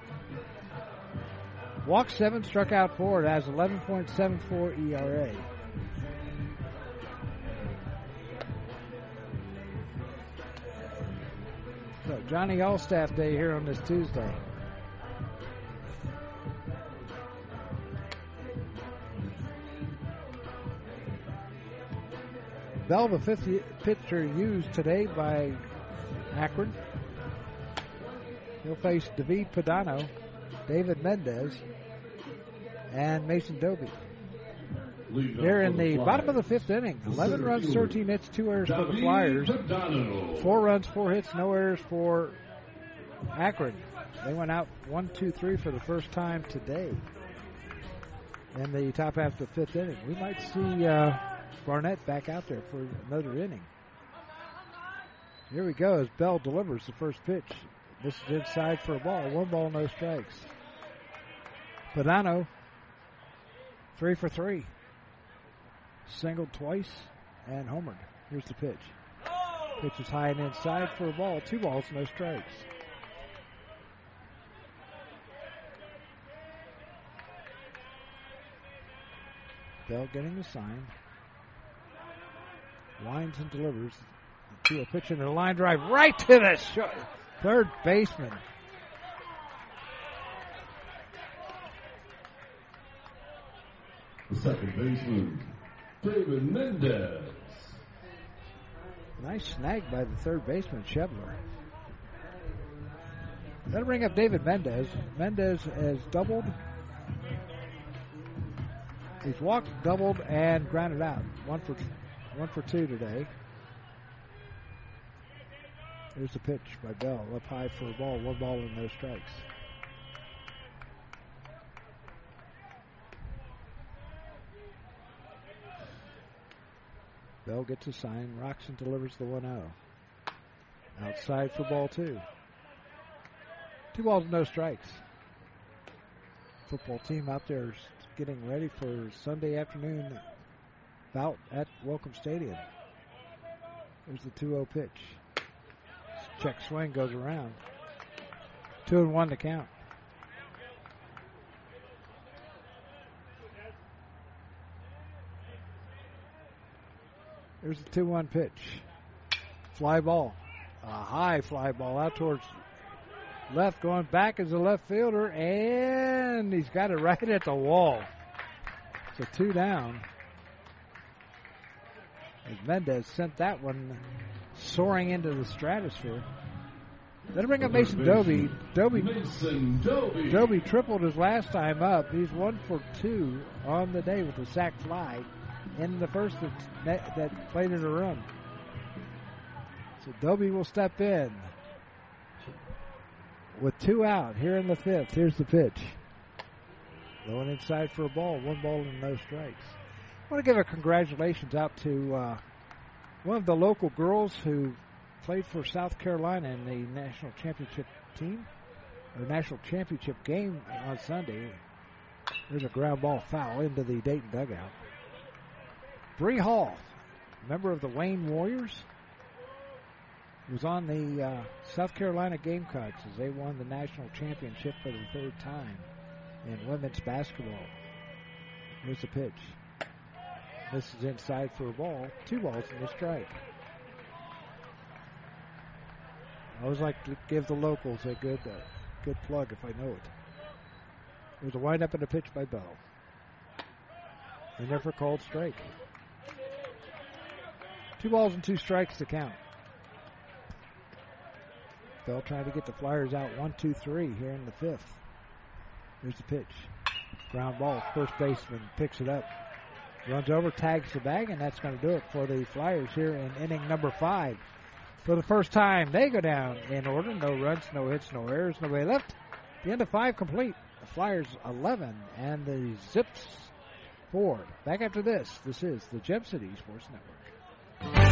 Walked seven, struck out four. It has eleven point seven four E R A. So Johnny Allstaff Day here on this Tuesday. Bell, the fifth pitcher used today by Akron. He'll face David Padano, David Mendez, and Mason Doby. They're in the bottom of the fifth inning. eleven runs, thirteen hits, two errors for the Flyers. Four runs, four hits, no errors for Akron. They went out one, two, three for the first time today in the top half of the fifth inning. We might see uh, Barnett back out there for another inning. Here we go as Bell delivers the first pitch. This is inside for a ball. One ball, no strikes. Padano, three for three. Singled twice and homered. Here's the pitch. Pitch is high and inside for a ball. Two balls, no strikes. Bell getting the sign. Winds and delivers to a pitch in a line drive right to the short, third baseman. The second baseman, David Mendez. Nice snag by the third baseman, Shevler. That'll bring up David Mendez. Mendez has doubled. He's walked, doubled, and grounded out. One for one for two today. Here's the pitch by Bell. Up high for a ball. One ball and no strikes. Bell gets a sign. Roxon delivers the one oh. Outside for ball two. Two balls, no strikes. Football team out there getting ready for Sunday afternoon bout at Welcome Stadium. There's the two oh pitch. Check swing goes around. Two and one to count. There's the two one pitch. Fly ball. A high fly ball out towards left, going back as a left fielder, and he's got it right at the wall. So two down. As Mendez sent that one soaring into the stratosphere. That'll bring up Mason Doby. Doby, Mason Doby. Doby tripled his last time up. He's one for two on the day with a sac fly in the first that, that played in a run. So Doby will step in with two out here in the fifth. Here's the pitch. Going inside for a ball. One ball and no strikes. I want to give a congratulations out to uh, one of the local girls who played for South Carolina in the national championship team, or national championship game on Sunday. There's a ground ball foul into the Dayton dugout. Bree Hall, member of the Wayne Warriors, was on the uh, South Carolina Gamecocks as they won the national championship for the third time in women's basketball. Here's the pitch. This is inside for a ball. Two balls and a strike. I always like to give the locals a good uh, good plug if I know it. There's a windup and a pitch by Bell. And never called strike. Two balls and two strikes to count. Bell trying to get the Flyers out one, two, three here in the fifth. Here's the pitch. Ground ball. First baseman picks it up. Runs over, tags the bag, and that's going to do it for the Flyers here in inning number five. For the first time, they go down in order. No runs, no hits, no errors, nobody left. The end of five complete. The Flyers eleven and the Zips four. Back after this, this is the Gem City Sports Network.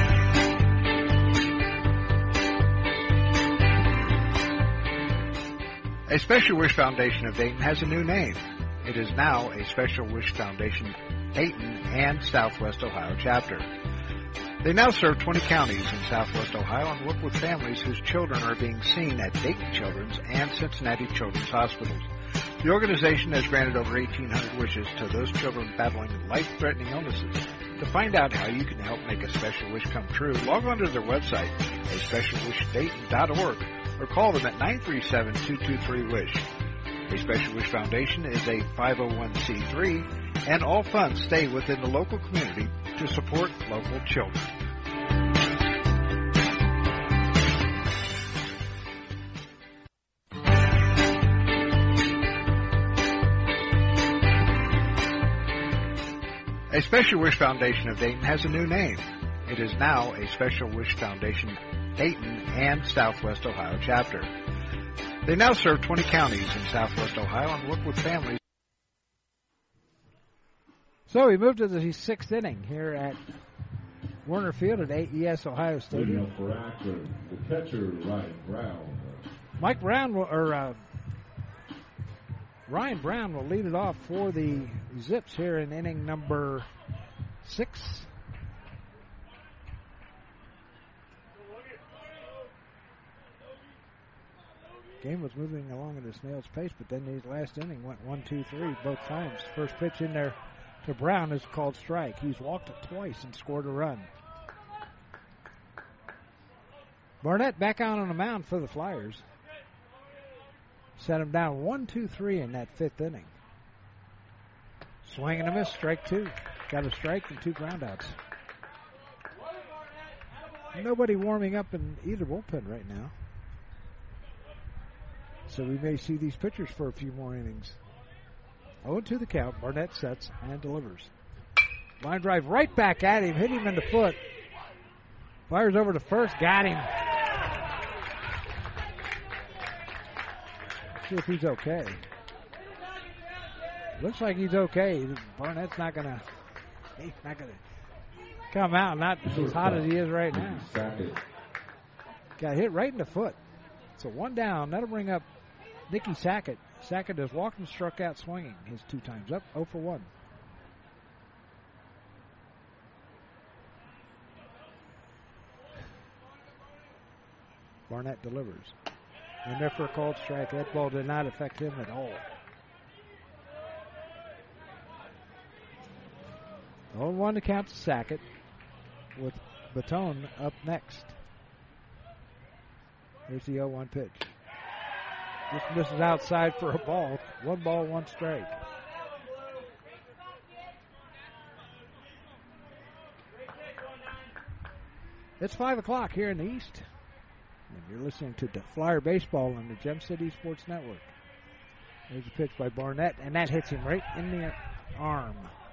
A Special Wish Foundation of Dayton has a new name. It is now a Special Wish Foundation Dayton and Southwest Ohio chapter. They now serve twenty counties in Southwest Ohio and work with families whose children are being seen at Dayton Children's and Cincinnati Children's Hospitals. The organization has granted over eighteen hundred wishes to those children battling life-threatening illnesses. To find out how you can help make a special wish come true, log on to their website, a special wish dayton dot org, or call them at nine three seven, two two three, wish. A Special Wish Foundation is a five oh one c three, and all funds stay within the local community to support local children. A Special Wish Foundation of Dayton has a new name. It is now a Special Wish Foundation Dayton and Southwest Ohio chapter. They now serve twenty counties in Southwest Ohio and work with families. So we moved to the sixth inning here at Werner Field at A E S Ohio Stadium. For action, the catcher, Ryan Brown. Mike Brown will, or uh, Ryan Brown will lead it off for the Zips here in inning number six. Game was moving along at a snail's pace, but then the last inning went one, two, three both times. First pitch in there to Brown is called strike. He's walked it twice and scored a run. Barnett back out on the mound for the Flyers. Set him down one, two, three in that fifth inning. Swing and a miss, strike two. Got a strike and two groundouts. Nobody warming up in either bullpen right now. So we may see these pitchers for a few more innings. oh two the count. Barnett sets and delivers. Line drive right back at him. Hit him in the foot. Fires over to first. Got him. See if he's okay. Looks like he's okay. Barnett's not gonna. He's not gonna come out, not as hot as he is right now. Got hit right in the foot. So one down. That'll bring up Nicky Sackett. Sackett has walked and struck out swinging his two times up. oh for one. Barnett delivers. And there for a called strike. That ball did not affect him at all. oh one to count to Sackett with Baton up next. Here's the oh one pitch. This misses outside for a ball. One ball, one strike. It's five o'clock here in the East. And you're listening to the Flyer Baseball on the Gem City Sports Network. There's a pitch by Barnett, and that hits him right in the arm.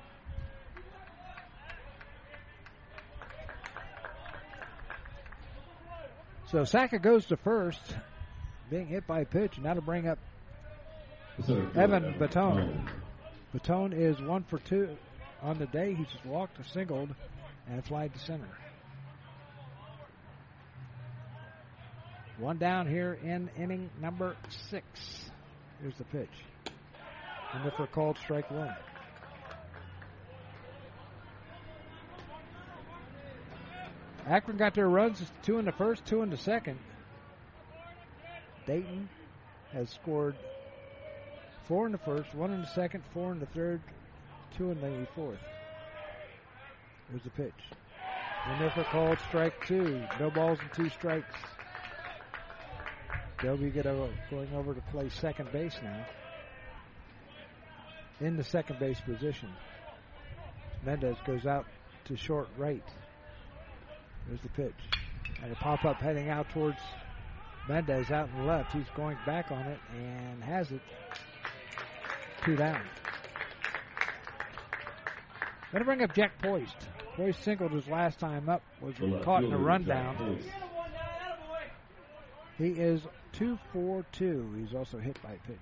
So Sackett goes to first, being hit by a pitch, and that'll bring up Evan Baton. Baton is one for two on the day. He's just walked, singled, and flied to center. One down here in inning number six. Here's the pitch. And for a called strike one. Akron got their runs, two in the first, two in the second. Dayton has scored four in the first, one in the second, four in the third, two in the fourth. Here's the pitch. And there for called strike two. No balls and two strikes. Dobie going over to play second base now. In the second base position. Mendez goes out to short right. There's the pitch. And a pop-up heading out towards Mendez out in the left. He's going back on it and has it. Two down. Going to bring up Jack Poist. Poist singled his last time up. Was caught in a rundown. He is two for two. He's also hit by a pitch.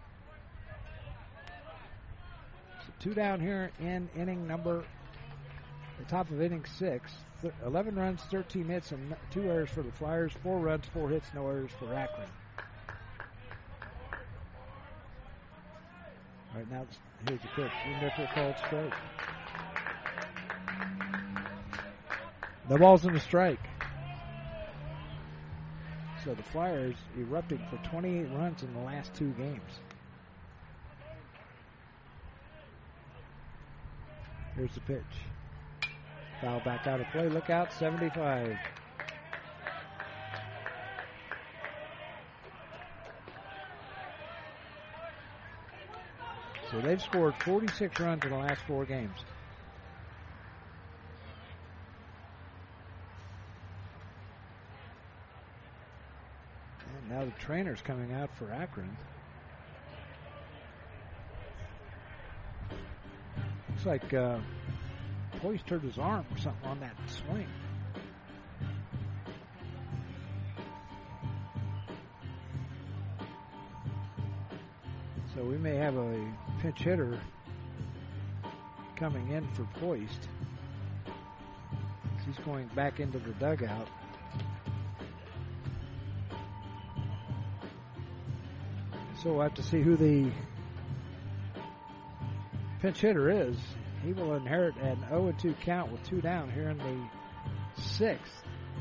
So two down here in inning number, the top of inning six. eleven runs, thirteen hits, and two errors for the Flyers. Four runs, four hits, no errors for Akron. Right now, here's the pitch. In there for a called strike. The ball's in the strike. So the Flyers erupting for twenty-eight runs in the last two games. Here's the pitch. Foul back out of play. Look out, seventy-five. So they've scored forty-six runs in the last four games. And now the trainer's coming out for Akron. Looks like uh, Poist hurt his arm or something on that swing. So we may have a pinch hitter coming in for Poist. He's going back into the dugout. So we'll have to see who the pinch hitter is. He will inherit an oh and two count with two down here in the sixth.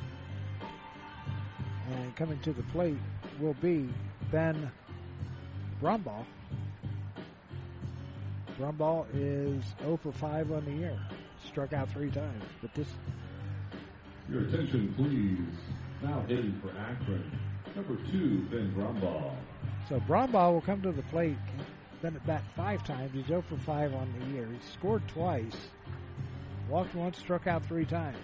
And coming to the plate will be Ben Brumbaugh. Brumbaugh is oh for five on the year. Struck out three times. But this. Your attention, please. Now hitting for Akron. Number two, Ben Brumbaugh. So Brumbaugh will come to the plate. Been at bat five times. He's oh for five on the year. He's scored twice. Walked once, struck out three times.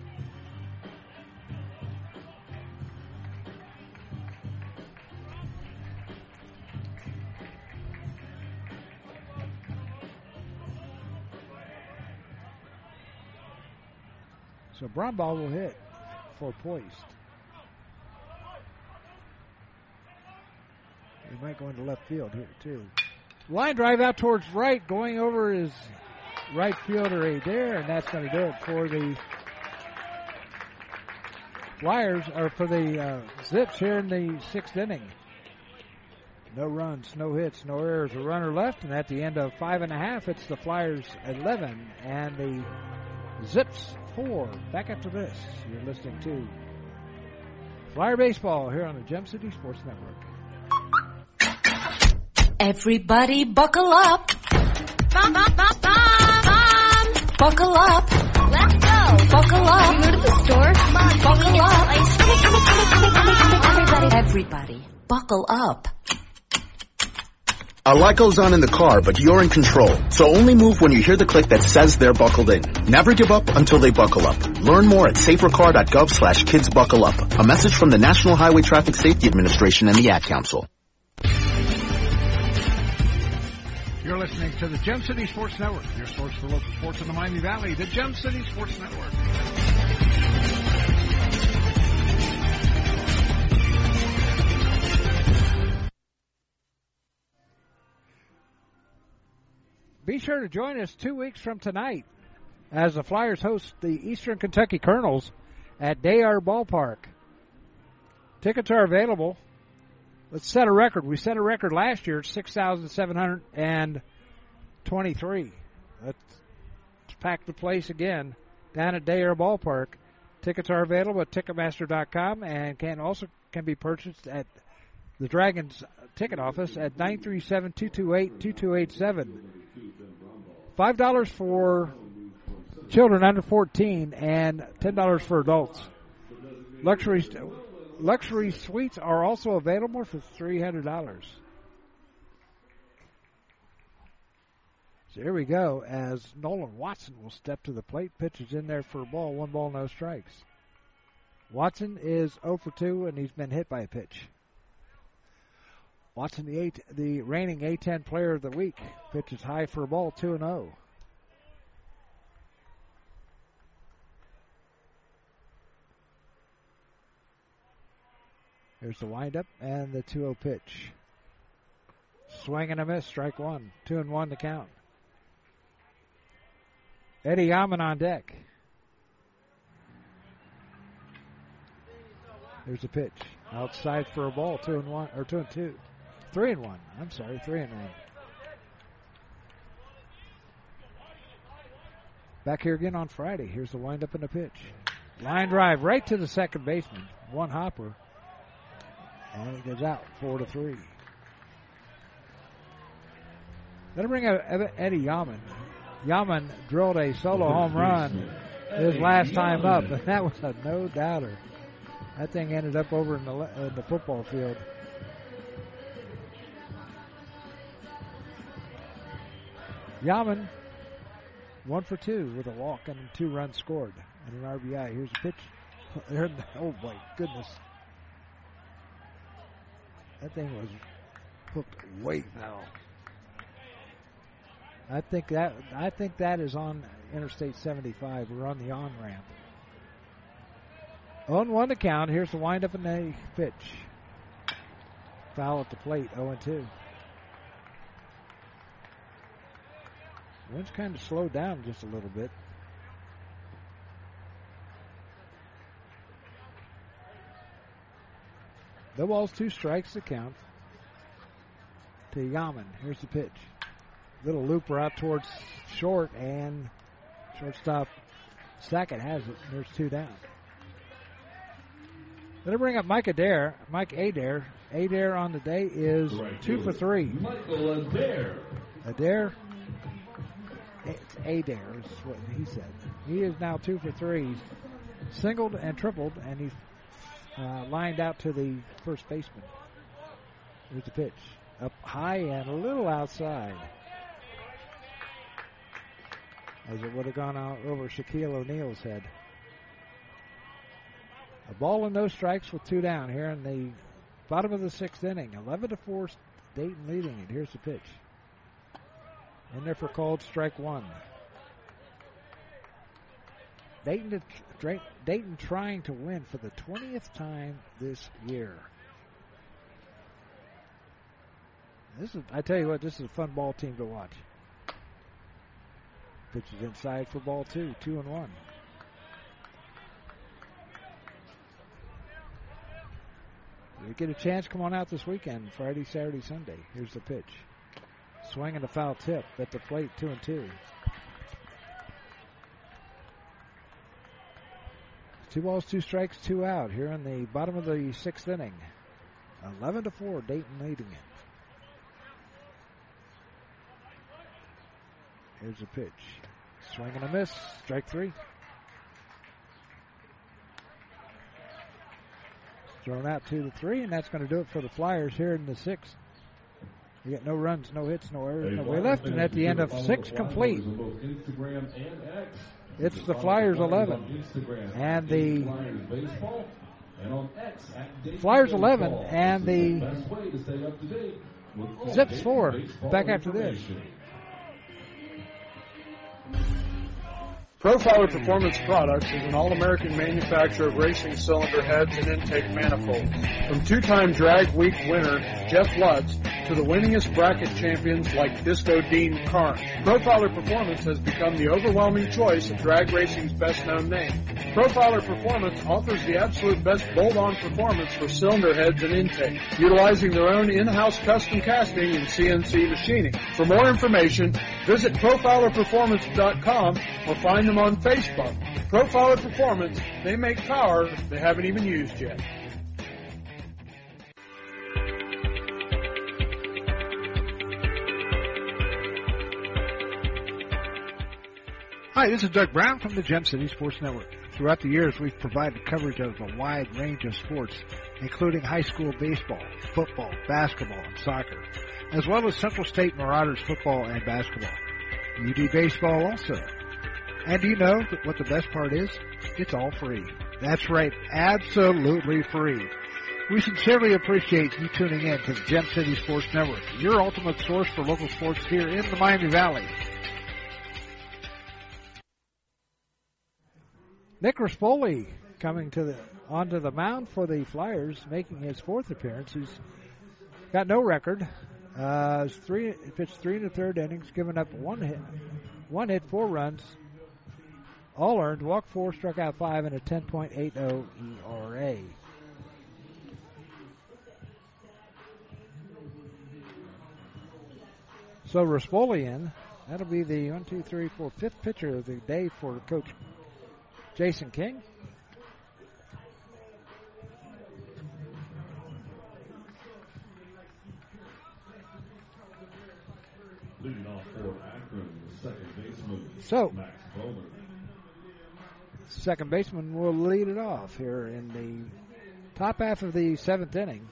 So Brumbaugh will hit for Poist. He might go into left field here, too. Line drive out towards right. Going over is right fielder Adair, and that's going to do it for the Flyers, or for the uh, Zips here in the sixth inning. No runs, no hits, no errors, a runner left, and at the end of five and a half, it's the Flyers eleven and the Zips four. Back after this, you're listening to Flyer Baseball here on the Gem City Sports Network. Everybody buckle up. Bum, bum, bum, bum. Buckle up. Let's go. Buckle up. You go to the store. Come on, buckle up. Everybody, everybody, buckle up. A lot goes on in the car, but you're in control. So only move when you hear the click that says they're buckled in. Never give up until they buckle up. Learn more at safercar.gov slash kids buckle up. A message from the National Highway Traffic Safety Administration and the Ad Council. You're listening to the Gem City Sports Network, your source for local sports in the Miami Valley, the Gem City Sports Network. Be sure to join us two weeks from tonight as the Flyers host the Eastern Kentucky Colonels at Dayar Ballpark. Tickets are available. Let's set a record. We set a record last year at six thousand seven hundred twenty-three. Let's pack the place again down at Dayar Ballpark. Tickets are available at Ticketmaster dot com and can also can be purchased at the Dragons ticket office at nine three seven, two two eight, two two eight seven. five dollars for children under fourteen and ten dollars for adults. Luxury luxury suites are also available for three hundred dollars. So here we go as Nolan Watson will step to the plate. Pitches in there for a ball. One ball, no strikes. Watson is oh for two, and he's been hit by a pitch. Watson, the eight, the reigning A ten player of the week, pitches high for a ball, two and oh. Here's the windup and the two oh pitch. Swing and a miss, strike one. Two and one to count. Eddie Yaman on deck. Here's the pitch. Outside for a ball, two and one, or two and two. Three and one. I'm sorry, three and one. Back here again on Friday. Here's the windup and the pitch. Line drive right to the second baseman. One hopper. And it goes out, four to three. Let me bring up Eddie Yaman. Yaman drilled a solo home run his last time up, and that was a no-doubter. That thing ended up over in the, in the football field. Yaman, one for two with a walk and two runs scored and an R B I. Here's a pitch. Oh, my goodness. That thing was hooked way foul. I think that I think that is on Interstate seventy-five. We're on the on-ramp. oh and one to count. Here's the windup and the pitch. Foul at the plate, oh and two. Wind's kind of slowed down just a little bit. No balls, two strikes to count to Yaman. Here's the pitch. Little looper out towards short, and shortstop Sackett has it. There's two down. Let me bring up Mike Adair. Mike Adair. Adair on the day is right two for three. Michael Adair. Adair. It's Adair is what he said. He is now two for three. He's singled and tripled, and he's uh, lined out to the first baseman. Here's the pitch. Up high and a little outside. As it would have gone out over Shaquille O'Neal's head. A ball and no strikes with two down here in the bottom of the sixth inning. eleven to four, Dayton leading it. Here's the pitch. In there for called strike one. Dayton, Dayton trying to win for the twentieth time this year. This is, I tell you what, this is a fun ball team to watch. Pitches inside for ball two, two and one. If you get a chance, come on out this weekend, Friday, Saturday, Sunday. Here's the pitch. Swing and a foul tip at the plate, two and two. Two balls, two strikes, two out here in the bottom of the sixth inning. eleven to four, Dayton leading it. Here's a pitch. Swing and a miss. Strike three. Thrown out two to three, and that's going to do it for the Flyers here in the sixth. We got no runs, no hits, no errors, no way left, and at the end of six complete, it's the Flyers eleven. And the Flyers eleven and the Zips four. Back after this. Profiler Performance Products is an all-American manufacturer of racing cylinder heads and intake manifolds. From two-time Drag Week winner Jeff Lutz to the winningest bracket champions like Disco Dean Carnes, Profiler Performance has become the overwhelming choice of drag racing's best-known name. Profiler Performance offers the absolute best bolt-on performance for cylinder heads and intake, utilizing their own in-house custom casting and C N C machining. For more information, visit profiler performance dot com or find them on Facebook. Profiler Performance, they make power they haven't even used yet. Hi, this is Doug Brown from the Gem City Sports Network. Throughout the years, we've provided coverage of a wide range of sports, including high school baseball, football, basketball, and soccer, as well as Central State Marauders football and basketball. U D baseball also. And do you know what the best part is? It's all free. That's right, absolutely free. We sincerely appreciate you tuning in to the Gem City Sports Network, your ultimate source for local sports here in the Miami Valley. Nick Rispoli coming to the onto the mound for the Flyers, making his fourth appearance. He's got no record. Uh, three pitched three in the third innings, given up one hit, one hit, four runs, all earned, walked four, struck out five, and a ten point eight oh E R A. So Rispolian, that'll be the one, two, three, four, fifth pitcher of the day for Coach Jason King. Leading off for Akron, the second baseman, So, Max Bowman. Second baseman will lead it off here in the top half of the seventh inning.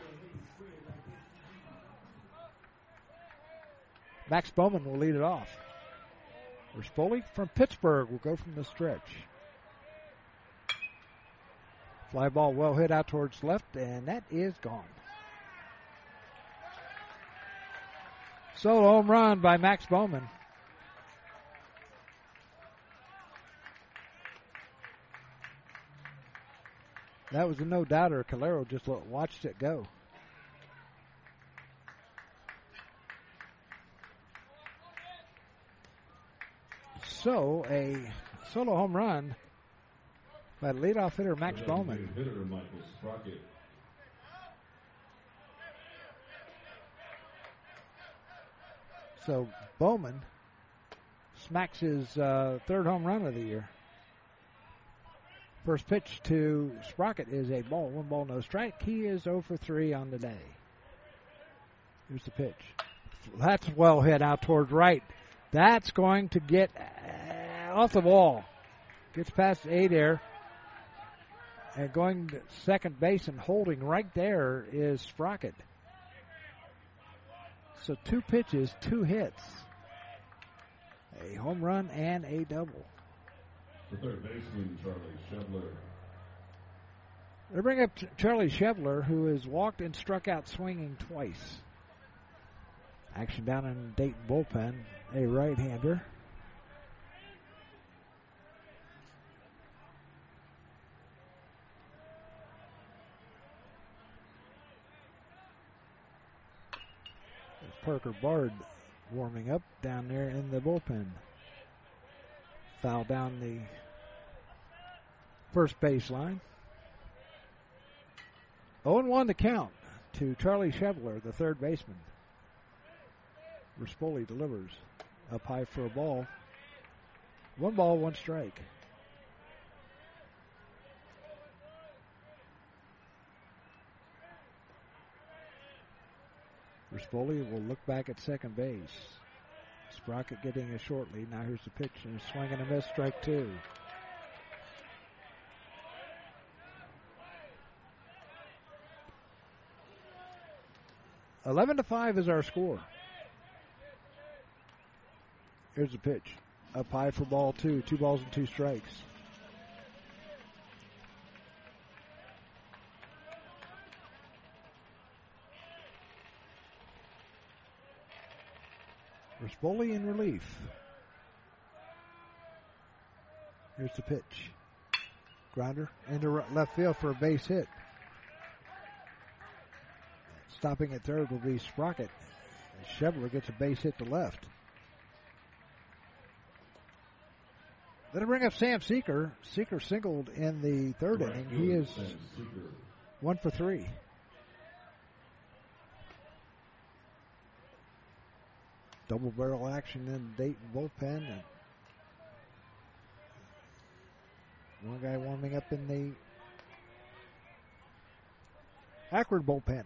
Max Bowman will lead it off. Rispoli from Pittsburgh will go from the stretch. Fly ball well hit out towards left, and that is gone. Solo home run by Max Bowman. That was a no-doubter. Calero just watched it go. So, a solo home run by leadoff hitter Max Bowman. Hitter Michael Sprocket. So, Bowman smacks his uh, third home run of the year. First pitch to Sprocket is a ball, one ball, no strike. He is oh for three on the day. Here's the pitch. That's well hit out towards right. That's going to get uh, off the wall. Gets past A there. And going to second base and holding right there is Sprocket. So two pitches, two hits. A home run and a double. The third baseman, Charlie Shevler. They bring up Charlie Shevler, who has walked and struck out swinging twice. Action down in Dayton bullpen, a right-hander. There's Parker Bard warming up down there in the bullpen. foul down the first baseline. oh and one to count to Charlie Chevler, the third baseman. Rispoli delivers up high for a ball. One ball, one strike. Rispoli will look back at second base. Sprocket getting a short lead. Now here's the pitch and a swing and a miss, strike two. Eleven to five is our score. Here's the pitch. Up high for ball two. Two balls and two strikes. Rispoli in relief. Here's the pitch. Grounder into left field for a base hit. Stopping at third will be Sprocket. Chevler gets a base hit to left. That'll bring up Sam Seeker. Seeker singled in the third inning. He is one for three. Double barrel action in the Dayton bullpen. And one guy warming up in the Akron bullpen.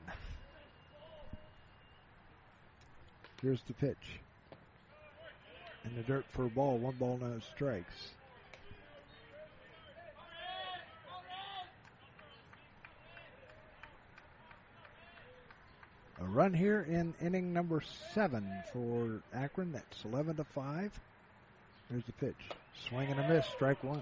Here's the pitch. In the dirt for a ball. One ball, no strikes. A run here in inning number seven for Akron. That's eleven to five. Here's the pitch. Swing and a miss. Strike one.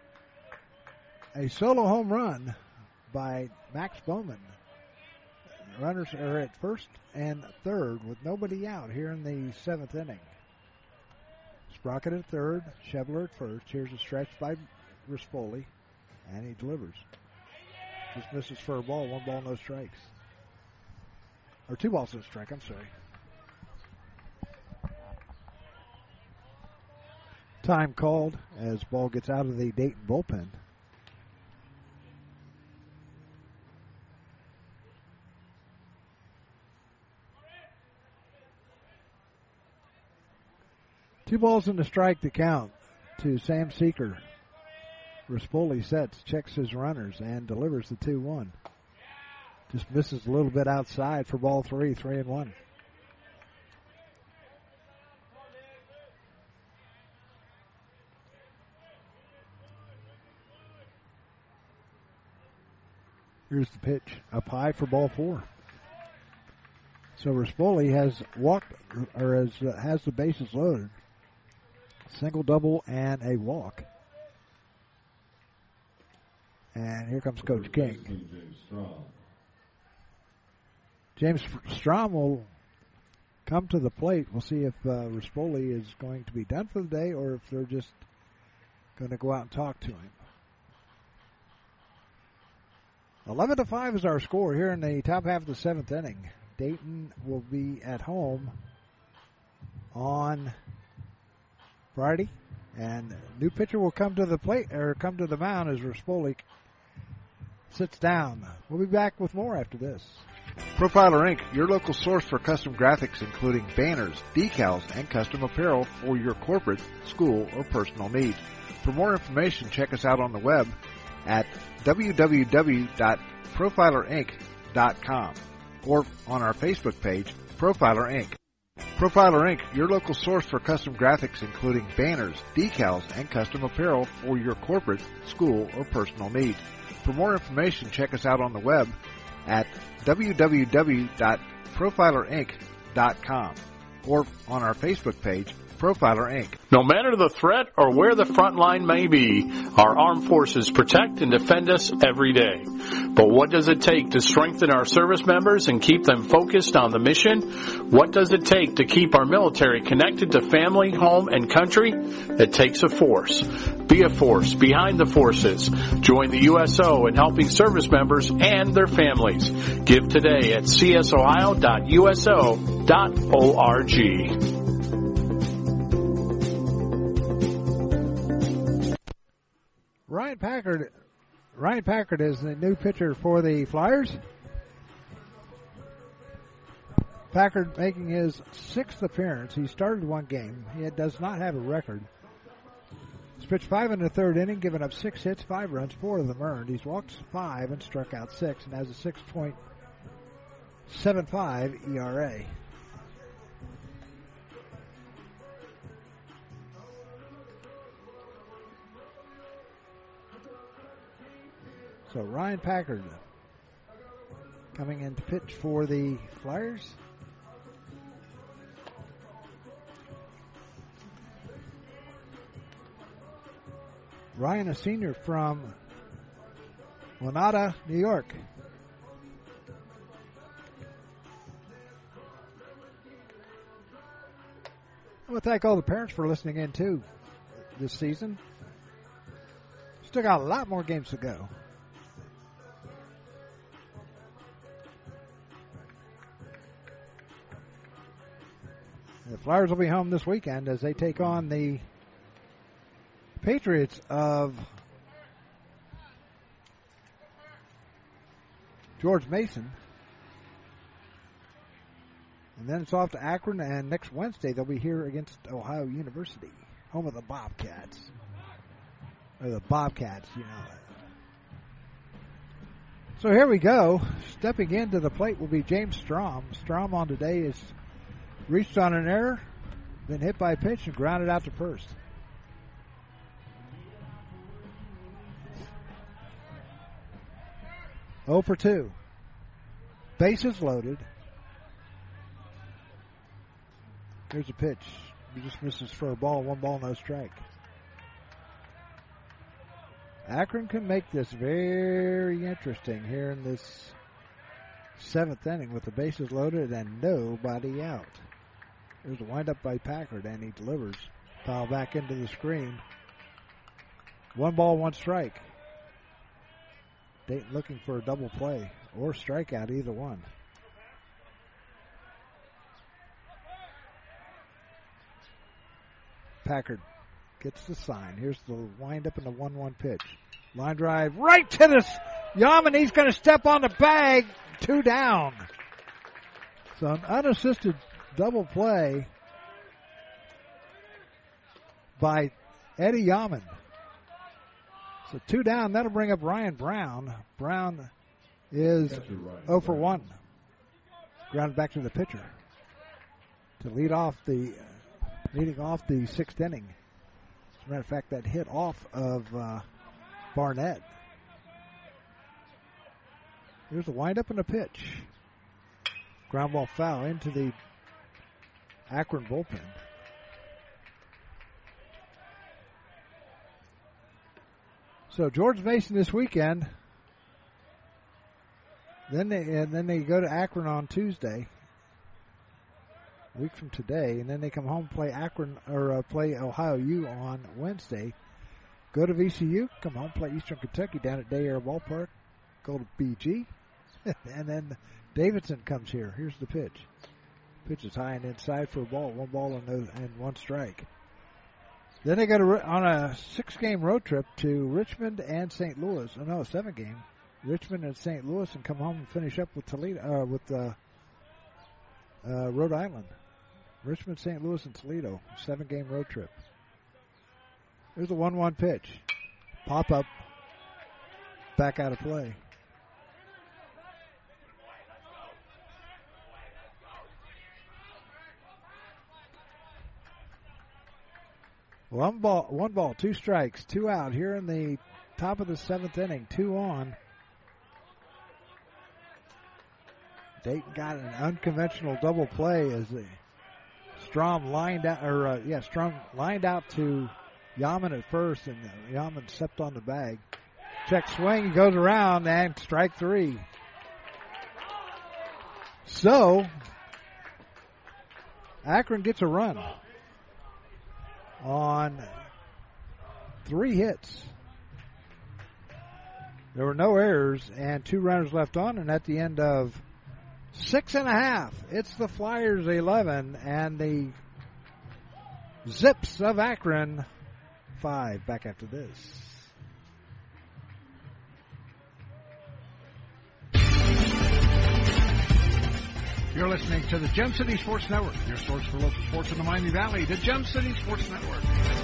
A solo home run by Max Bowman. Runners are at first and third with nobody out here in the seventh inning. Sprocket at third. Chevler at first. Here's a stretch by Rispoli. And he delivers. Just misses for a ball. One ball, no strikes. Or two balls to strike, I'm sorry. Time called as ball gets out of the Dayton bullpen. Two balls and a strike to count to Sam Seeker. Rispoli sets, checks his runners, and delivers the two one. Just misses a little bit outside for ball three, three and one. Here's the pitch, up high for ball four. So Rispoli has walked, or has, uh, has the bases loaded. Single, double, and a walk. And here comes Coach King. James Strom will come to the plate. We'll see if uh, Rispoli is going to be done for the day or if they're just going to go out and talk to him. eleven to five is our score here in the top half of the seventh inning. Dayton will be at home on Friday, and new pitcher will come to the plate or come to the mound as Rispoli sits down. We'll be back with more after this. Profiler Incorporated, your local source for custom graphics including banners, decals, and custom apparel for your corporate, school, or personal needs. For more information, check us out on the web at w w w dot profiler inc dot com or on our Facebook page, Profiler Incorporated. Profiler Incorporated, your local source for custom graphics including banners, decals, and custom apparel for your corporate, school, or personal needs. For more information, check us out on the web at w w w dot profiler inc dot com or on our Facebook page, Profiler Incorporated. No matter the threat or where the front line may be, our armed forces protect and defend us every day. But what does it take to strengthen our service members and keep them focused on the mission? What does it take to keep our military connected to family, home, and country? It takes a force. Be a force behind the forces. Join the U S O in helping service members and their families. Give today at c s ohio dot u s o dot org. Ryan Packard, Ryan Packard is the new pitcher for the Flyers. Packard making his sixth appearance. He started one game. He does not have a record. He's pitched five in the third inning, given up six hits, five runs, four of them earned. He's walked five and struck out six, and has a six point seven five E R A. So Ryan Packard coming in to pitch for the Flyers. Ryan, a senior from Monada, New York. I want to thank all the parents for listening in, too, this season. Still got a lot more games to go. The Flyers will be home this weekend as they take on the Patriots of George Mason. And then it's off to Akron, and next Wednesday they'll be here against Ohio University, home of the Bobcats. Or the Bobcats, you know. So here we go. Stepping into the plate will be James Strom. Strom on today is reached on an error, then hit by a pitch and grounded out to first. oh for two. Bases loaded. Here's a pitch. He just misses for a ball. One ball, no strike. Akron can make this very interesting here in this seventh inning with the bases loaded and nobody out. There's a windup by Packard, and he delivers. Foul back into the screen. One ball, one strike. Dayton looking for a double play or strikeout, either one. Packard gets the sign. Here's the windup and the one one pitch. Line drive right to the Yaman. He's going to step on the bag. Two down. So an unassisted double play by Eddie Yaman. So two down. That'll bring up Ryan Brown. Brown is oh for one. Grounded back to the pitcher to lead off the leading off the sixth inning. As a matter of fact, that hit off of uh, Barnett. Here's the windup and a pitch. Ground ball foul into the Akron bullpen. So George Mason this weekend. Then they and then they go to Akron on Tuesday, a week from today, and then they come home and play Akron or uh, play Ohio U on Wednesday. Go to V C U, come home, play Eastern Kentucky down at Day Air Ballpark. Go to B G, and then Davidson comes here. Here's the pitch. Pitch is high and inside for a ball. One ball and, no, and one strike. Then they go to, on a six-game road trip to Richmond and Saint Louis. Oh, no, a seven-game. Richmond and Saint Louis, and come home and finish up with Toledo, uh, with uh, uh, Rhode Island. Richmond, Saint Louis, and Toledo. Seven-game road trip. There's a one one pitch. Pop-up. Back out of play. One ball, one ball, two strikes, two out here in the top of the seventh inning. Two on. Dayton got an unconventional double play as the Strom lined out, or uh, yeah, Strom lined out to Yaman at first, and uh, Yaman stepped on the bag. Check swing, he goes around, and strike three. So Akron gets a run on three hits. There were no errors and two runners left on, and at the end of six and a half, it's the Flyers eleven and the Zips of Akron five. Back after this. You're listening to the Gem City Sports Network, your source for local sports in the Miami Valley, the Gem City Sports Network.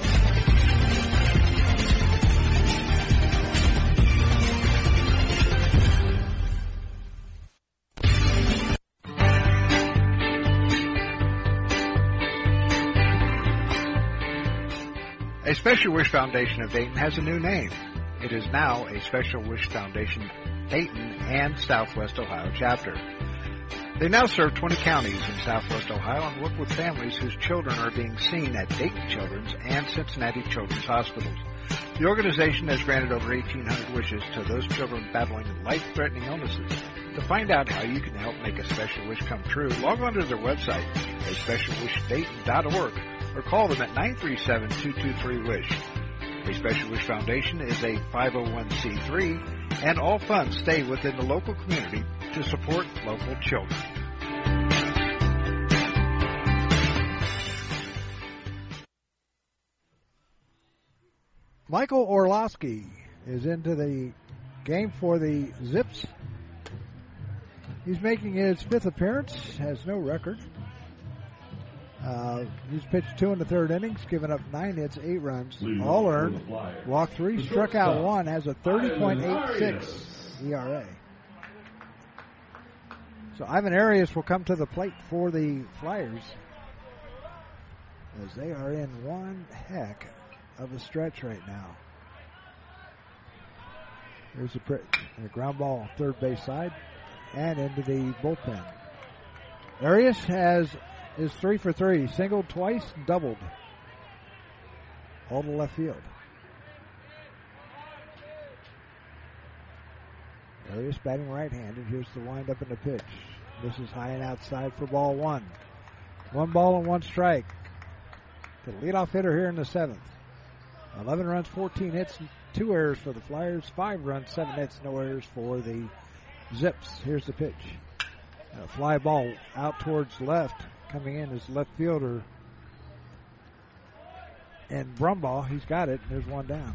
A Special Wish Foundation of Dayton has a new name. It is now a Special Wish Foundation Dayton and Southwest Ohio chapter. They now serve twenty counties in Southwest Ohio and work with families whose children are being seen at Dayton Children's and Cincinnati Children's Hospitals. The organization has granted over eighteen hundred wishes to those children battling life-threatening illnesses. To find out how you can help make a special wish come true, log on to their website, a special wish dayton dot org, or call them at nine three seven, two two three, wish. A Special Wish Foundation is a five oh one c three, and all funds stay within the local community to support local children. Michael Orlowski is into the game for the Zips. He's making his fifth appearance, has no record. Uh, he's pitched two in the third innings, given up nine hits, eight runs, all earned, walked three, struck out one, has a thirty point eight six E R A. So Ivan Arias will come to the plate for the Flyers, as they are in one heck of a stretch right now. Here's a, pr- a ground ball third base side and into the bullpen. Arias has is three for three, singled twice, doubled, all to left field. Arias batting right-handed. Here's the windup and the pitch. This is high and outside for ball one. One ball and one strike. The leadoff hitter here in the seventh. eleven runs, fourteen hits, two errors for the Flyers. Five runs, seven hits, no errors for the Zips. Here's the pitch. A fly ball out towards left. Coming in is left fielder and Brumbaugh. He's got it. There's one down.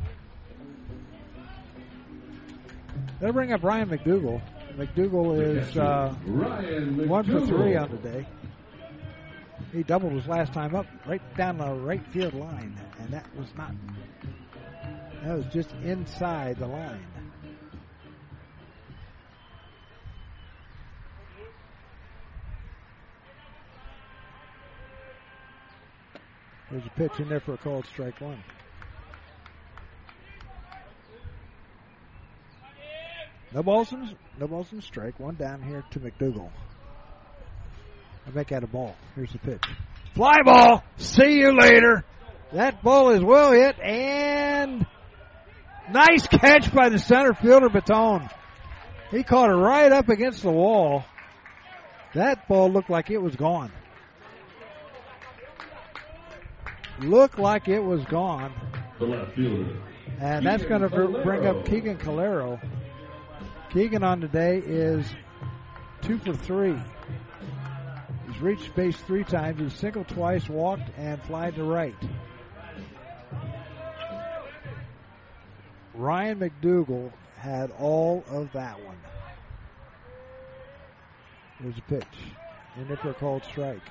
They'll bring up Ryan McDougal. McDougal is uh, one for three on the day. He doubled his last time up right down the right field line, and that was not, that was just inside the line. There's a pitch in there for a called strike one. No balls and, no balls and strike. One down here to McDougal. I make that a ball. Here's the pitch. Fly ball. See you later. That ball is well hit, and nice catch by the center fielder, Baton. He caught it right up against the wall. That ball looked like it was gone. Looked like it was gone. The left fielder. And that's going to bring up Keegan Calero. Keegan on today is two for three. He's reached base three times. He's singled twice, walked, and flied to right. Ryan McDougal had all of that one. There's a pitch. In there for a called strike.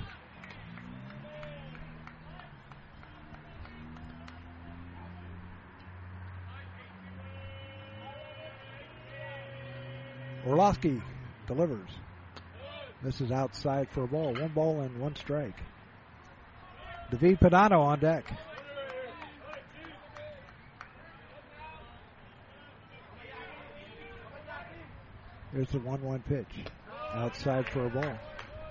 Orlowski delivers. This is outside for a ball. One ball and one strike. David Padano on deck. Here's the one one pitch. Outside for a ball.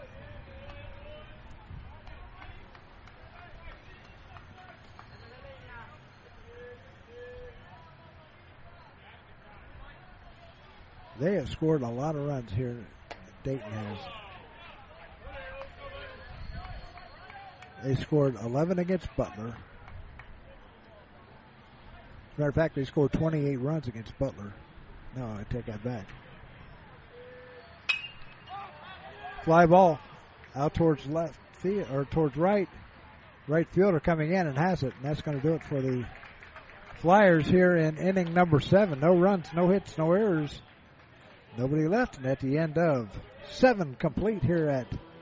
They have scored a lot of runs here. Dayton has. They scored eleven against Butler. As a matter of fact, they scored twenty-eight runs against Butler. No, I take that back. Fly ball out towards left field, or towards right. Right fielder coming in and has it, and that's going to do it for the Flyers here in inning number seven. No runs, no hits, no errors. Nobody left, and at the end of seven complete here at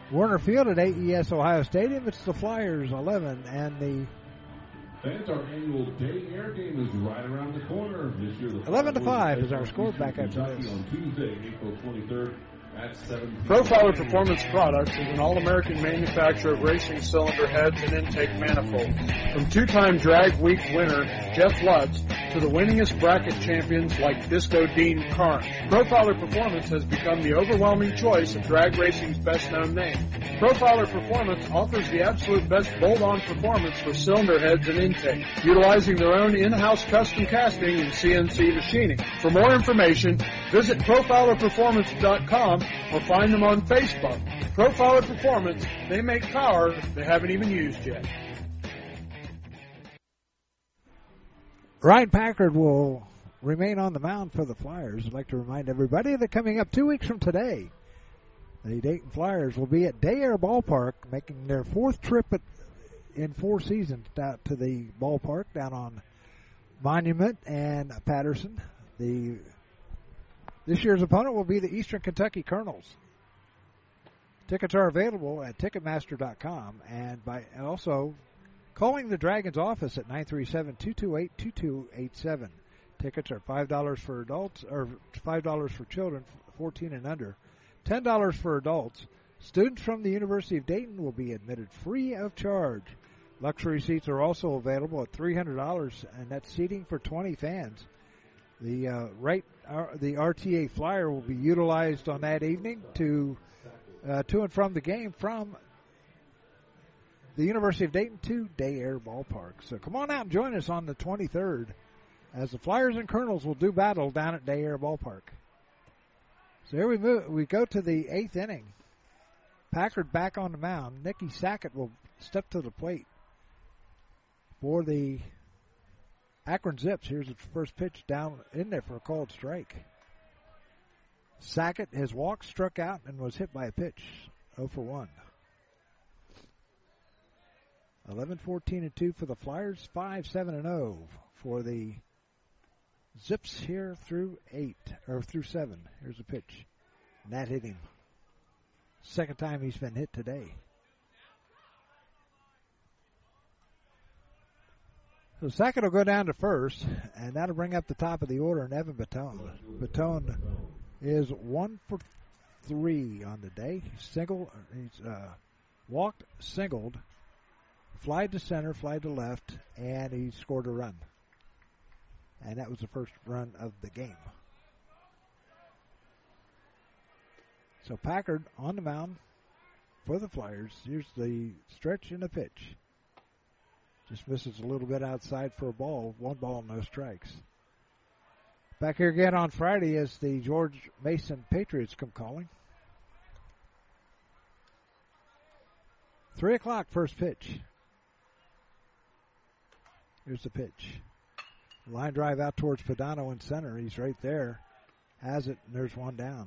Warner Field at A E S Ohio Stadium. It's the Flyers eleven and the Fans, our annual day air game is right around the corner. This year, the eleven to five is our score back after this. On Tuesday, April twenty-third. Profiler Performance Products is an all-American manufacturer of racing cylinder heads and intake manifolds. From two-time Drag Week winner Jeff Lutz to the winningest bracket champions like Disco Dean Karn, Profiler Performance has become the overwhelming choice of drag racing's best-known name. Profiler Performance offers the absolute best bolt-on performance for cylinder heads and intake, utilizing their own in-house custom casting and C N C machining. For more information, visit profiler performance dot com or find them on Facebook. Profiler Performance, they make power they haven't even used yet. Ryan Packard will remain on the mound for the Flyers. I'd like to remind everybody that coming up two weeks from today, the Dayton Flyers will be at Day Air Ballpark, making their fourth trip at, in four seasons out to the ballpark down on Monument and Patterson. The This year's opponent will be the Eastern Kentucky Colonels. Tickets are available at Ticketmaster dot com and by and also calling the Dragons office at nine three seven, two two eight, two two eight seven. Tickets are five dollars for adults or five dollars for children fourteen and under, ten dollars for adults. Students from the University of Dayton will be admitted free of charge. Luxury seats are also available at three hundred dollars, and that's seating for twenty fans. The uh, right, uh, the R T A Flyer will be utilized on that evening to uh, to and from the game from the University of Dayton to Day Air Ballpark. So come on out and join us on the twenty-third as the Flyers and Colonels will do battle down at Day Air Ballpark. So here we move. We go to the eighth inning. Packard back on the mound. Nicky Sackett will step to the plate for the Akron Zips. Here's the first pitch down in there for a called strike. Sackett has walked, struck out, and was hit by a pitch. oh for one. eleven fourteen and two for the Flyers. five seven and oh for the Zips here through eight, or through seven. Here's a pitch. And that hit him. Second time he's been hit today. So Sackett will go down to first, and that'll bring up the top of the order, and Evan Batone. Batone is one for three on the day. He's single, he's uh, walked, singled, flied to center, flied to left, and he scored a run. And that was the first run of the game. So Packard on the mound for the Flyers. Here's the stretch and the pitch. Just misses a little bit outside for a ball. One ball, no strikes. Back here again on Friday as the George Mason Patriots come calling. Three o'clock, first pitch. Here's the pitch. Line drive out towards Padano in center. He's right there. Has it, and there's one down.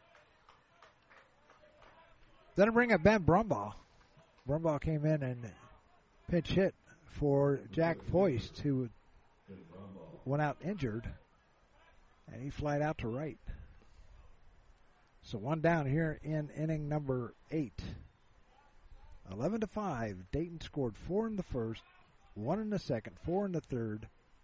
Then I bring up Ben Brumbaugh. Brumbaugh came in and pinch hit for Jack Foist, who went out injured, and he flied out to right. So one down here in inning number eight. eleven to five. Dayton scored four in the first, one in the second, four in the third,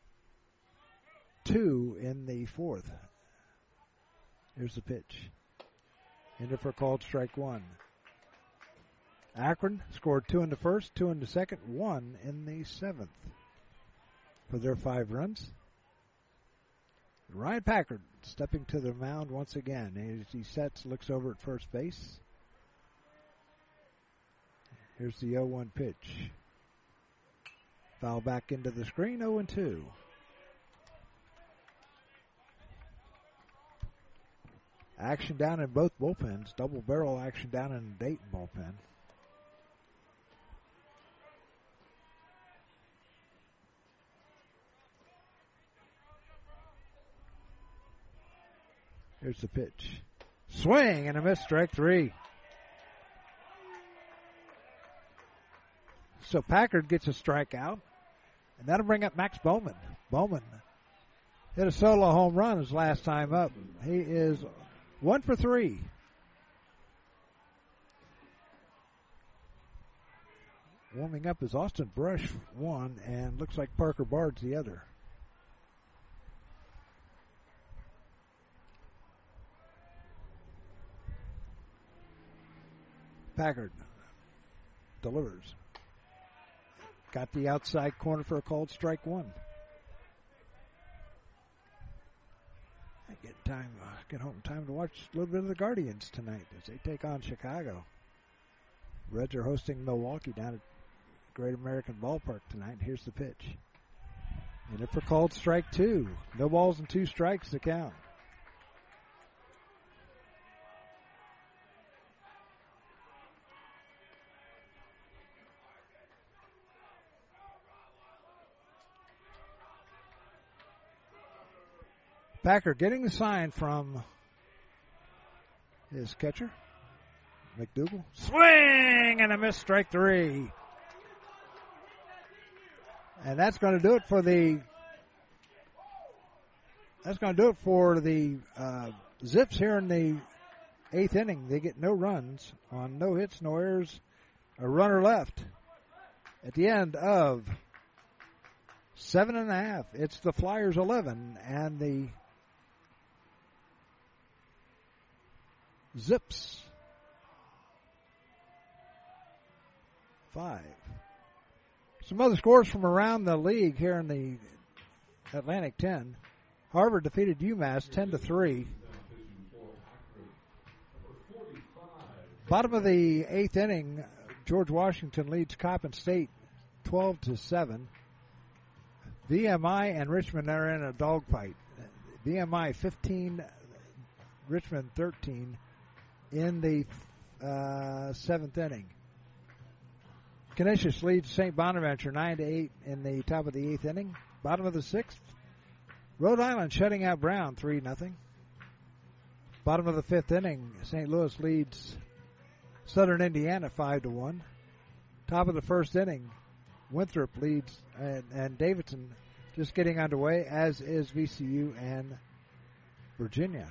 two in the fourth. Here's the pitch. Into for called strike one. Akron scored two in the first, two in the second, one in the seventh for their five runs. Ryan Packard stepping to the mound once again. As he sets, looks over at first base. Here's the oh one pitch. Foul back into the screen, oh and two. Action down in both bullpens. Double barrel action down in the Dayton bullpen. Here's the pitch. Swing and a miss, strike three. So Packard gets a strikeout, and that'll bring up Max Bowman. Bowman hit a solo home run his last time up. He is one for three. Warming up is Austin Brush, one, and looks like Parker Bard's the other. Packard delivers. Got the outside corner for a called strike one. I get time, uh, get home time to watch a little bit of the Guardians tonight as they take on Chicago. Reds are hosting Milwaukee down at Great American Ballpark tonight. Here's the pitch. And if for called strike two. No balls and two strikes to count. Packer getting the sign from his catcher, McDougal. Swing and a miss, strike three. And that's going to do it for the. That's going to do it for the uh, Zips here in the eighth inning. They get no runs on no hits, no errors, a runner left. At the end of seven and a half, it's the Flyers eleven and the Zips five. Some other scores from around the league here in the Atlantic ten. Harvard defeated UMass ten to three. Bottom of the eighth inning, George Washington leads Coppin State twelve to seven. V M I and Richmond are in a dogfight. V M I fifteen, Richmond thirteen in the uh, seventh inning. Canisius leads Saint Bonaventure nine to eight in the top of the eighth inning. Bottom of the sixth, Rhode Island shutting out Brown three nothing. Bottom of the fifth inning, Saint Louis leads Southern Indiana five to one. Top of the first inning, Winthrop leads and, and Davidson just getting underway, as is V C U and Virginia.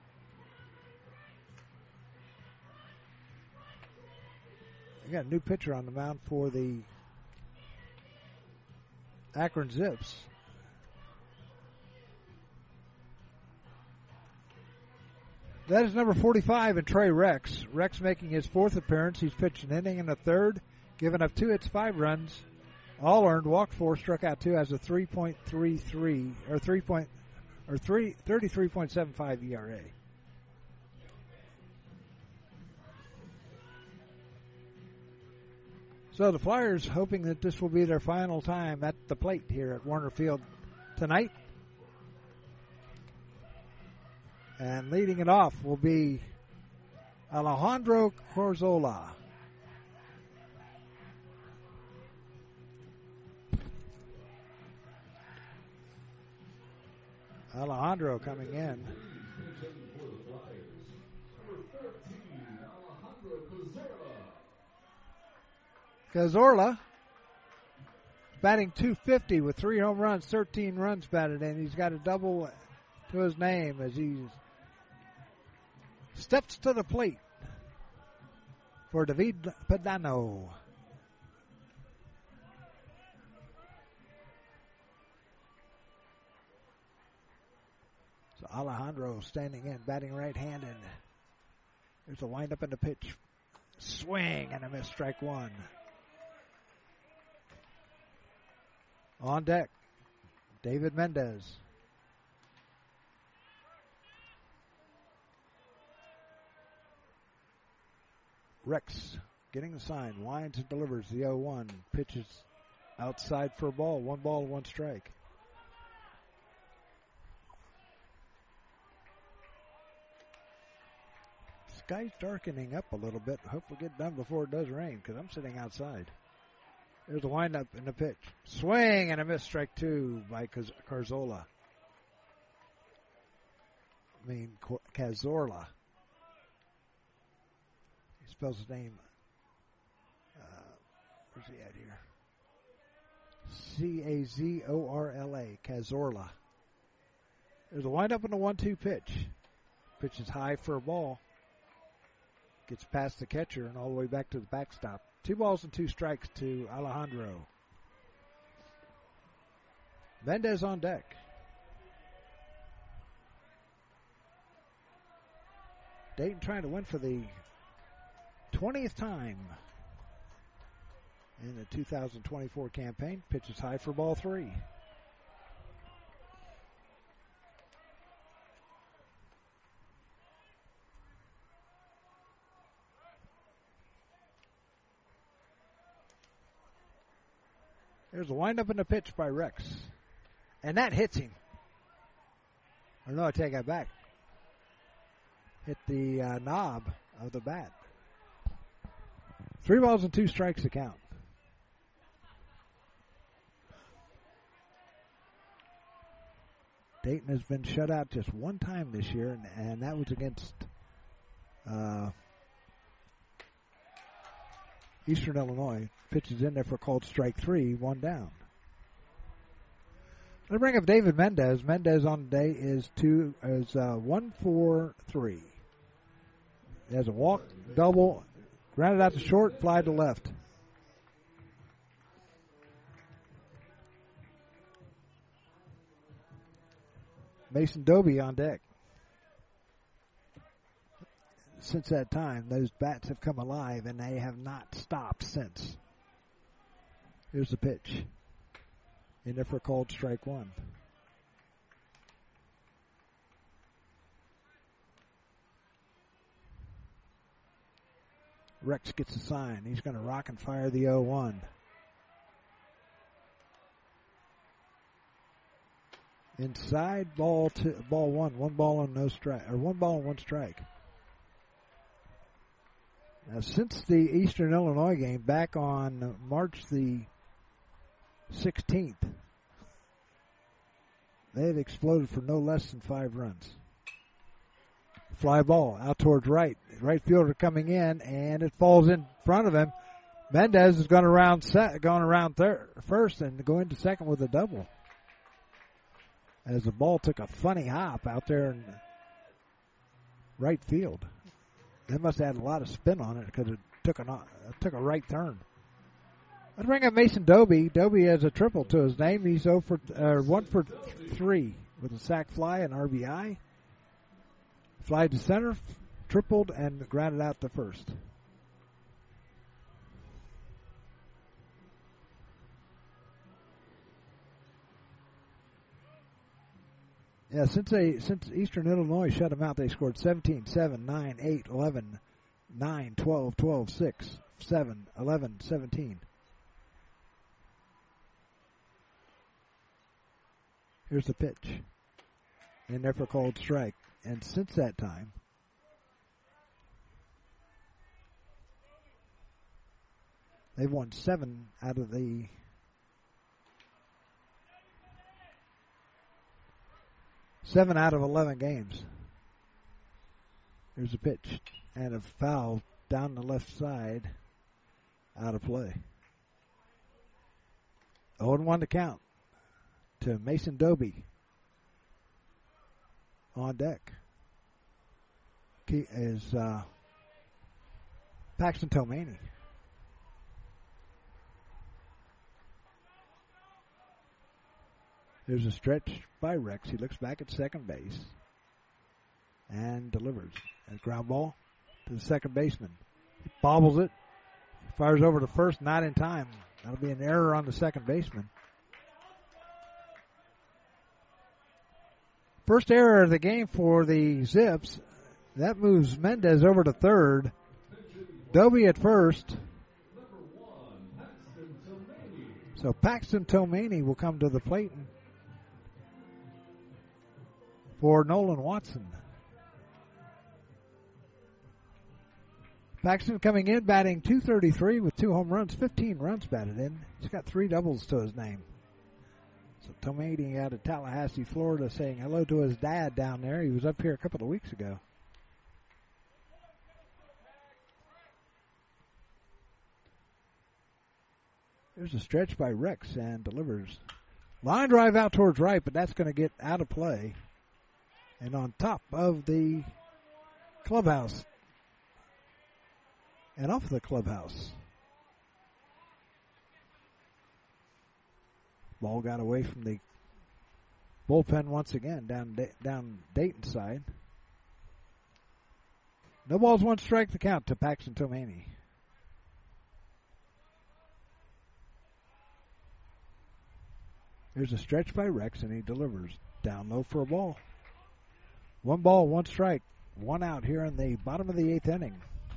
We got a new pitcher on the mound for the Akron Zips. That is number forty-five in Trey Rex. Rex making his fourth appearance. He's pitched an inning and a third, given up two hits, five runs, all earned, walked four, struck out two, has a three point three three or three point or three thirty-three point seven five E R A. So the Flyers hoping that this will be their final time at the plate here at Warner Field tonight. And leading it off will be Alejandro Corzola. Alejandro coming in. Cazorla batting two fifty with three home runs, thirteen runs batted in. He's got a double to his name as he steps to the plate for David Padano. So Alejandro standing in, batting right-handed. There's a windup in the pitch. Swing and a miss, strike one. On deck, David Mendez. Rex getting the sign, winds and delivers the oh one. Pitches outside for a ball, one ball, one strike. Sky's darkening up a little bit. Hope we get done before it does rain because I'm sitting outside. There's a windup in the pitch. Swing and a miss, strike two by Carzola. I mean, Cazorla. He spells his name. Uh, where's he at here? C A Z O R L A, Cazorla. There's a windup in the one two pitch. Pitch is high for a ball. Gets past the catcher and all the way back to the backstop. Two balls and two strikes to Alejandro. Mendez on deck. Dayton trying to win for the twentieth time in the two thousand twenty-four campaign. Pitches high for ball three. There's a windup in the pitch by Rex. And that hits him. Or no, I take that back. Hit the uh, knob of the bat. Three balls and two strikes to count. Dayton has been shut out just one time this year, and, and that was against uh, Eastern Illinois. Pitches in there for called strike three, one down. Let's bring up David Mendez. Mendez on the day is two is uh, one four three. He has a walk, double, grounded out to short, fly to left. Mason Doby on deck. Since that time, those bats have come alive, and they have not stopped since. Here's the pitch. In there for a called strike one. Rex gets a sign. He's going to rock and fire the oh one. Inside, ball two, ball one. One ball and no strike, or one ball and one strike. Now, since the Eastern Illinois game back on March the sixteenth, they have exploded for no less than five runs. Fly ball out towards right. Right fielder coming in, and it falls in front of him. Mendez is going around set, going around third, first and go into second with a double. As the ball took a funny hop out there in right field. They must have had a lot of spin on it because it took, an, it took a right turn. Let's bring up Mason Doby. Doby has a triple to his name. He's oh for, uh, one for three with a sac fly and R B I. Fly to center, tripled, and grounded out to first. Yeah, since they since Eastern Illinois shut them out, they scored seventeen, seven, nine, eight, eleven, nine, twelve, twelve, six, seven, eleven, seventeen. Here's the pitch. And there for a called strike. And since that time, they've won seven out of the seven out of eleven games. Here's a pitch and a foul down the left side, out of play. oh and one to count to Mason Doby on deck. Key is uh, Paxton Tomani. There's a stretch by Rex. He looks back at second base and delivers. A ground ball to the second baseman. He bobbles it. Fires over to first, not in time. That'll be an error on the second baseman. First error of the game for the Zips. That moves Mendez over to third. Doby at first. So Paxton Tomani will come to the plate for Nolan Watson. Paxton coming in, batting two thirty-three with two home runs, fifteen runs batted in. He's got three doubles to his name. So Tomani out of Tallahassee, Florida, saying hello to his dad down there. He was up here a couple of weeks ago. There's a stretch by Rex and delivers. Line drive out towards right, but that's going to get out of play. And on top of the clubhouse. And off the clubhouse. Ball got away from the bullpen once again down down Dayton's side. No balls, one strike the count to Paxton Tomani. There's a stretch by Rex, and he delivers down low for a ball. One ball, one strike, one out here in the bottom of the eighth inning.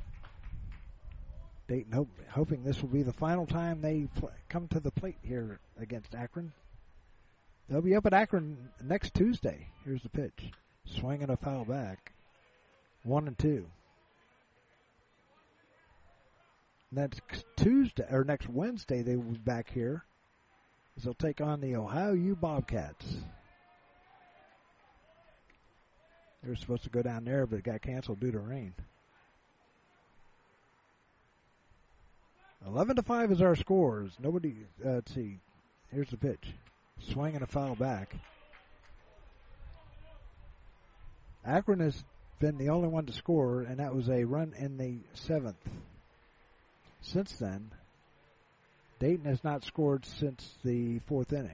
Dayton hope, hoping this will be the final time they pl- come to the plate here against Akron. They'll be up at Akron next Tuesday. Here's the pitch. Swinging a foul back. One and two. Next Tuesday, or next Wednesday, they will be back here. They'll take on the Ohio U Bobcats. They were supposed to go down there, but it got canceled due to rain. Eleven to five is our scores. Nobody. Uh, let's see. Here's the pitch. Swinging a foul back. Akron has been the only one to score, and that was a run in the seventh. Since then, Dayton has not scored since the fourth inning.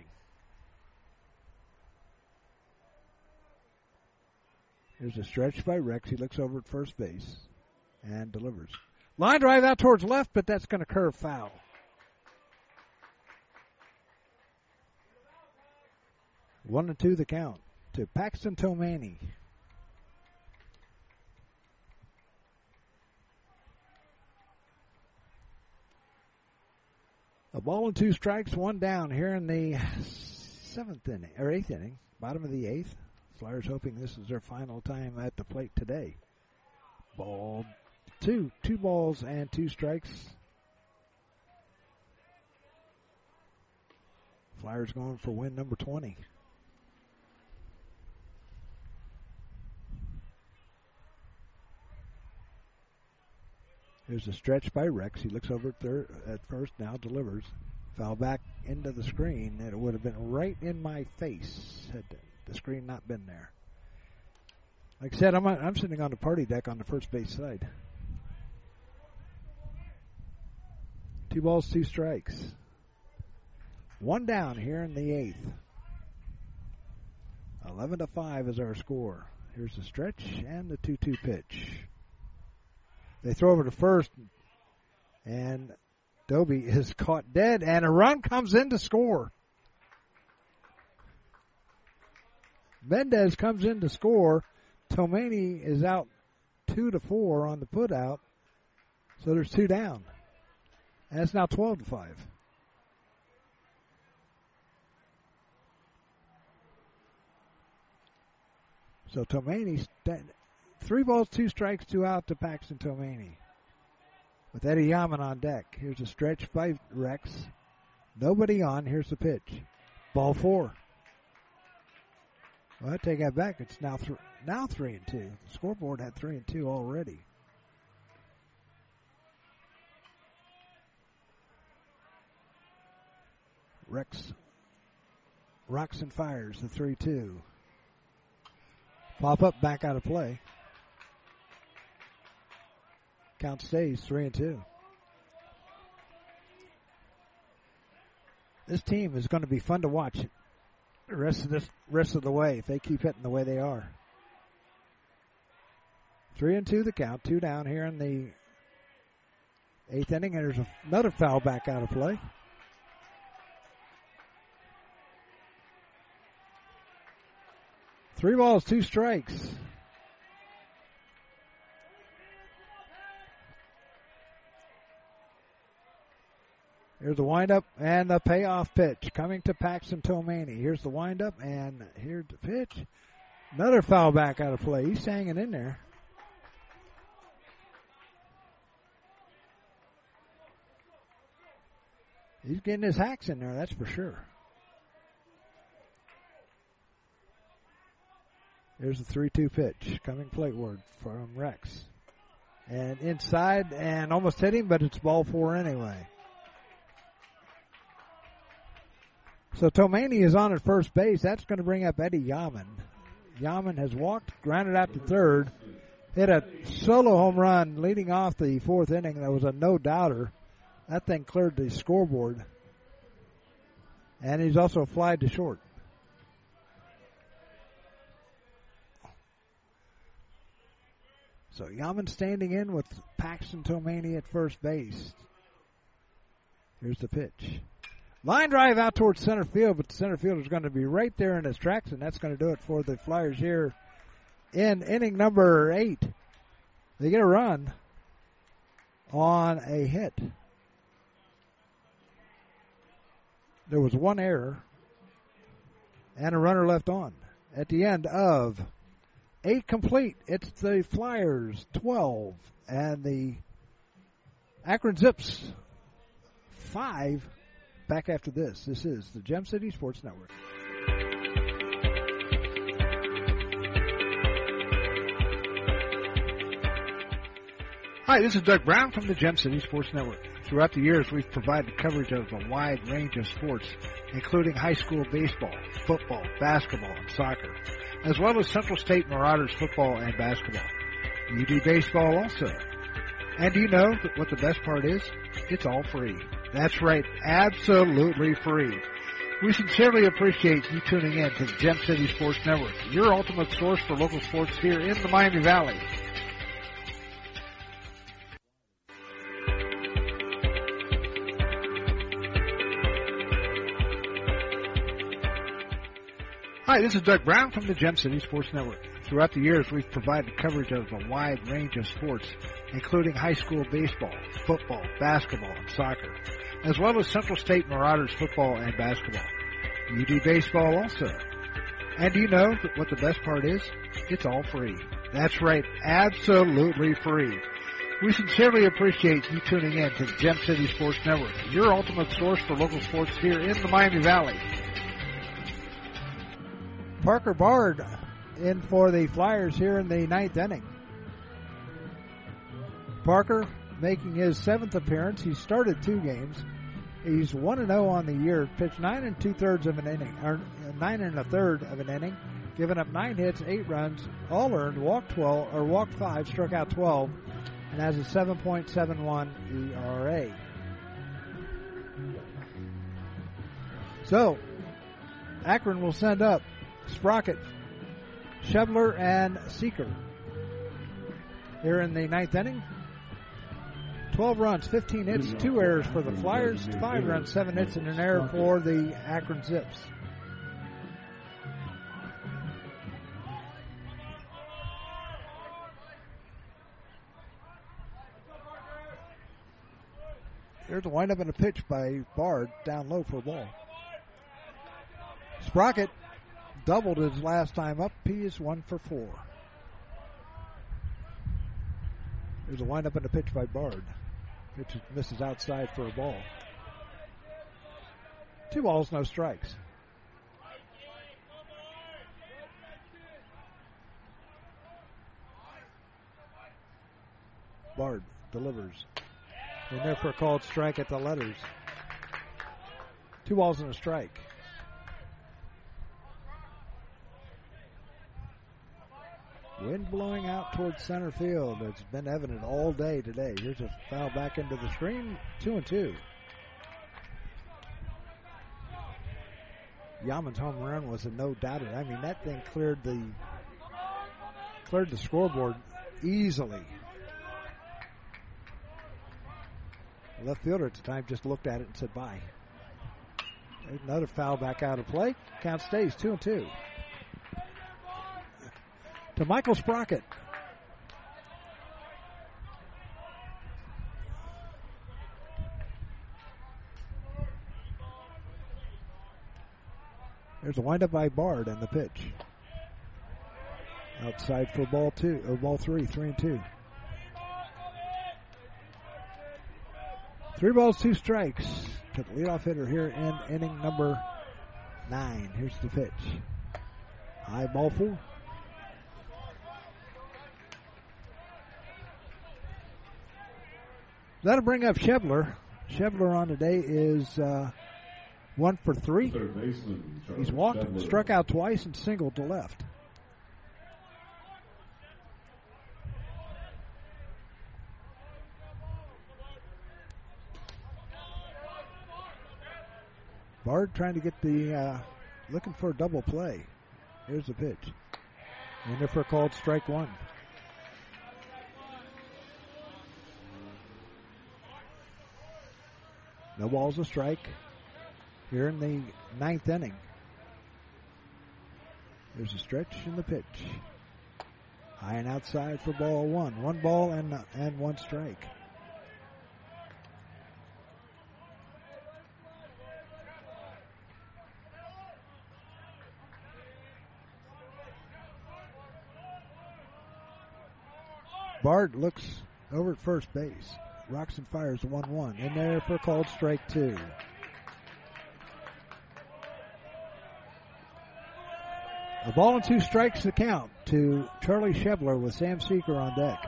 Here's a stretch by Rex. He looks over at first base and delivers. Line drive out towards left, but that's going to curve foul. One and two the count to Paxton Tomani. A ball and two strikes, one down here in the seventh inning, or eighth inning, bottom of the eighth. Flyers hoping this is their final time at the plate today. Ball two, two balls and two strikes. Flyers going for win number twenty. Here's a stretch by Rex. He looks over at, third, at first, now delivers. Foul back into the screen. It would have been right in my face had the screen not been there. Like I said, I'm, I'm sitting on the party deck on the first base side. Two balls, two strikes. One down here in the eighth. Eleven to five is our score. Here's the stretch and the two two pitch. They throw over to first, and Doby is caught dead, and a run comes in to score. Mendez comes in to score. Tomani is out two to four on the put out, so there's two down, and it's now twelve to five. So Tomani, three balls, two strikes, two out to Paxton Tomani. With Eddie Yaman on deck. Here's a stretch by Rex. Nobody on. Here's the pitch. Ball four. Well, I take that back. It's now th- now three and two. The scoreboard had three and two already. Rex rocks and fires the three two. Pop up, back out of play. Count stays three and two. This team is going to be fun to watch the rest of this rest of the way if they keep hitting the way they are. Three and two the count, two down here in the eighth inning, and there's another foul back out of play. Three balls, two strikes. Here's the windup and the payoff pitch coming to Paxton Tomani. Here's the windup and here's the pitch. Another foul back out of play. He's hanging in there. He's getting his hacks in there, that's for sure. Here's the three two pitch coming plateward from Rex. And inside and almost hit him, but it's ball four anyway. So Tomani is on at first base. That's going to bring up Eddie Yaman. Yaman has walked, grounded out to third, hit a solo home run leading off the fourth inning. That was a no-doubter. That thing cleared the scoreboard. And he's also flied to short. So Yaman standing in with Paxton Tomani at first base. Here's the pitch. Line drive out towards center field, but the center fielder is going to be right there in his tracks, and that's going to do it for the Flyers here in inning number eight. They get a run on a hit. There was one error and a runner left on. At the end of eight complete, it's the Flyers twelve and the Akron Zips five. Back after this. This is the Gem City Sports Network. Hi, this is Doug Brown from the Gem City Sports Network. Throughout the years, we've provided coverage of a wide range of sports, including high school baseball, football, basketball, and soccer, as well as Central State Marauders football and basketball. U D baseball also. And do you know that what the best part is? It's all free. That's right, absolutely free. We sincerely appreciate you tuning in to the Gem City Sports Network, your ultimate source for local sports here in the Miami Valley. Hi, this is Doug Brown from the Gem City Sports Network. Throughout the years, we've provided coverage of a wide range of sports, including high school baseball, football, basketball, and soccer, as well as Central State Marauders football and basketball. U D baseball also. And do you know that what the best part is? It's all free. That's right, absolutely free. We sincerely appreciate you tuning in to the Gem City Sports Network, your ultimate source for local sports here in the Miami Valley. Parker Bard in for the Flyers here in the ninth inning. Parker making his seventh appearance. He started two games. He's one and oh on the year. Pitched nine and two thirds of an inning, or nine and a third of an inning. Given up nine hits, eight runs, all earned. Walked twelve or walked five, struck out twelve, and has a seven point seven one E R A. So Akron will send up Sprocket, Shevler, and Seeker here in the ninth inning. twelve runs, fifteen hits, two errors for the Flyers, five runs, seven hits, and an error for the Akron Zips. There's a windup and a pitch by Bard down low for a ball. Sprocket doubled his last time up. He is one for four. There's a windup and a pitch by Bard. Pitch misses outside for a ball. Two balls, no strikes. Bard delivers. And there for a called strike at the letters. Two balls and a strike. Wind blowing out towards center field. It's been evident all day today. Here's a foul back into the screen. Two and two. Yaman's home run was a no doubter. I mean, that thing cleared the cleared the scoreboard easily. The left fielder at the time just looked at it and said bye. Another foul back out of play. Count stays two and two. To Michael Sprocket. There's a windup by Bard and the pitch. Outside for ball two, or ball three, three and two. Three balls, two strikes to the leadoff hitter here in inning number nine. Here's the pitch. High ball four. That'll bring up Shevler. Shevler on today is uh, one for three. He's walked, Shevler. Struck out twice, and singled to left. Bard trying to get the, uh, looking for a double play. Here's the pitch. And there for a called strike one. No balls, a strike here in the ninth inning. There's a stretch in the pitch. High and outside for ball one. One ball and, and one strike. Bard looks over at first base. Rocks and fires one one. In there for a called strike two. A ball and two strikes to count to Charlie Shebler with Sam Seeker on deck.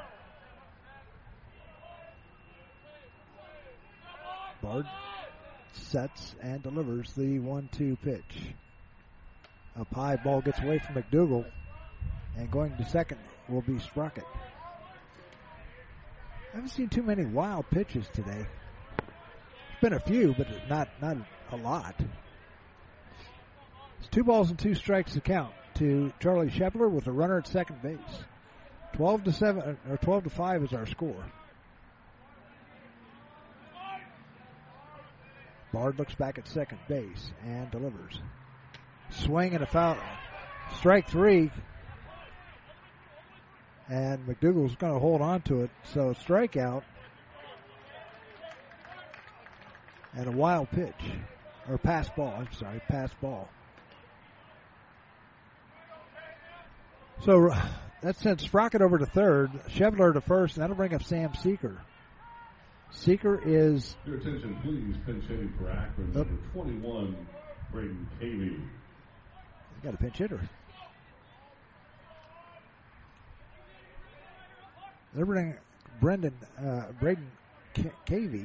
Bard sets and delivers the one two pitch. Up high, ball gets away from McDougal. And going to second will be Sprocket. I haven't seen too many wild pitches today. There's been a few, but not, not a lot. It's two balls and two strikes to count to Charlie Shepler with a runner at second base. Twelve to seven or twelve to five is our score. Bard looks back at second base and delivers. Swing and a foul. Strike three. And McDougal's going to hold on to it. So strikeout. And a wild pitch. Or pass ball. I'm sorry, pass ball. So that sends Sprocket over to third. Shevler to first. And that'll bring up Sam Seeker. Seeker is... Your attention, please. Pinch hitting for Akron. Number twenty-one, Braden Cavey. Got a pinch hitter. They're bringing Brendan, uh, Braden C- Cavey.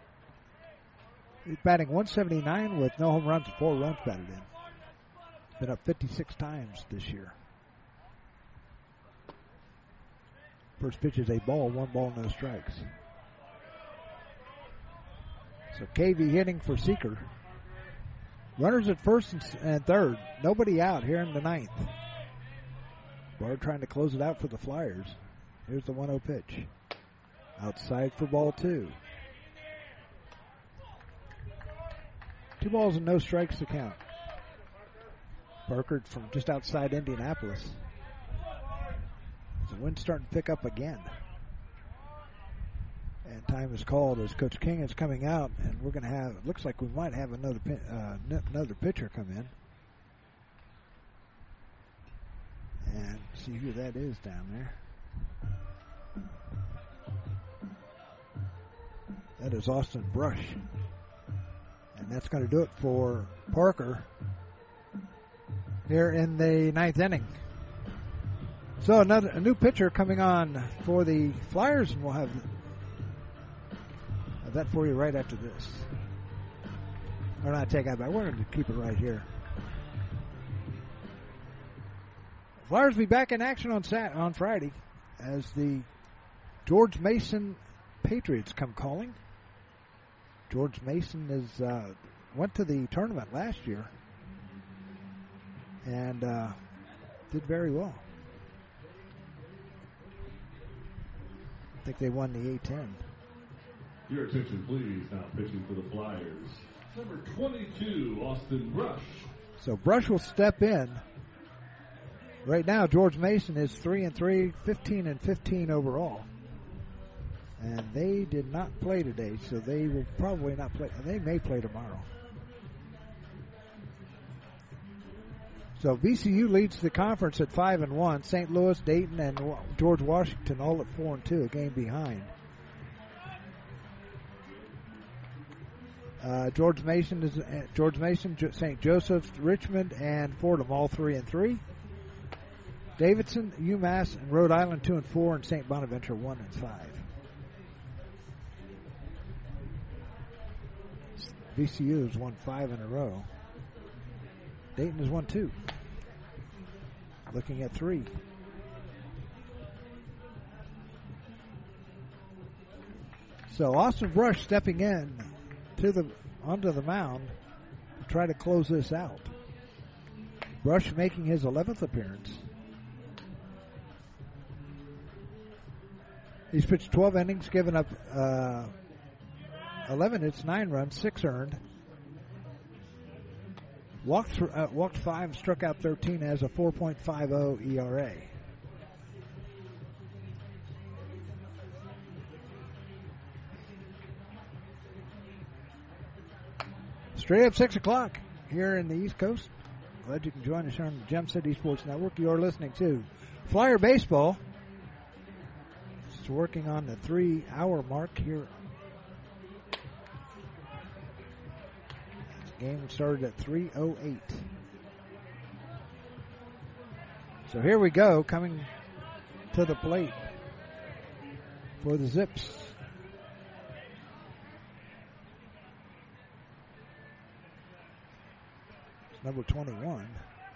He's batting one seventy-nine with no home runs and four runs batted in. Been up fifty-six times this year. First pitch is a ball, one ball, no strikes. So Cavey hitting for Seeker. Runners at first and, and third. Nobody out here in the ninth. Bard trying to close it out for the Flyers. Here's the one oh pitch. Outside for ball two. Two balls and no strikes to count. Parker from just outside Indianapolis. The wind's starting to pick up again. And time is called as Coach King is coming out, and we're going to have, it looks like we might have another uh, n- another pitcher come in. And see who that is down there. That is Austin Brush. And that's going to do it for Parker here in the ninth inning. So another a new pitcher coming on for the Flyers, and we'll have, have that for you right after this. Or not, take that back. We're going to keep it right here. Flyers will be back in action on Sat on Friday as the George Mason Patriots come calling. George Mason is uh, went to the tournament last year and uh, did very well. I think they won the A ten. Your attention, please. Now pitching for the Flyers, number twenty-two, Austin Brush. So Brush will step in. Right now, George Mason is three and three, fifteen and fifteen overall. And they did not play today, so they will probably not play. They may play tomorrow. So V C U leads the conference at five and one. Saint Louis, Dayton, and George Washington all at four and two, a game behind. Uh, George Mason is uh, George Mason, Saint Joseph's, Richmond, and Fordham all three and three. Davidson, UMass, and Rhode Island two and four, and Saint Bonaventure one and five. V C U has won five in a row. Dayton has won two. Looking at three. So Austin Brush stepping in to the onto the mound to try to close this out. Brush making his eleventh appearance. He's pitched twelve innings, given up uh, eleven hits, nine runs, six earned. Walked, th- uh, walked five, struck out thirteen, has a four point five oh E R A. Straight up six o'clock here in the East Coast. Glad you can join us here on the Gem City Sports Network. You're listening to Flyer Baseball. It's working on the three-hour mark here. This game started at three oh eight. So here we go, coming to the plate for the Zips. Number twenty-one,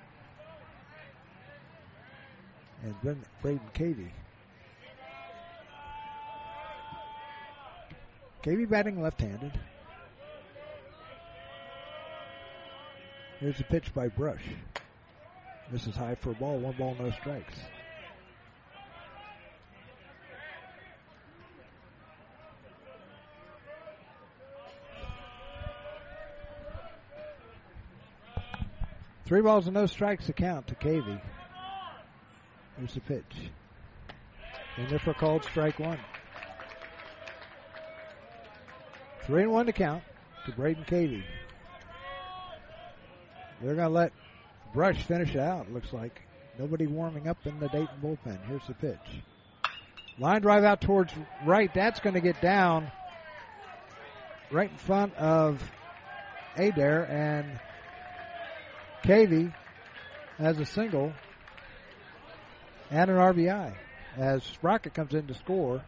and Braden Cavey. Cavey batting left-handed. Here's a pitch by Brush. This is high for a ball, one ball, no strikes. Three balls and no strikes to count to Cavey. Here's the pitch. In there for called strike one. Three and one to count to Braden Cavey. They're going to let Brush finish it out, looks like. Nobody warming up in the Dayton bullpen. Here's the pitch. Line drive out towards right. That's going to get down right in front of Adair, and Cavey has a single and an R B I as Sprocket comes in to score.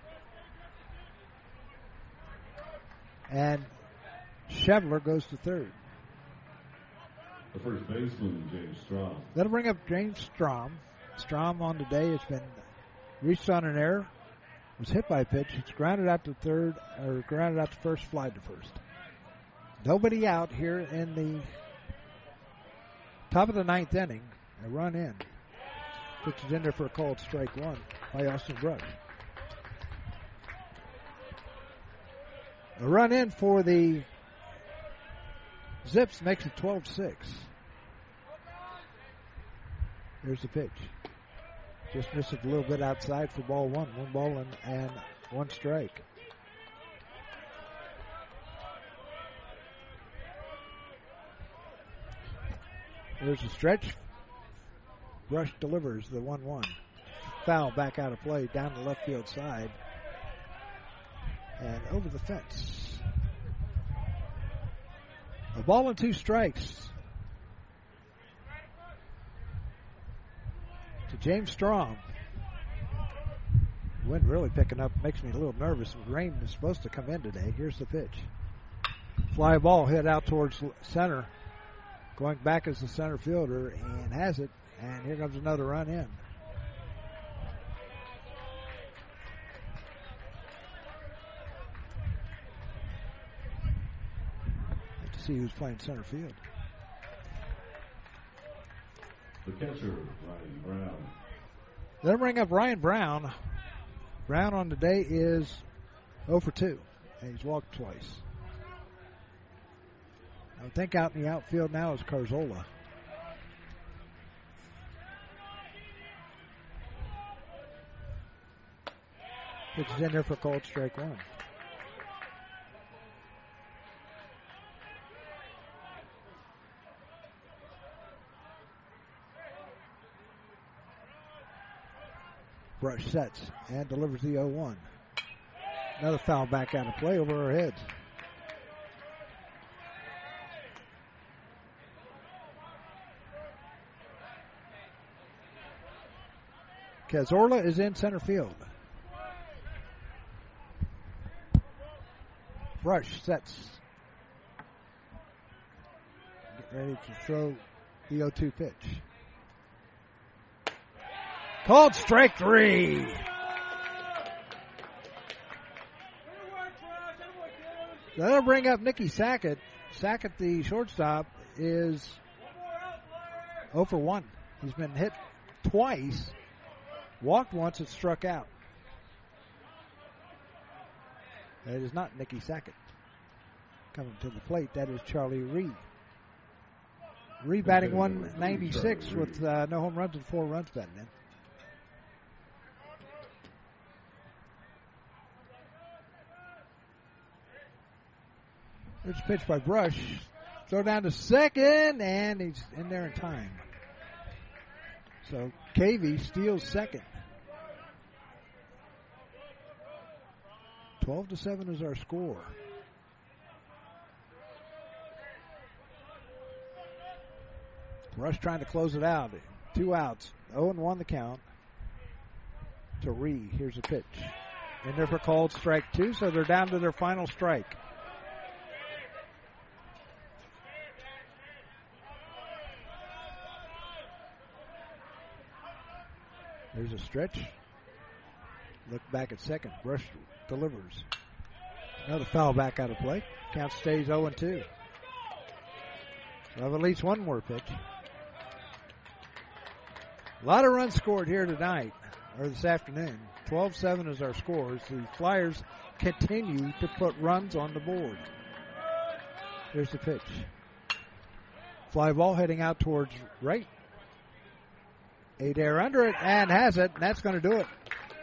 And Chevler goes to third. The first baseman, James Strom. That'll bring up James Strom. Strom on today has been reached on an error. Was hit by a pitch. It's grounded out to third, or grounded out to first, fly to first. Nobody out here in the top of the ninth inning. A run in. Pitches in there for a called strike one by Austin Brush. A run in for the Zips makes it twelve six. Here's the pitch. Just missed it a little bit outside for ball one. One ball and, and one strike. There's a stretch. Brush delivers the one one. Foul back out of play down the left field side. And over the fence. A ball and two strikes to James Strom. Wind really picking up, makes me a little nervous. Rain is supposed to come in today. Here's the pitch. Fly ball hit out towards center. Going back as the center fielder and has it. And here comes another run in. See who's playing center field. The catcher, Ryan Brown. They'll bring up Ryan Brown. Brown on the day is oh for two, and he's walked twice. I think out in the outfield now is Carzola. Pitches in there for called strike one. Brush sets and delivers the oh one. Another foul back out of play over our heads. Cazorla is in center field. Brush sets. Get ready to throw the oh two pitch. Called strike three. That'll bring up Nicky Sackett. Sackett, the shortstop, is oh for one. He's been hit twice, walked once, and struck out. That is not Nicky Sackett coming to the plate. That is Charlie Reed. Reed batting one ninety-six with uh, no home runs and four runs batted in. There's a pitch by Brush. Throw down to second, and he's in there in time. So Cavey steals second. twelve to seven is our score. Rush trying to close it out. Two outs. oh and one the count to Reed. Here's a pitch. In there for called strike two, so they're down to their final strike. There's a stretch. Look back at second. Rush delivers. Another foul back out of play. Count stays oh and two. We'll have at least one more pitch. A lot of runs scored here tonight, or this afternoon. twelve seven is our scores. The Flyers continue to put runs on the board. Here's the pitch. Fly ball heading out towards right. Adair under it and has it, and that's going to do it.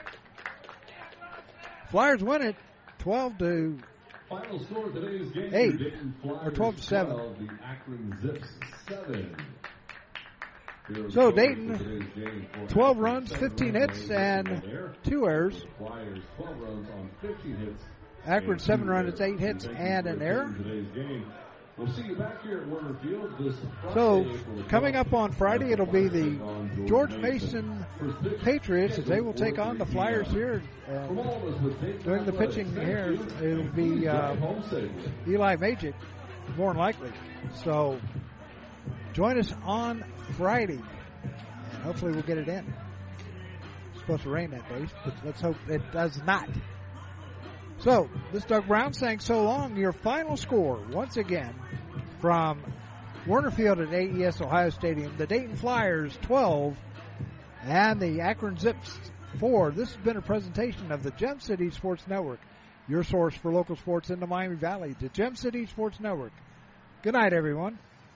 Flyers win it twelve to Final score of today's game, eight, Dayton Flyers or twelve to seven. twelve, the Akron Zips seven. So Dayton, twelve runs, fifteen hits, and two errors. Flyers twelve runs on fifteen hits. Akron seven runs, eight hits, and an error. We'll see you back here at Warner Field this So, coming up on Friday, it'll be the George Mason Patriots as they will take on the Flyers here. Uh, doing the pitching here, it'll be uh, Eli Magic, more than likely. So, join us on Friday, and hopefully we'll get it in. It's supposed to rain that day, but let's hope it does not. So, this is Doug Brown saying so long. Your final score, once again, from Warner Field at A E S Ohio Stadium, the Dayton Flyers twelve and the Akron Zips four. This has been a presentation of the Gem City Sports Network, your source for local sports in the Miami Valley, the Gem City Sports Network. Good night, everyone.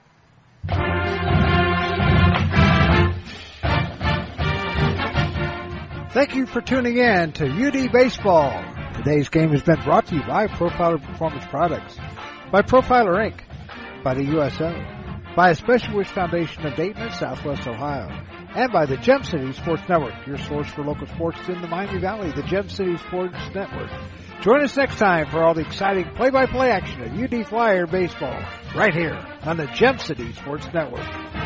Thank you for tuning in to U D Baseball. Today's game has been brought to you by Profiler Performance Products, by Profiler Incorporated, by the U S O, by a Special Wish Foundation of Dayton and Southwest Ohio, and by the Gem City Sports Network, your source for local sports in the Miami Valley, the Gem City Sports Network. Join us next time for all the exciting play-by-play action of U D Flyer baseball right here on the Gem City Sports Network.